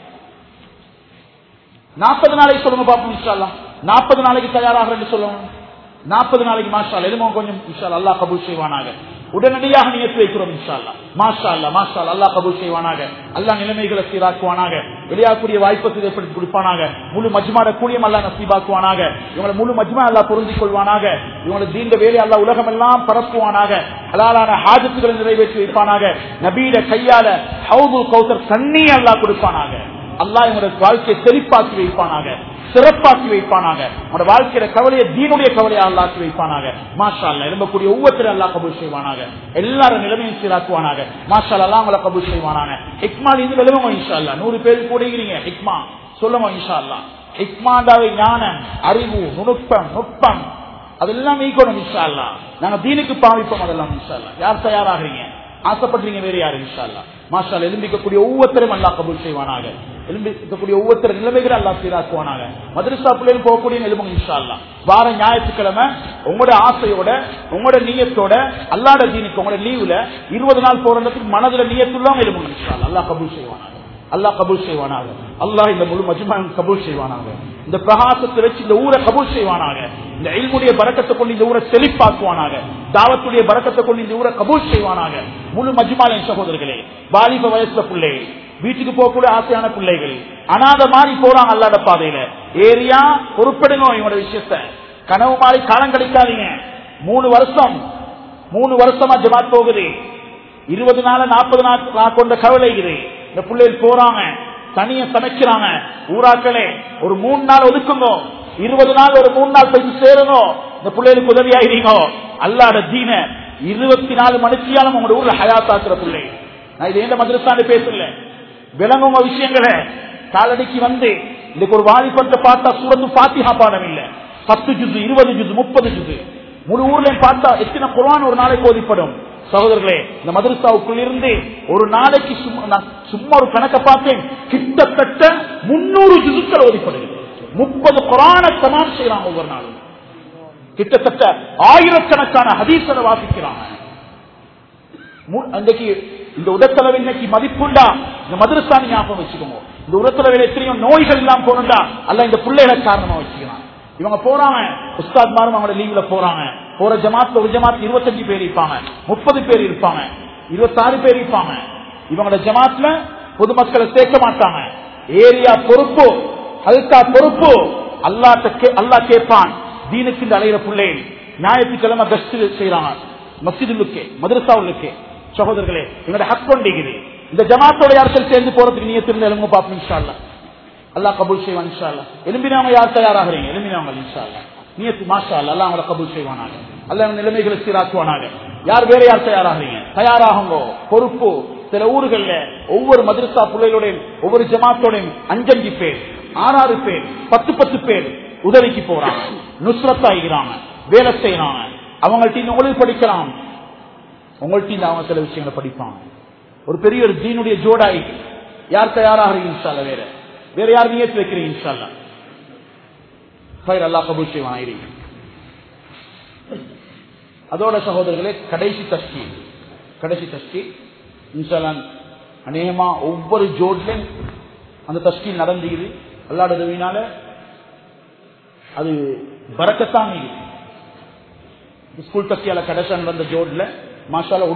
40 நாளைக்கு சொல்லுங்க பாப்போம் இன்ஷா அல்லாஹ். 40 நாளைக்கு தயாராக சொல்லுங்க. 40 நாளைக்கு மாஷா அல்லாஹ் எதுவும் கொஞ்சம் இன்ஷா அல்லாஹ் அல்லாஹ் கபூல் செய்வானாக. உடனடியாக நியத்து வைக்கிறோம் இன்ஷா அல்லாஹ். மாஷா அல்லாஹ் மாஷா அல்லாஹ் அல்லாஹ் கபூல் செய்வானாக. அல்லாஹ் நிலைமைகளை சீராக்குவானாக, வெளியாகக்கூடிய வாய்ப்பை ஏற்படுத்தி கொடுப்பானாக. முழு மஜ்மாட கூலியம் அல்லாஹ் நசீபாக்குவானாக. இவங்களை முழு மஜ்மா அல்லாஹ் பொருந்திக் கொள்வானாக. இவங்களை தீண்ட வேலை அல்லாஹ் உலகம் எல்லாம் பரப்புவானாக. ஹலாலான ஹாஜத்துகளை நிறைவேற்றி வைப்பானாக. நபியிட கையால ஹவுதுல் கௌசர் தண்ணீர் அல்லாஹ் கொடுப்பானாக. அல்லாஹ் இவங்களுடைய வாழ்க்கையை செழிப்பாக்கி வைப்பானாக, சிறப்பாக்கி வைப்பானாக. உங்களோட வாழ்க்கையில கவலையை தீனுடைய கவலையை அல்லாஹ் வைப்பானாக. மாஷா அல்லாஹ் எழும்பக்கூடிய ஒவ்வொருத்தரும் அல்லாஹ் கபூல் செய்வானாக. எல்லாரும் நிலைமையும் சீராக்குவானாக. மாஷா அல்லாஹ் உங்களை கபூல் செய்வானாக. ஹிக்மா இருந்து எழுதுங்க இன்ஷா அல்லாஹ். 100 பேர் கூடுகிறீங்க, ஹிக்மா சொல்லுங்க இன்ஷா அல்லாஹ். ஹிக்மாண்டாவை ஞானம், அறிவு, நுட்பம் அதெல்லாம் ஈக்கணும் இன்ஷா அல்லாஹ். நாங்க தீனுக்கு பாவிப்போம் அதெல்லாம் இன்ஷா அல்லாஹ். யார் தயாராகிறீங்க? ஆசைப்படுறீங்க வேற யாரு? இன்ஷா அல்லாஹ். மாஷா அல்லாஹ் எழும்பிக்கக்கூடிய ஒவ்வொருத்தரும் அல்லாஹ் கபூல் செய்வானாக. எழும்பிக்கக்கூடிய ஒவ்வொருத்தர நிலைமைகளை அல்லாஹ் சீராக்குவானாக. மதரசா பிள்ளைகள் போகக்கூடிய நிலைமை இன்ஷா அல்லாஹ். வார ஞாயிற்றுக்கிழமை உங்களோட ஆசையோட, உங்களோட நியத்தோட, அல்லாஹ்ட தீனுக்கு உங்களோட லீவுல 20 நாள் போறதுக்கு மனதுல நியத்துள்ளாம எழுப்புங்க இன்ஷா அல்லாஹ். அல்லாஹ் கபூல் செய்வானாக, அல்லாஹ் கபூல் செய்வானாக. அல்லாஹ் இந்த முழு மஜ்மாவை கபூல் செய்வானாக. இந்த பிரகாசத்தை வச்சு இந்த ஊரை கபூல் செய்வானாக. இந்த இல்முடைய பரக்கத்தை கொண்டு இந்த ஊரை செழிப்பாக்குவானாக. தாவத்துடைய பரக்கத்தை கொண்டு இந்த ஊரை கபூல் செய்வானாக. முழு மஜ்மாவின் சகோதரர்களே, வாலிப வயசுல பிள்ளைகள், வீட்டுக்கு போகக்கூடிய ஆசையான பிள்ளைகள், அனாத மாதிரி போறாங்க அல்லாஹ்வுடைய பாதையில. ஏரியா பொறுப்பெடுங்க இவங்களோட விஷயத்தை. கனவு மாதிரி காலம் கழிக்காதீங்க. 3 வருஷமா ஜமாத் போகுது, 20 நாள் 40 நாள் கொண்ட கவலை இது. இந்த பிள்ளைகள் போறாங்க, தனிய சமைக்கிறாங்க. ஊராக்களே ஒரு 3 நாள் ஒதுக்குங்க, 20 நாள் ஒரு 3 நாள் போய் சேரணும். இந்த பிள்ளைகளுக்கு உதவியாகிறீங்க. அல்லாஹ்வுடைய தீன 24 மணித்தியாலும் உங்களோட ஊர்ல ஹயாத்தாக்குற பிள்ளை. நான் இது எந்த மதரசான்னு பேசல, விளங்குங்க விஷயங்களை. காலடிக்கு வந்து இன்னைக்கு ஒரு வாலிபத்தை பார்த்தா சூரத்து ஃபாத்திஹா பாடம் இல்ல, 10 ஜுஸ் 20 ஜுஸ் 30 ஜுஸ். முழு ஊர்லயும் பார்த்தா எத்தனை குர்ஆன் ஒரு நாளைக்கு ஓதிப்படும். சகோதரர்களே, இந்த மதரசாவுக்குள் இருந்து ஒரு நாளைக்கு சும்மா ஒரு கணக்க பார்த்தேன், கிட்டத்தட்ட 300 ஜுஸ்கள் ஓதிப்படுது. 30 குர்ஆனை தமாம் செய்யறாங்க ஒவ்வொரு நாளும். கிட்டத்தட்ட ஆயிரக்கணக்கான ஹதீஸை வாசிக்கிறாங்க. அன்றைக்கு இந்த உடற்செலவு இன்னைக்கு மதிப்புண்டா இந்த மதரசா ஞாபகம் வச்சுக்கோங்க. இந்த உடற்செலவில் எத்தனையோ நோய்கள் எல்லாம் போறா அல்ல இந்த பிள்ளைகளை காரணமா வச்சுக்கலாம். இவங்க போறாங்க, உஸ்தாத் மாரும் அவங்களோட லீவ்ல போறாங்க. போற ஜமாத்ல ஒரு ஜமாத் 25 பேர் இருப்பாங்க, 30 பேர் இருப்பாங்க, 26 பேர் இருப்பாங்க. இவங்களோட ஜமாத்ல பொதுமக்களை சேர்க்க மாட்டாங்க. ஏரியா பொறுப்பு, ஹல்கா பொறுப்பு. அல்லாஹ் கேட்பான். தீனுக்கு அலையிற பிள்ளை ஞாயிற்றுக்கிழமை கஸ்ட் செய்யறாங்க, மஸ்ஜிதுக்கு மதரசாவுக்கு. சகோதரர்களே, எங்களுடைய ஹக் கொண்டிருக்குது. இந்த ஜமாத்தோட யார்கள் சேர்ந்து போறதுக்கு நீங்க திரும்ப எழுங்க பாப்போம் இன்ஷா அல்லாஹ். அல்லாஹ் கபூல் செய்வான் இன்ஷா அல்லாஹ். எழும்பினவங்க யார் தயாராகிறீங்க? எழும்பினவங்க இன்ஷா அல்லாஹ். நியத்து மாஷா அல்லாஹ். அல்லாஹ் அவங்களை கபூல் செய்வானாக. அல்லாஹ் நிலைமைகளை சீராக்குவானாக. யார் வேற யார் தயாராகிறீங்க? தயாராகுங்க. பொறுப்பு. சில ஊர்கள்ல ஒவ்வொரு மதரசா பிள்ளைகளுடைய ஒவ்வொரு ஜமாத்தோடையும் 5 பேர் 6 பேர் 10 பேர் உதவிக்கு போறாங்க, நுஸ்ரத் ஆகிறாங்க, வேலை செய்யறாங்க. அவங்கள்ட்ட உங்களுக்கு படிக்கலாம், உங்கள்ட்ட அவங்க சில விஷயங்களை படிப்பாங்க. ஒரு பெரிய ஒரு தீனுடைய ஜோடாய் யார் தயாராக இன்ஷா அல்லாஹ்? வேற யார் நியத் வைக்கிறீங்க இன்ஷா அல்லாஹ்? அல்லாஹ் கபூல் செய்வான். அதோட சகோதரர்களே கடைசி தஸ்கீல் இன்ஷா அல்லாஹ் அநேகமா ஒவ்வொரு ஜோட்லையும் அந்த தஸ்கீல் நடந்துகிறது. அல்லாஹ்வுடைய உதவியினால அது பரக்கத்தான். ஸ்கூல் தஸ்கியால கடைசி நடந்த ஜோட்ல மாஷா அல்லாஹ்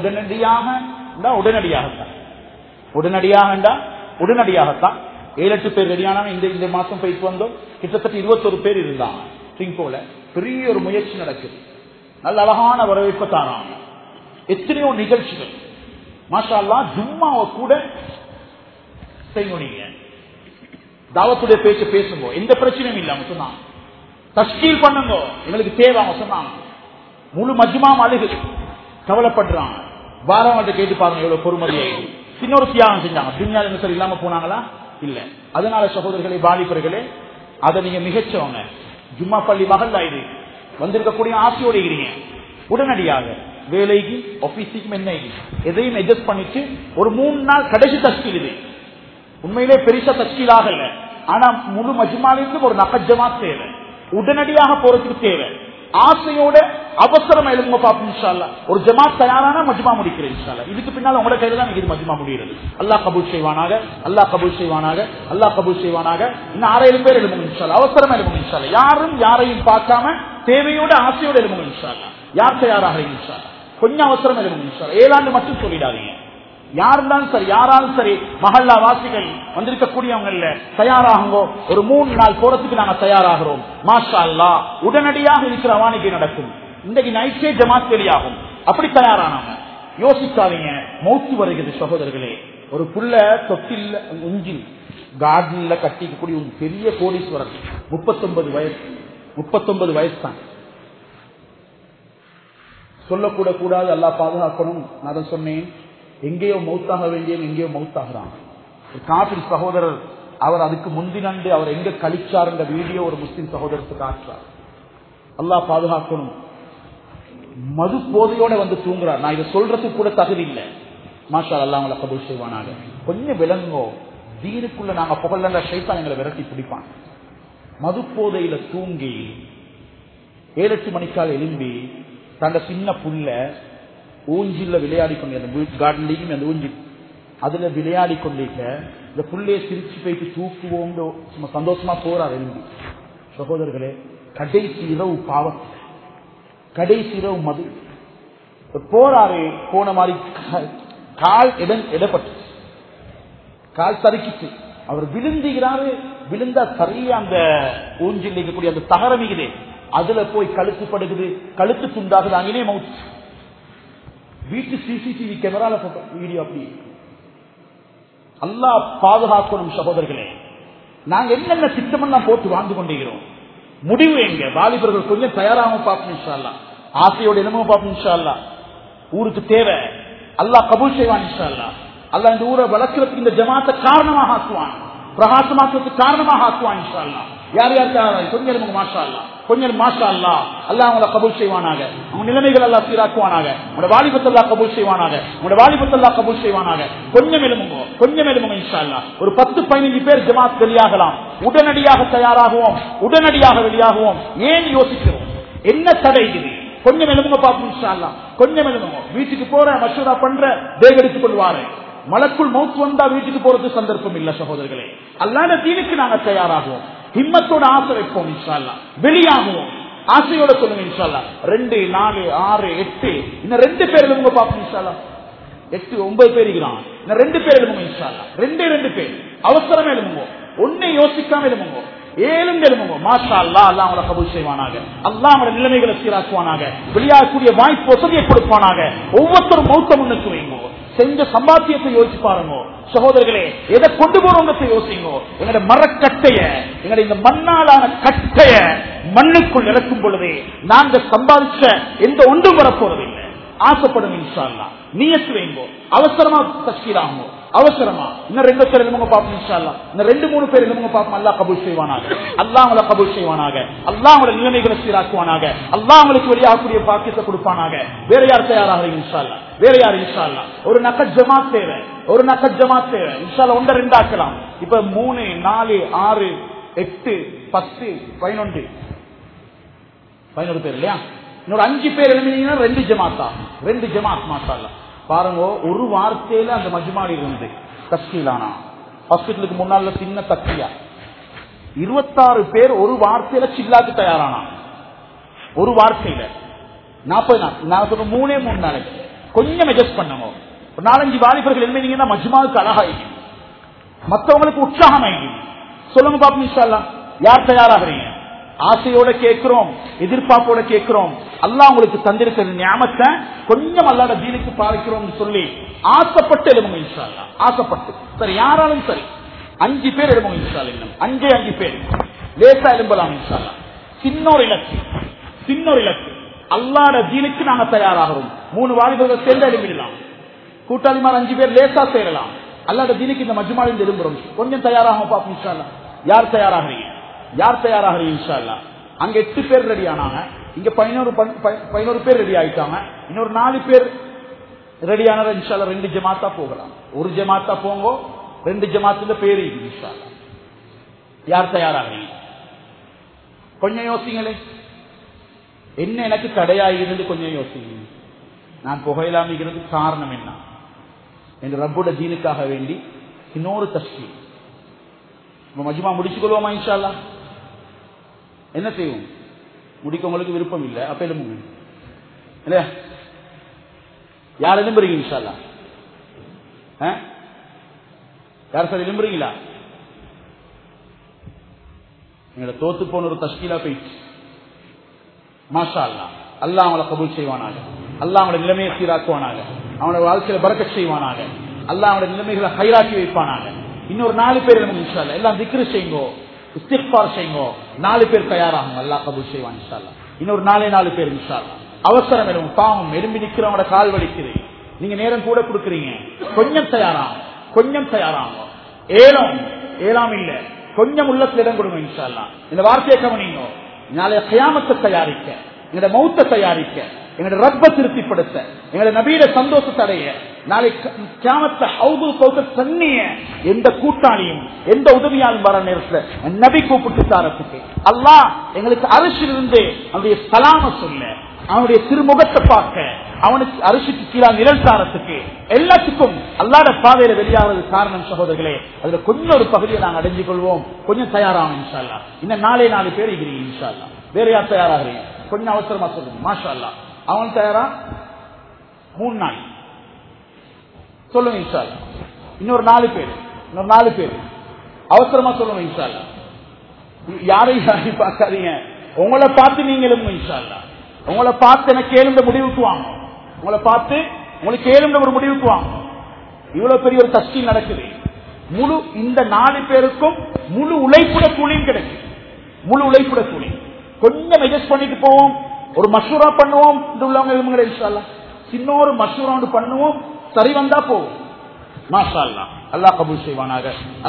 உடனடியாகத்தான் 7-8 பேர் ரெடியானாங்க. இந்த மாசம் போயிட்டு வந்தோம். கிட்டத்தட்ட 21 பேர் இருந்தாங்க. போல பெரிய ஒரு முயற்சி நடக்குது. நல்ல அழகான வரவேற்பை தாராங்க. எத்தனையோ நிகழ்ச்சிகள் மாஷா அல்லாஹ். ஜும்மாவை கூட செய்யுங்க, தாவத்துடைய பேச்சு பேசுங்க, எந்த பிரச்சனையும் இல்லாம சொன்னாங்க. தஸ்கீல் பண்ணுங்க, எங்களுக்கு தேவை சொன்னாங்க. முழு மஜ்மா அழுகு கவலைப்படுறாங்க. வாரவங்க கேட்டு பாருங்க எவ்வளவு பொறுமதியை. இன்னொரு தியாகம் செஞ்சாங்க. துன்யால சரி இல்லாம போனாங்களா? இல்ல. அதனால சகோதரர்களே, வாலிபர்களே, அதை நீங்க மிகச்சவங்க. ஜும்மா பள்ளி மகள் இது வந்திருக்கக்கூடிய ஆசையோடு இருக்கிறீங்க. உடனடியாக வேலைக்கு ஆபீஸுக்கும் என்ன எதையும் அட்ஜஸ்ட் பண்ணிட்டு ஒரு 3 நாள் கடைசி தஸ்கீல். இது உண்மையிலே பெருசா தஸ்கீல் ஆகல. ஆனா முழு மஜ்மாலிருந்து ஒரு நகஜமாத் தேவை, உடனடியாக போறதுக்கு தேவை. ஆசையோட அவசரம் எழுங்க பாப்போம் இன்ஷா அல்லாஹ். ஒரு ஜமாத் தயாரான மஜ்மா முடிக்கிறேன் இன்ஷா அல்லாஹ். இதுக்கு பின்னால உங்களோட கையில தான் இது மஜ்மா முடிகிறது. அல்லாஹ் கபூல் செய்வானாக, அல்லாஹ் கபூல் செய்வானாக, அல்லாஹ் கபூல் செய்வானாக. இன்னும் 6-7 பேர் எழுதுங்க இன்ஷா அல்லாஹ். அவசரமா எழுதுங்க இன்ஷா அல்லாஹ். யாரும் யாரையும் பார்க்காம தேவையோட ஆசையோட எழுதுங்க இன்ஷா அல்லாஹ். யார் தயாராக இன்ஷா அல்லாஹ்? கொஞ்சம் அவசரம் எழுதுங்க இன்ஷா அல்லாஹ். 7 ஆண்டு மட்டும் சொல்லிடாதீங்க. யாருந்தாலும் சரி, யாராலும் சரி, மஹல்லா வாசிகள் வந்திருக்கக்கூடியவங்க தயாராகுங்கோ. ஒரு 3 நாள் போறதுக்கு நாங்க தயாராகிறோம் மாஷா அல்லாஹ். உடனடியாக இருக்கிற வானிகை நடக்கும். இன்றைக்கு நைட்டே ஜமாத் வெளியாகும். அப்படி தயாரானாங்க. யோசிக்காதீங்க, மௌத்து வருகிறது சகோதரர்களே. ஒரு புள்ள தொட்டில் உஞ்சில் கார்டன்ல கட்டிக்கக்கூடிய ஒரு பெரிய கோடீஸ்வரர், 39 வயசு தான். சொல்லக்கூட கூடாது, அல்லாஹ் பாதுகாக்கணும். நான் தான் சொன்னேன், எங்கேயோ மௌத்தாக வேண்டியவன் எங்கேயோ மௌத்தாகிறான். ஒரு காபிர் சகோதரர், அவர் அதுக்கு முந்தினண்டு அவர் எங்க கழிச்சாருங்க வீடியோ ஒரு முஸ்லிம் சகோதரத்துக்கு ஆற்றார். அல்லாஹ் பாதுகாக்கணும். மது போதையோட வந்து தூங்குறார். நான் இதை சொல்றதுக்கு கூட தகுதி இல்லை. மாஷா அல்லாஹ் அவங்களை கபூல் செய்வானாக. கொஞ்சம் விளங்கோ, தீனுக்குள்ள நாங்க புகழ்ல ஷைத்தான் எங்களை விரட்டி பிடிப்பான். மது போதையில தூங்கி 7-8 மணிக்கால் எழும்பி தந்த சின்ன புள்ள ஊஞ்சில விளையாடி கொண்டு அந்த கார்டன்லையும் அந்த ஊஞ்சி அதுல விளையாடி கொண்டிருக்க இந்த புள்ளைய சிரிச்சு போயிட்டு தூக்குவோம் சும்மா சந்தோஷமா போறார் எழும்பி. சகோதரர்களே, கடைசி இரவு பாவம், கடைசி இரவு மது போறாரு. போன மாதிரி கால் இடப்பட்டு கால் தருக்கிச்சு. அவர் விழுந்துகிறாரு. விழுந்தா சரியா அந்த ஊஞ்சில் இருக்கக்கூடிய அந்த தகரமிகுதே அதுல போய் கழுத்து படுகுது, கழுத்து துண்டாகுது. அங்கேயே மவுத். வீட்டு சிசிடிவி கேமரால வீடியோ அப்படி. அல்லாஹ் பாதுகாக்கணும் சகோதரர்களே. நாங்க என்னென்ன திட்டமெல்லாம் போட்டு வாழ்ந்து கொண்டிருக்கிறோம். முடிவு எங்க? வாலிபர்கள் கொஞ்சம் தயாராகவும் பார்ப்போம் இன்ஷா அல்லாஹ். ஆசையோட என்னமோ பார்ப்போம் இன்ஷா அல்லாஹ். ஊருக்கு தேவை, அல்லாஹ் கபூல் செய்வான் இன்ஷா அல்லாஹ். அல்லாஹ் இந்த ஊரை வளர்க்கிறதுக்கு இந்த ஜமாத்தை காரணமாக ஆக்குவான், பிரகாசமாக்குறதுக்கு காரணமாக ஆக்குவான் இன்ஷா அல்லாஹ். யார் யார் கொஞ்சம் மாஷா அல்லாஹ், கொஞ்சம் மாஷா அல்லாஹ். அல்லாஹ் அவங்களை கபூல் செய்வானாக. அவங்க நிலைமைகள் எல்லாம் சீராக்குவானாக. உங்களோட வாலிபத்தல்லா கபூல் செய்வானாக. உங்களோட வாலிபத்தல்லா கபூல் செய்வானாக. கொஞ்சம் எழுமுங்க இன்ஷா அல்லாஹ். ஒரு 10-15 பேர் ஜமாத் வெளியாகலாம். உடனடியாக தயாராகுவோம், உடனடியாக வெளியாகுவோம். ஏன் யோசிக்கிறோம்? என்ன தடை இது? கொஞ்சம் எழுமுங்க பார்ப்போம் இன்ஷா அல்லாஹ். கொஞ்சம் எழுமுங்க. வீட்டுக்கு போற மசூரா பண்ற பேக் எடுத்துக் கொள்வாரு. மலக்குள் மௌத் வந்தா வீட்டுக்கு போறது சந்தர்ப்பம் இல்ல சகோதரர்களே. அல்லாஹ்வுடைய தீனுக்கு நாங்க தயாராகுவோம். ஹிம்மத்தோட ஆசை வைப்போம் இன்ஷா அல்லாஹ். வெளியாகுவோம், ஆசையோட சொல்லுங்க இன்ஷா அல்லாஹ். 2, 4, 6, 8 இன்னும் 2 பேர் எழுதுங்க பாப்போம் இன்ஷா அல்லாஹ். 8, 9 பேர் இருக்கிறான். இன்னும் 2 பேர் எழுதுங்க இன்ஷா அல்லாஹ். 2 பேர் அவசரமா எழுதுங்க. ஒன்னை யோசிக்காம எழுதுங்க. 7 எழுதுங்க. மாஷா அல்லாஹ். அல்லாஹ் அவங்களை கபூல் செய்வானாக. அல்லாஹ் அவங்களோட நிலைமைகளை சீராக்குவானாக. வெளியாகக்கூடிய வாய்ப்பு வசதியை கொடுப்பானாக. ஒவ்வொருத்தரும் மௌத்த முன்னுக்கு வைங்க. செஞ்ச சம்பாத்தியத்தை யோசிச்சு பாருங்க சகோதரர்களே. எதை கொண்டு போறவங்க யோசிங்க. எங்களுடைய மரக்கட்டைய, எங்களுடைய இந்த மண்ணாலான கட்டைய மண்ணுக்குள் இறக்கும் பொழுதே நாங்க சம்பாதிச்ச எந்த ஒன்றும் வரப்போறதில்லை. ஆசைப்படுங்க இன்ஷா அல்லாஹ். நியத்து வைங்கோ. அவசரமா தஸ்கீல் ஆகுங்க. அவசரமா இன்னும் 2 பேர் எழுமுங்க பாப்போம் இன்ஷா அல்லாஹ். இன்னும் 2-3 பேர் எழுமுங்க பாப்போம். அல்லாஹ் கபூல் செய்வானாக. அல்லாஹ் உங்களை கபூல் செய்வானாக. அல்லாஹ் உங்களை நிலைமைகளை சீராக்குவானாக. அல்லாஹ் உங்களுக்கு வெளியாகக்கூடிய பாக்கியத்தை கொடுப்பானாக. வேற யார் தயாராக இன்ஷா அல்லாஹ்? வேற யார் இன்ஷா அல்லாஹ்? ஒரு நக்கத் ஜமாத் தேவை, ஒரு நக்கத் ஜமாத் தேவை இன்ஷா அல்லாஹ். 1-2 ஆக்கலாம். இப்ப 3, 4, 6, 8, 10, 11 பேர் இல்லையா? இன்னொரு 5 பேர் எழுதினீங்கன்னா 2 ஜமாத்தா, 2 ஜமாத் மாஷா அல்லாஹ். பாருங்க, ஒரு வார்த்தையில அந்த மஜ்மாடி இருந்து தஸ்கீலானா ஹாஸ்பிட்டலுக்கு முன்னால சின்ன தக்கியா 26 பேர் ஒரு வார்த்தையில சில்லாக்கு தயாரானா. ஒரு வார்த்தையில 40 நாள். நான் சொல்ற 3 நாளைக்கு கொஞ்சம் அட்ஜஸ்ட் பண்ணுங்க. 4-5 வாலிபர்கள் எழுதினீங்கன்னா மஜ்மாவுக்கு அழகாயிடும், மற்றவங்களுக்கு உற்சாகமாயிடும். சொல்லுங்க பாப்போம் இன்ஷா அல்லாஹ். யார் தயாராகிறீங்க? ஆசையோட கேட்கிறோம், எதிர்பார்ப்போட கேட்கிறோம். அல்லாஹ் உங்களுக்கு தந்திருக்கிற நியாமத்தை கொஞ்சம் அல்லாஹ்வுடைய தீனுக்கு பாவிக்கிறோம் சொல்லி ஆசைப்பட்டு எழுதுங்க இன்ஷா அல்லாஹ். ஆசைப்பட்டு சரி, யாராலும் சரி 5 பேர் எழுதுங்க இன்ஷா அல்லாஹ். இன்னும் 5 பேர் லேசா எழும்பலாம் இன்ஷா அல்லாஹ். சின்னொரு இலக்கு அல்லாஹ்வுடைய தீனுக்கு நாங்க தயாராகிறோம். 3 வாலிபர்கள் சேர்ந்து எழுப்பிடலாம். கூட்டாளிமார் 5 பேர் லேசா சேரலாம். அல்லாஹ்வுடைய தீனுக்கு இந்த மஜ்மாலில் எழும்புறோம். கொஞ்சம் தயாராக பாப்போம் இன்ஷா அல்லாஹ். யார் தயாராகிறீங்க? யார் தயாராகிறீங்க இன்ஷா அல்லாஹ்? அங்க 8 பேர் ரெடி ஆனாங்க, இங்க 11 பேர் ரெடி ஆயிட்டாங்க. இன்னொரு 4 பேர் ரெடி ஆனாங்க இன்ஷா அல்லாஹ். 2 ஜமாத்தா போகலாம். ஒரு ஜமாத்தா போங்க, 2 ஜமாத்துல பேரு இன்ஷா அல்லாஹ். யார் தயாராகிறீங்க? கொஞ்சம் யோசிங்களே. என்ன எனக்கு தடையாகிறது கொஞ்சம் யோசிங்க. நான் புகையிலாமிக்கிறதுக்கு காரணம் என்ன என்று ரப்போட தீனுக்காக வேண்டி இன்னொரு தஸ்கீல் மஜ்மா முடிச்சுக்கொள்வோமா இன்ஷா அல்லாஹ்? என்ன செய்வோம்? முடிக்க உங்களுக்கு விருப்பம் இல்லை, அப்ப எழும்புங்க இல்லையா? யார் எழும்புறீங்க இன்ஷா அல்லாஹ்? யார் சார் எழும்புறீங்களா? எங்களை தோத்து போன ஒரு தஸ்கீலா போயிடுச்சு. மாஷா அல்லாஹ். அல்லாஹ் அவங்களை கபூல் செய்வானாக. அல்லாஹ் அவங்களோட நிலைமையை சீராக்குவானாக. அவனோட வாழ்க்கையில பரக்கத் செய்வானாக. அல்லாஹ் அவனோட நிலைமைகளை ஹைராக்கி வைப்பானாக. இன்னொரு 4 பேர் இன்ஷா அல்லாஹ். எல்லாம் திக்ர் செய்யுங்கோ, இஸ்திக்பார் செய்யுங்கோ. 4 பேர் தயாராகும், அல்லாஹ் கபூல் செய்வான் இன்ஷா அல்லாஹ். இன்னொரு 4 பேர் இன்ஷா அல்லாஹ். அவசரம் எழும், பாவம் எலும்பி நிக்கிறவங்களோட கால் வலிக்குது, நீங்க நேரம் கூட கொடுக்குறீங்க. கொஞ்சம் தயாராகும். ஏலாம் இல்ல, கொஞ்சம் உள்ளத்துல இடம் கொடுங்க இன்ஷா அல்லாஹ். இந்த வார்த்தையை கவனிங்க. நாளைய கியாமத்தை தயாரிக்க, எங்களோட மௌத்தை தயாரிக்க, எங்களோட ரப்ப திருப்திப்படுத்த, எங்களோட நபியில சந்தோஷத்தை அடைய, நாளை கியாமத்தை ஹவுதுல் கௌசர் தண்ணிய எந்த கூட்டாளியும் எந்த உதவியாலும் வர நேரத்தில் நபி கூப்பிட்டு தாரத்துக்கு அல்லாஹ் எங்களுக்கு அரிசிலிருந்து அவனுடைய சலாம சொல்ல, அவனுடைய திருமுகத்தை பார்க்க, அவனுக்கு அரிசிக்கு கீழா நிழல் தாரத்துக்கு எல்லாத்துக்கும் அல்லாஹ்ட பாதையில வெளியாகிறது காரணம் சகோதரர்களே. அதுல கொஞ்சம் ஒரு பகுதியை நாங்கள் அடைஞ்சு கொள்வோம். கொஞ்சம் தயாராகும் இன்ஷா அல்லாஹ். இன்னும் 4 பேர் இருக்கிறீங்க இன்ஷா அல்லாஹ். வேற யார் தயாராகிறீங்க? கொஞ்சம் அவசரமா சொல்லுங்க. மாஷா அல்லாஹ். அவன் தயாரா? 3 நாள் சொல்லுங்க இன்ஷா அல்லாஹ். இன்னொரு 4 பேர் அவசரமா சொல்லுங்க இன்ஷா அல்லாஹ். யாரையும் பார்க்காதீங்க, உங்களை பார்த்து நீங்களும் இன்ஷா அல்லாஹ். உங்களை பார்த்து எனக்கு எழுந்த முடிவுக்கு வாங்க. உங்களை பார்த்து உங்களுக்கு எழுந்த ஒரு முடிவுக்கு வாங்க. இவ்வளவு பெரிய ஒரு தஸ்கீல் நடக்குது. முழு இந்த 4 பேருக்கும் முழு உழைப்புட கூலியும் கிடைக்கும். முழு உழைப்புட கூலி. கொஞ்சம் அட்ஜஸ்ட் பண்ணிட்டு போவோம், ஒரு மஷூரா பண்ணுவோம். உள்ளவங்க இன்ஷா அல்லாஹ் சின்ன ஒரு மஷூரா பண்ணுவோம், சரி வந்தா போவோம். மாஷா அல்லாஹ். அல்லாஹ் கபூல் செய்வானாக.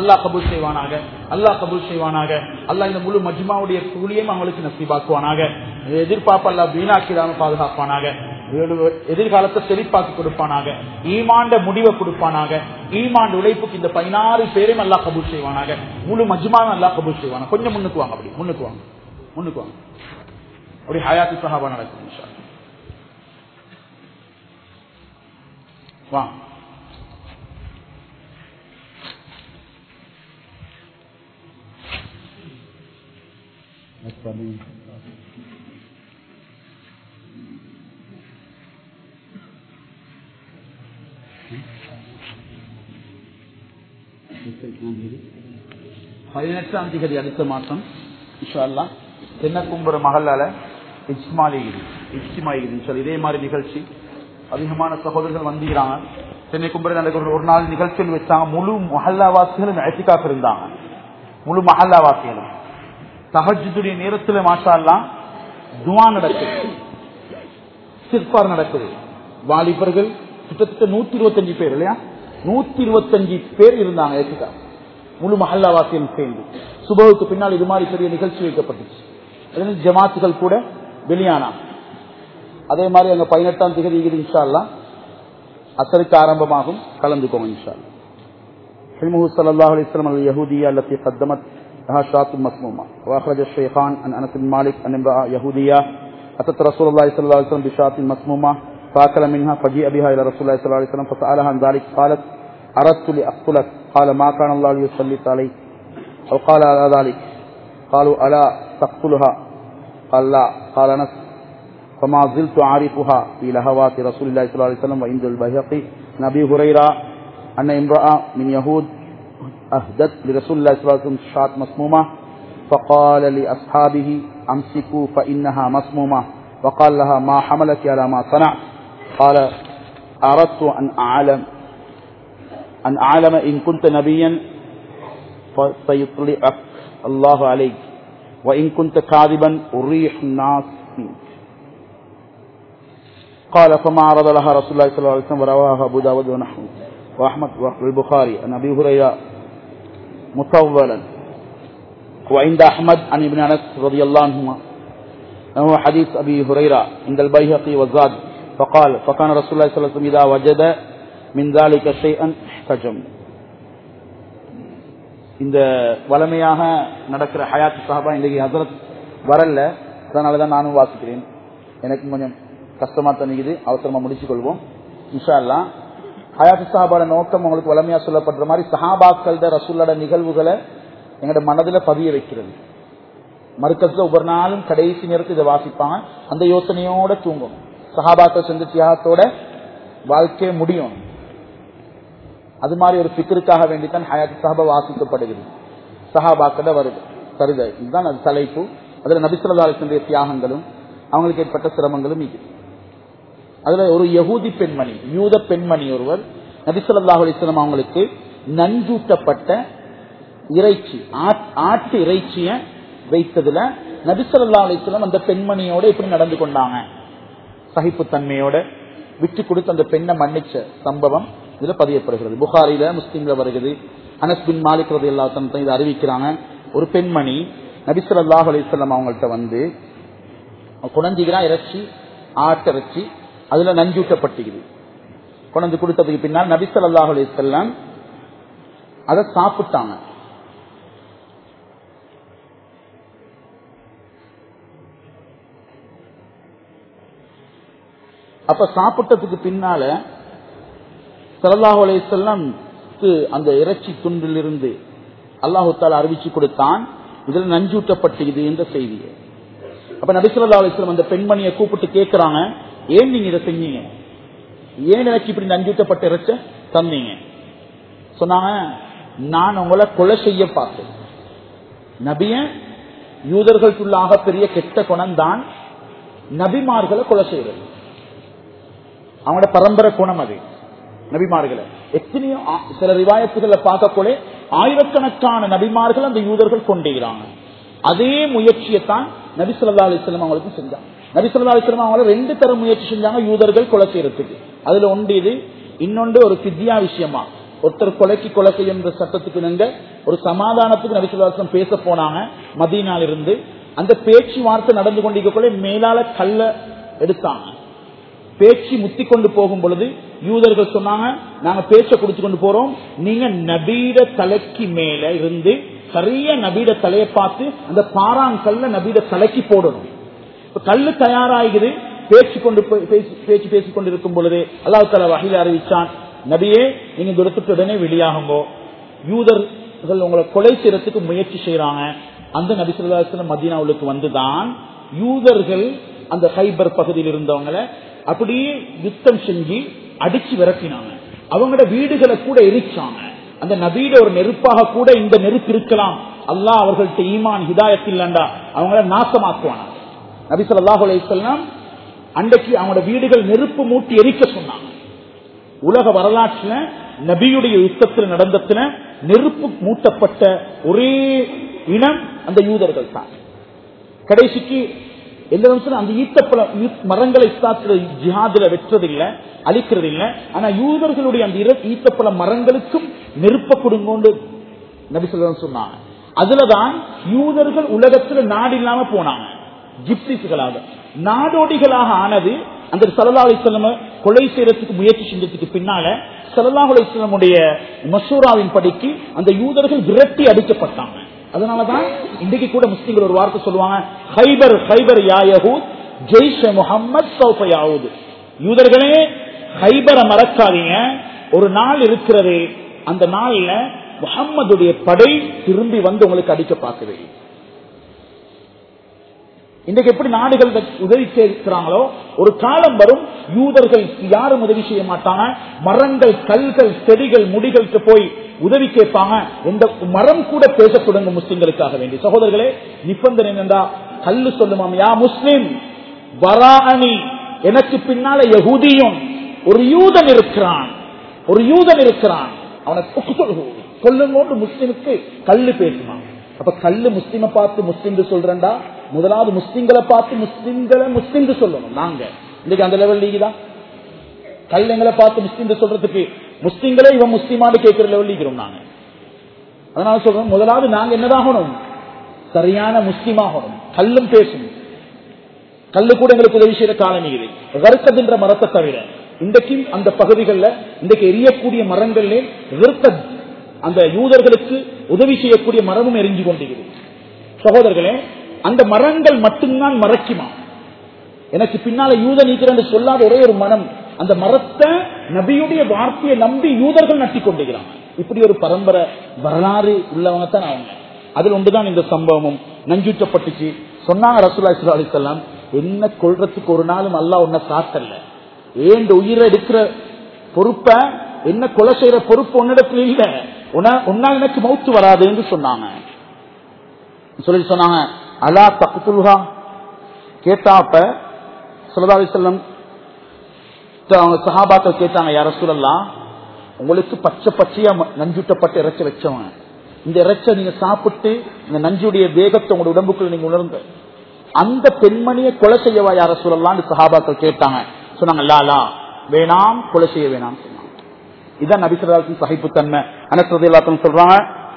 அல்லாஹ் இந்த முழு மஜ்மாவுடைய கூலியும் அவங்களுக்கு நசீபாக்குவானாக. எதிர்பார்ப்பு அல்லாஹ் வீணாக்கிடாம பாதுகாப்பானாக. எதிர்காலத்தை செழிப்பாக்கி கொடுப்பானாக. ஈமாண்ட முடிவை கொடுப்பானாக. ஈமாண்ட உழைப்புக்கு இந்த 16 பேரையும் அல்லாஹ் கபூல் செய்வானாக. முழு மஜ்மாவும் அல்லாஹ் கபூல் செய்வானா. கொஞ்சம் முன்னுக்கு வாங்க, அப்படி முன்னுக்கு வாங்க. அப்படி ஹயாத்து சஹாபா நடக்கும் இன்ஷா அல்லாஹ். வாங்க. பதினெட்டாம் தேதி அடுத்த மாசம் இன்ஷா அல்லாஹ் தென்னக்கும்புற மஹல்லால இஜ்திமாயிகிது சொல்லி இதே மாதிரி நிகழ்ச்சி அதிகமான சகோதரர்கள் வந்திருக்கிறாங்க. சென்னை கும்புற நடக்கிற ஒரு நாள் நிகழ்ச்சிகள் வச்சாங்க. முழு மஹல்லாவாசிகளும் இஹ்திகாஃப் இருந்தாங்க. முழு மஹல்லாவாசிகளும் தஹஜ்ஜுடைய நேரத்தில் மாஷா அல்லாஹ் துஆ நடக்குது, இஸ்திக்பார் நடக்குது. வாலிபர்கள் கிட்டத்தட்ட 125 பேர் இல்லையா, 125 பேர் இருந்தாங்க ஏத்துக்காக, முழு மஹல்லாவாசியும் சேர்ந்து. சுபஹுக்கு பின்னால் இது மாதிரி பெரிய நிகழ்ச்சி வைக்கப்பட்டுச்சு. ஜமாத்துகள் கூட வெளியானா. அதே மாதிரி அங்க 18ஆம் தேதி இன்ஷா அல்லாஹ் அசருக்கு ஆரம்பமாகும், கலந்துக்கோங்க இன்ஷா அல்லாஹ். حلمه صلى الله عليه وسلم اليهودية التي قدمت لها شاة مسمومة. وأخرج الشيخان عن أنس بن مالك أن امرأة يهودية أتت رسول الله صلى الله عليه وسلم بشاة مسمومة فأكل منها فجيء بها إلى رسول الله صلى الله عليه وسلم فسألها عن ذلك قالت أردت لأقتلك قال ما كان الله ليسلط عليك أو قال على ذلك قالوا ألا تقتلها قال لا قال أنس فما زلت أعرفها في لهوات رسول الله صلى الله عليه وسلم وعند البيهقي عن أبي هريرة أن امرأة من يهود أهدت لرسول الله صلى الله عليه وسلم شاة مسمومة فقال لأصحابه أمسكوا فإنها مسمومة وقال لها ما حملك على ما صنعت قال أردت أن أعلم إن كنت نبيا فسيطلعك الله عليك وإن كنت كاذبا أريح الناس منك. قال فما عرض لها رسول الله صلى الله عليه وسلم ورواه أبو داود ونحوه وأحمد والبخاري عن أبي هريرة مطولا وعند أحمد عن ابن أنس رضي الله عنهما هو حديث أبي هريرة عند البيهقي والزاد فقال فكان رسول الله صلى الله عليه وسلم إذا وجد من ذلك شيئا احتجم. இந்த வளமையாக நடக்கிற ஹயாத் சஹாபா இன்றைக்கு ஹஸரத் வரல, அதனால தான் நானும் வாசிக்கிறேன். எனக்கு கொஞ்சம் கஷ்டமா தனிக்குது, அவசரமா முடிச்சு கொள்வோம் இன்ஷா அல்லாஹ். ஹயாத் சஹாபாவோட நோக்கம் உங்களுக்கு வளமையா சொல்லப்படுற மாதிரி சஹாபாக்களோட ரசூலோட நிகழ்வுகளை எங்களோட மனதில் பதிய வைக்கிறது. மர்கஸ்ல ஒவ்வொரு நாளும் கடைசி நேரத்தில் இதை வாசிப்பாங்க, அந்த யோசனையோட தூங்கும். சஹாபாக்கள் செஞ்ச தியாகத்தோட வாழ்க்கையை முடியும். அது மாதிரி ஒரு ஃபிக்ருக்காக வேண்டித்தான் ஹயாத் சஹாபா வாசிக்கப்படுகிறது. சஹாபாக்கள வருது தருக, இதுதான் அது தலைப்பு. அதுல நபி ஸல்லல்லாஹு அலைஹி வஸல்லம் தியாகங்களும் அவங்களுக்கு ஏற்பட்ட சிரமங்களும் இது. அதுல ஒரு யகூதி பெண்மணி, யூத பெண்மணி ஒருவர் நபி ஸல்லல்லாஹு அலைஹி வஸல்லம் அவங்களுக்கு நஞ்சூட்டப்பட்ட இறைச்சி, ஆட்டு இறைச்சிய வைத்ததுல நபி ஸல்லல்லாஹு அலைஹி வஸல்லம் அந்த பெண்மணியோட எப்படி நடந்து கொண்டாங்க, சகிப்பு தன்மையோட விட்டு கொடுத்து அந்த பெண்ணை மன்னிச்ச சம்பவம் இதுல பதியப்படுகிறது. புகாரில முஸ்லிம்ல வருகிறது. அனஸ் பின் மாலிக் ரலியல்லாஹு அன்ஹு இதை அறிவிக்கிறாங்க. ஒரு பெண்மணி நபி ஸல்லல்லாஹு அலைஹி வஸல்லம் அவங்கள்ட்ட வந்து குழந்தைகளா இறைச்சி, ஆட்டிறைச்சி அதுல நஞ்சூட்டப்பட்டுகிறது. கொண்டு கொடுத்ததுக்கு பின்னால் நபி ஸல்லல்லாஹு அலைஹி வஸல்லம் அதை சாப்பிட்டாங்க. அப்ப சாப்பிட்டதுக்கு பின்னால ஸல்லல்லாஹு அலைஹி வஸல்லம் அந்த இறைச்சி துண்டிலிருந்து அல்லாஹ் தஆலா அறிவிச்சு கொடுத்தான், இதுல நஞ்சூட்டப்பட்டது என்ற செய்தியை. அப்ப நபி ஸல்லல்லாஹு அலைஹி வஸல்லம் அந்த பெண்மணியை கூப்பிட்டு கேட்கிறாங்க, ஏன் நீங்க இதை செஞ்சீங்க, ஏன் எனக்கு இப்படி நஞ்சூட்டப்பட்ட இறைச்ச தந்தீங்க? சொன்னாங்க, நான் உங்களை கொலை செய்ய பார்த்தேன். நபிய யூதர்களுக்குள்ளாக பெரிய கெட்ட குணம் தான் நபிமார்களை கொலை செய்யறது. அவங்களோட பரம்பரை குணம் அது. நபிமார்களை எத்தனையோ சில ரிவாயத்துகளை பார்க்கக்கூட ஆயிரக்கணக்கான நபிமார்கள் அந்த யூதர்கள் கொண்டிருக்கிறாங்க. அதே முயற்சியைத்தான் நபி ஸல்லல்லாஹு அலைஹி வஸல்லம் அவங்களுக்கு செஞ்சாங்க. நபி ஸல்லல்லாஹு அலைஹி வஸல்லம் அவங்கள 2 தர முயற்சி செஞ்சாங்க யூதர்கள் கொலை செய்யறதுக்கு. அதுல ஒன்று இது, இன்னொன்று ஒரு ஃபித்யா விஷயமா. ஒருத்தர் கொலை செய்யும் சட்டத்துக்கு நீங்க ஒரு சமாதானத்துக்கு நபி ஸல்லல்லாஹு அலைஹி வஸல்லம் பேச போனாங்க மதீனால இருந்து. அந்த பேச்சுவார்த்தை நடந்து கொண்டிருக்கக்குள்ள மேலால கல்ல எடுத்தாங்க. பேச்சு முத்தி கொண்டு போகும் பொழுது யூதர்கள் சொன்னாங்க, நாங்க பேச்ச குடிச்சு கொண்டு போறோம், நீங்க நபீட தலைக்கு மேல இருந்து சரியா நபீட தலையை பார்த்து அந்த பாறாங்கல்ல நபீட தலைக்கு போடணும். கல்லு தயாராகுது, பேச்சு பேசிக் கொண்டிருக்கும் பொழுது அல்லாஹ் தஆலா வஹீல அறிவிச்சான், நபியே நீங்க துரத்துக்கு உடனே வெளியாகுங்கோ, யூதர்கள் உங்களை கொலை செய்யறதுக்கு முயற்சி செய்யறாங்க. அந்த நபி ஸல்லல்லாஹு அலைஹி வஸல்லம் மதீனாவுக்கு வந்துதான் யூதர்கள் அந்த கைபர் பகுதியில் இருந்தவங்களை அப்படியே யுத்தம் செஞ்சு அடிச்சு விரட்டினாங்க. அவங்களோட வீடுகளை கூட எரிச்சாங்க. அந்த நபீட ஒரு நெருப்பாக கூட இந்த நெருப்பு இருக்கலாம், அல்லாஹ் அவர்கள்ட்ட ஈமான் ஹிதாயத் இல்லண்டா அவங்கள நாசமாக்குவாங்க. நபி ஸல்லல்லாஹு அலைஹி வஸல்லம் அன்றைக்கு அவங்களோட வீடுகள் நெருப்பு மூட்டி எரிக்க சொன்னாங்க. உலக வரலாற்றுல நபியுடைய யுத்தத்தில் நடந்ததுல நெருப்பு மூட்டப்பட்ட ஒரே இனம் அந்த யூதர்கள் தான். கடைசிக்கு அந்த ஈத்தப்பழ மரங்களை ஜிஹாதுல வெற்றதில்லை, அழிக்கிறது இல்லை. ஆனா யூதர்களுடைய அந்த ஈத்தப்பழ மரங்களுக்கும் நெருப்ப கொடுங்கோண்டு நபி ஸல்லல்லாஹு அலைஹி சொன்னாங்க. அதுலதான் யூதர்கள் உலகத்துல நாடு இல்லாம போனாங்க. ஜிப்சிஸ்களாக நாடோடிகளாக ஆனது அந்த ஸல்லல்லாஹு அலைஹி வஸல்லம் கொலை செய்யறதுக்கு முயற்சி செஞ்சதுக்கு பின்னால ஸல்லல்லாஹு அலைஹி வஸல்லமுடைய மஷூராவின் படிக்கு அந்த யூதர்கள் விரட்டி அடிக்கப்பட்டாங்க. அதனாலதான் இன்றைக்கு கூட முஸ்லிம்கள் ஒரு வார்த்தை சொல்லுவாங்க, ஹைபர் ஹைபர் யா யஹூத் ஜெய்ஷ் முஹம்மத் சௌஃப யஊத். யூதர்களே ஹைபரை மறக்காதீங்க, ஒரு நாள் இருக்கிறது, அந்த நாள்ல முஹம்மதுடைய படை திரும்பி வந்து உங்களுக்கு அடிக்க பார்க்குது. இன்றைக்கு எப்படி நாடுகள் உதவி செய்கிறாங்களோ ஒரு காலம் வரும் யூதர்கள் யாரும் உதவி செய்ய மாட்டாங்க. மரங்கள், கல்கள், செடிகள், முடிகளுக்கு போய் உதவி கேட்பாங்க. இந்த மரம் கூட பேச தொடங்கும் முஸ்லிம்களுக்காக வேண்டி. சகோதரர்களே, நிபந்தனை என்னண்டா, கல்லு சொல்லுமாம், யா முஸ்லிம் வராஅனி, எனக்கு பின்னால யஹூதியும் ஒரு யூதன் இருக்கிறான், ஒரு யூதன் இருக்கிறான், அவனை கொல்லுங்கோண்டு முஸ்லிமுக்கு கல்லு பேசுமா. அப்ப கல்லு முஸ்லிமை பார்த்து முஸ்லிம் சொல்றா, முதலாவது முஸ்லிம்களை பார்த்து முஸ்லிம்களை முஸ்லிம் சொல்லணும். நாங்க இன்னைக்கு அந்த லெவல் நீங்கதான் கல் எங்களை பார்த்து முஸ்லிம் சொல்றதுக்கு முஸ்லிம்களே இவன் முஸ்லிமான்னு கேட்கிற லெவல் நீக்கிறோம் நாங்க. அதனால சொல்றோம், முதலாவது நாங்க என்னதாகணும், சரியான முஸ்லிமாகணும். கல்லும் பேசணும். கல்லு கூட எங்களுக்கு உதவி செய்யற காலம் இது. வர்க்கதுன்ற மரத்தை தவிர இன்றைக்கும் அந்த பகுதிகளில் இன்றைக்கு எரியக்கூடிய மரங்கள்ல அந்த யூதர்களுக்கு உதவி செய்யக்கூடிய மரமும் எரிஞ்சு கொண்டிருக்கிறது. சகோதரர்களே, அந்த மரங்கள் மட்டும்தான் மறைக்குமா? எனக்கு பின்னால யூத நீக்கிறேன் சொல்லாத ஒரே ஒரு மரம், அந்த மரத்தை நபியுடைய வார்த்தையை நம்பி யூதர்கள் நட்டி கொண்டிருக்கிறாங்க. இப்படி ஒரு பரம்பரை வரலாறு உள்ளவங்க தான் அவங்க. அதில் ஒன்றுதான் இந்த சம்பவமும் நஞ்சூற்றப்பட்டுச்சு. சொன்னாங்க ரசூலுல்லாஹி ஸல்லல்லாஹு அலைஹி வஸல்லம், என்ன கொள்றதுக்கு ஒரு நாளும் அல்லாஹ் உன்னை சாத்தல்ல, ஏன் உயிரை எடுக்கிற பொறுப்பை, என்ன கொலை செய்யற பொறுப்பு உன்னிடத்துல இல்ல, உன்னால் எனக்கு மௌத்து வராது என்று சொன்னாங்க. சொல்லி சொன்னாங்க, அலா தக்துல்ஹா, கேட்டாப்ப ஸல்லல்லாஹு அலைஹி வஸல்லம் அவங்க சஹாபாக்கள் கேட்டாங்க, யா ரசூலல்லாஹ், உங்களுக்கு பச்சை பச்சையா நஞ்சூட்டப்பட்ட இறைச்சி வச்சவங்க, இந்த இறைச்சை நீங்க சாப்பிட்டு இந்த நஞ்சுடைய வேகத்தை உங்களோட உடம்புக்குள்ள நீங்க உணர்ந்த அந்த பெண்மணியை கொலை செய்யவா யா ரசூலல்லாஹ்னு சஹாபாக்கள் கேட்டாங்க. சொன்னாங்க, லா வேணாம், கொலை செய்ய வேணாம் சொன்னாங்க. இதான் நபி ஸல்லல்லாஹு அலைஹி வஸல்லம் சஹீஹுத்தன்மை. அனஸ் ரலியல்லாஹு அன்ஹு சொல்றாங்க,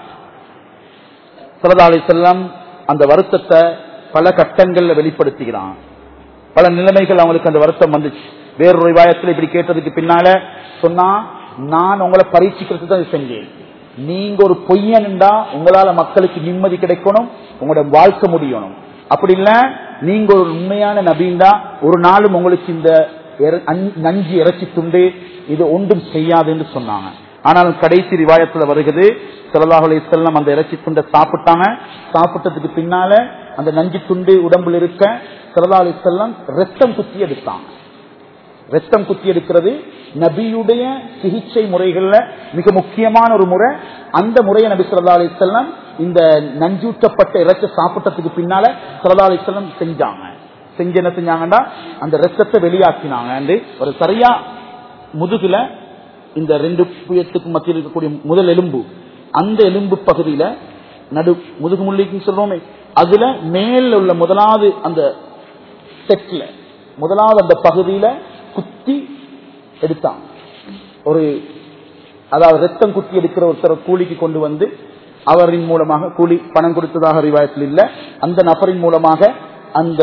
ஸல்லல்லாஹு அலைஹி வஸல்லம் அந்த வருத்தத்தை பல கட்டங்கள்ல வெளிப்படுத்துகிறான். பல நிலைமைகள் அவங்களுக்கு அந்த வருத்தம் வந்துச்சு. வேறொரு ரிவாயத்தில் இப்படி கேட்டதுக்கு பின்னால சொன்னா, நான் உங்களை பரீட்சிக்கிறதுக்கு தான் செஞ்சேன். நீங்க ஒரு பொய்யன்டா உங்களால மக்களுக்கு நிம்மதி கிடைக்கணும், உங்களோட வாழ்க்கை முடியணும். அப்படி இல்ல, நீங்க ஒரு உண்மையான நபிண்டா ஒரு நாளும் உங்களுக்கு இந்த நஞ்சு இறைச்சி துண்டு இது ஒன்றும் செய்யாது என்று சொன்னாங்க. ஆனால் கடைசி ரிவாயத்துல வருகிறது, ஸல்லல்லாஹு அலைஹி வஸல்லம் அந்த இறைச்சி துண்டை சாப்பிட்டாங்க. சாப்பிட்டதுக்கு பின்னால அந்த நஞ்சு துண்டு உடம்புல இருக்க ஸல்லல்லாஹு அலைஹி வஸல்லம் ரத்தம் குத்தி எடுத்தாங்க. ரத்தம் குத்தி எடுக்கிறது நபியுடைய சிகிச்சை முறைகள்ல மிக முக்கியமான ஒரு முறை. அந்த முறையை நபி ஸல்லல்லாஹு அலைஹி வஸல்லம் இந்த நஞ்சூட்டப்பட்ட இறைச்சி சாப்பிட்டதுக்கு பின்னால ஸல்லல்லாஹு அலைஹி வஸல்லம் செஞ்சாங்க. செஞ்சு என்ன செஞ்சாங்கன்னா, அந்த ரத்தத்தை வெளியாக்கினாங்க. ஒரு சரியா முதுகுல இந்த ரெண்டு புயத்துக்கு மத்தியில் இருக்கக்கூடிய முதல் எலும்பு, அந்த எலும்பு பகுதியில நடு முதுகு முள்ளிக்கு சொல்றோமே, அதுல மேல உள்ள முதலாவது அந்த செட்ல முதலாவது அந்த பகுதியில குத்தி எடுத்தாங்க. ஒரு அதாவது ரத்தம் குத்தி எடுக்கிற ஒருத்தர் கூலிக்கு கொண்டு வந்து அவரின் மூலமாக, கூலி பணம் கொடுத்ததாக ரிவாயத்தில் இல்ல, அந்த நபரின் மூலமாக அந்த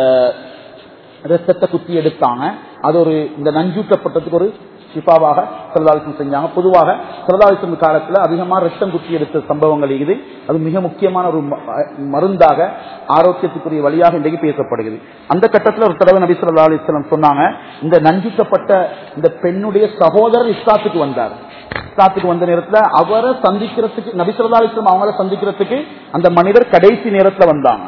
ரத்தத்தை குத்தி எடுத்தாங்க. அது ஒரு இந்த நஞ்சூட்டப்பட்டதுக்கு ஒரு ஷிஃபாவாக ஸல்லல்லாஹு அலைஹி வஸல்லம் செஞ்சாங்க. பொதுவாக ஸல்லல்லாஹு அலைஹி வஸல்லம் காலத்துல அதிகமா ரத்தம் குத்தி எடுத்த சம்பவங்கள் இது. அது மிக முக்கியமான ஒரு மருந்தாக, ஆரோக்கியத்துக்குரிய வழியாக இன்றைக்கு பேசப்படுகிறது. அந்த கட்டத்தில் ஒரு தடவை நபி ஸல்லல்லாஹு அலைஹி வஸல்லம் சொன்னாங்க, இந்த நஞ்சூட்டப்பட்ட இந்த பெண்ணுடைய சகோதரர் இஸ்லாத்துக்கு வந்தார். இஸ்லாத்துக்கு வந்த நேரத்துல அவரை சந்திக்கிறதுக்கு, நபி ஸல்லல்லாஹு அலைஹி வஸல்லம் அவங்களை சந்திக்கிறதுக்கு அந்த மனிதர் கடைசி நேரத்துல வந்தாங்க.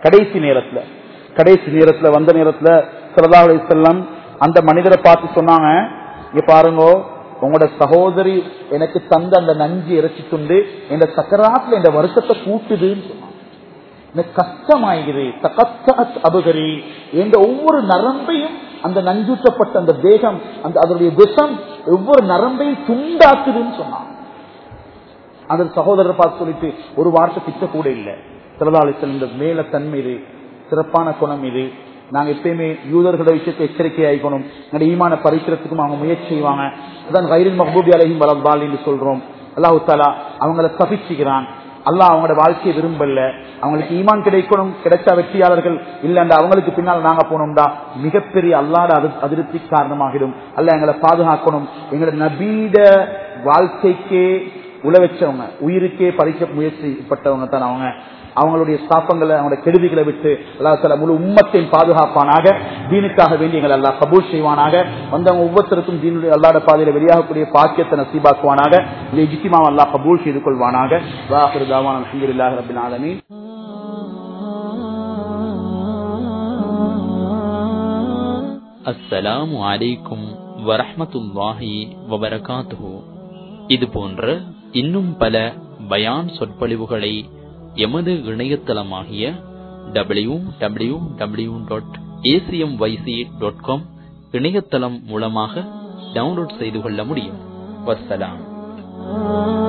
கடைசி நேரத்துல வந்த நேரத்துல ஸல்லல்லாஹு அலைஹி வஸல்லம் அந்த மனிதரை பார்த்து சொன்னாங்க, இங்க பாருங்க, உங்களோட சகோதரி எனக்கு தந்த அந்த நஞ்சு இறைச்சி துண்டு இந்த சக்கராத்துல இந்த வருஷத்தை கூட்டுதுன்னு சொன்னாங்க. எனக்கு கஷ்டமாகிறது, அபகரி என்ற ஒவ்வொரு நரம்பையும் அந்த நஞ்சூட்டப்பட்ட அந்த வேகம், அந்த அதனுடைய விஷம் ஒவ்வொரு நரம்பையும் துண்டாக்குதுன்னு சொன்னாங்க. அந்த சகோதரரை பார்த்து சொல்லிட்டு ஒரு வார்த்தை திட்ட கூட இல்லை. ஸல்லல்லாஹு அலைஹி வஸல்லம் இந்த மேல தன்மை இது, சிறப்பான குணம் இது, நாங்க எப்பயுமே யூதர்களோட விஷயத்தை எச்சரிக்கை ஆயிக்கணும். எங்களுடைய ஈமான பரிசுரத்துக்கும் அவங்க முயற்சி செய்வாங்க. அதான் கைரில் மஹ்பூபி அலைஹிம் வலத்தால் என்று சொல்றோம். அல்லாஹ் தஆலா அவங்கள தபிச்சுகிறான். அல்லாஹ் அவங்களோட வாழ்க்கையை விரும்பல. அவங்களுக்கு ஈமான் கிடைக்கணும், கிடைச்சா வெற்றியாளர்கள், இல்லண்டா அவங்களுக்கு பின்னால் நாங்க போனோம்டா மிகப்பெரிய அல்லாஹ்வுடைய அதிருப்தி காரணமாகிடும். அல்லாஹ் எங்களை பாதுகாக்கணும். எங்களோட நபீட வாழ்க்கைக்கே உழவச்சவங்க, உயிருக்கே பறிக்க முயற்சிப்பட்டவங்க தான் அவங்க. அவங்களுடைய சாப்பங்களை, அவங்களுடைய கெடுதிகளை விட்டு அல்லாஹ் தஆலா முழு உம்மத்தையும் பாதுகாப்பானாக. தீனுக்காக வேண்டி எங்களை அல்லாஹ் கபூல் செய்வானாக. வந்தவங்க ஒவ்வொருத்தருக்கும் தீனுடைய அல்லாஹ்வுடைய பாதையில வெளியாகக்கூடிய பாக்கியத்தை நசீபாக்குவானாக. இந்த இஜ்திமாவை அல்லாஹ் கபூல் செய்து கொள்வானாக. வாஹிரு தஅவானா அல்ஹம்துலில்லாஹி ரப்பில் ஆலமீன். அஸ்ஸலாமு அலைக்கும் வரஹ்மத்துல்லாஹி வபரகாத்துஹு. இது போன்ற இன்னும் பல பயான் சொற்பொழிவுகளை எமது இணையதளமாகிய www.acmyc.com இணையதளம் மூலமாக டவுன்லோட் செய்து கொள்ள முடியும். வஸ்ஸலாம்.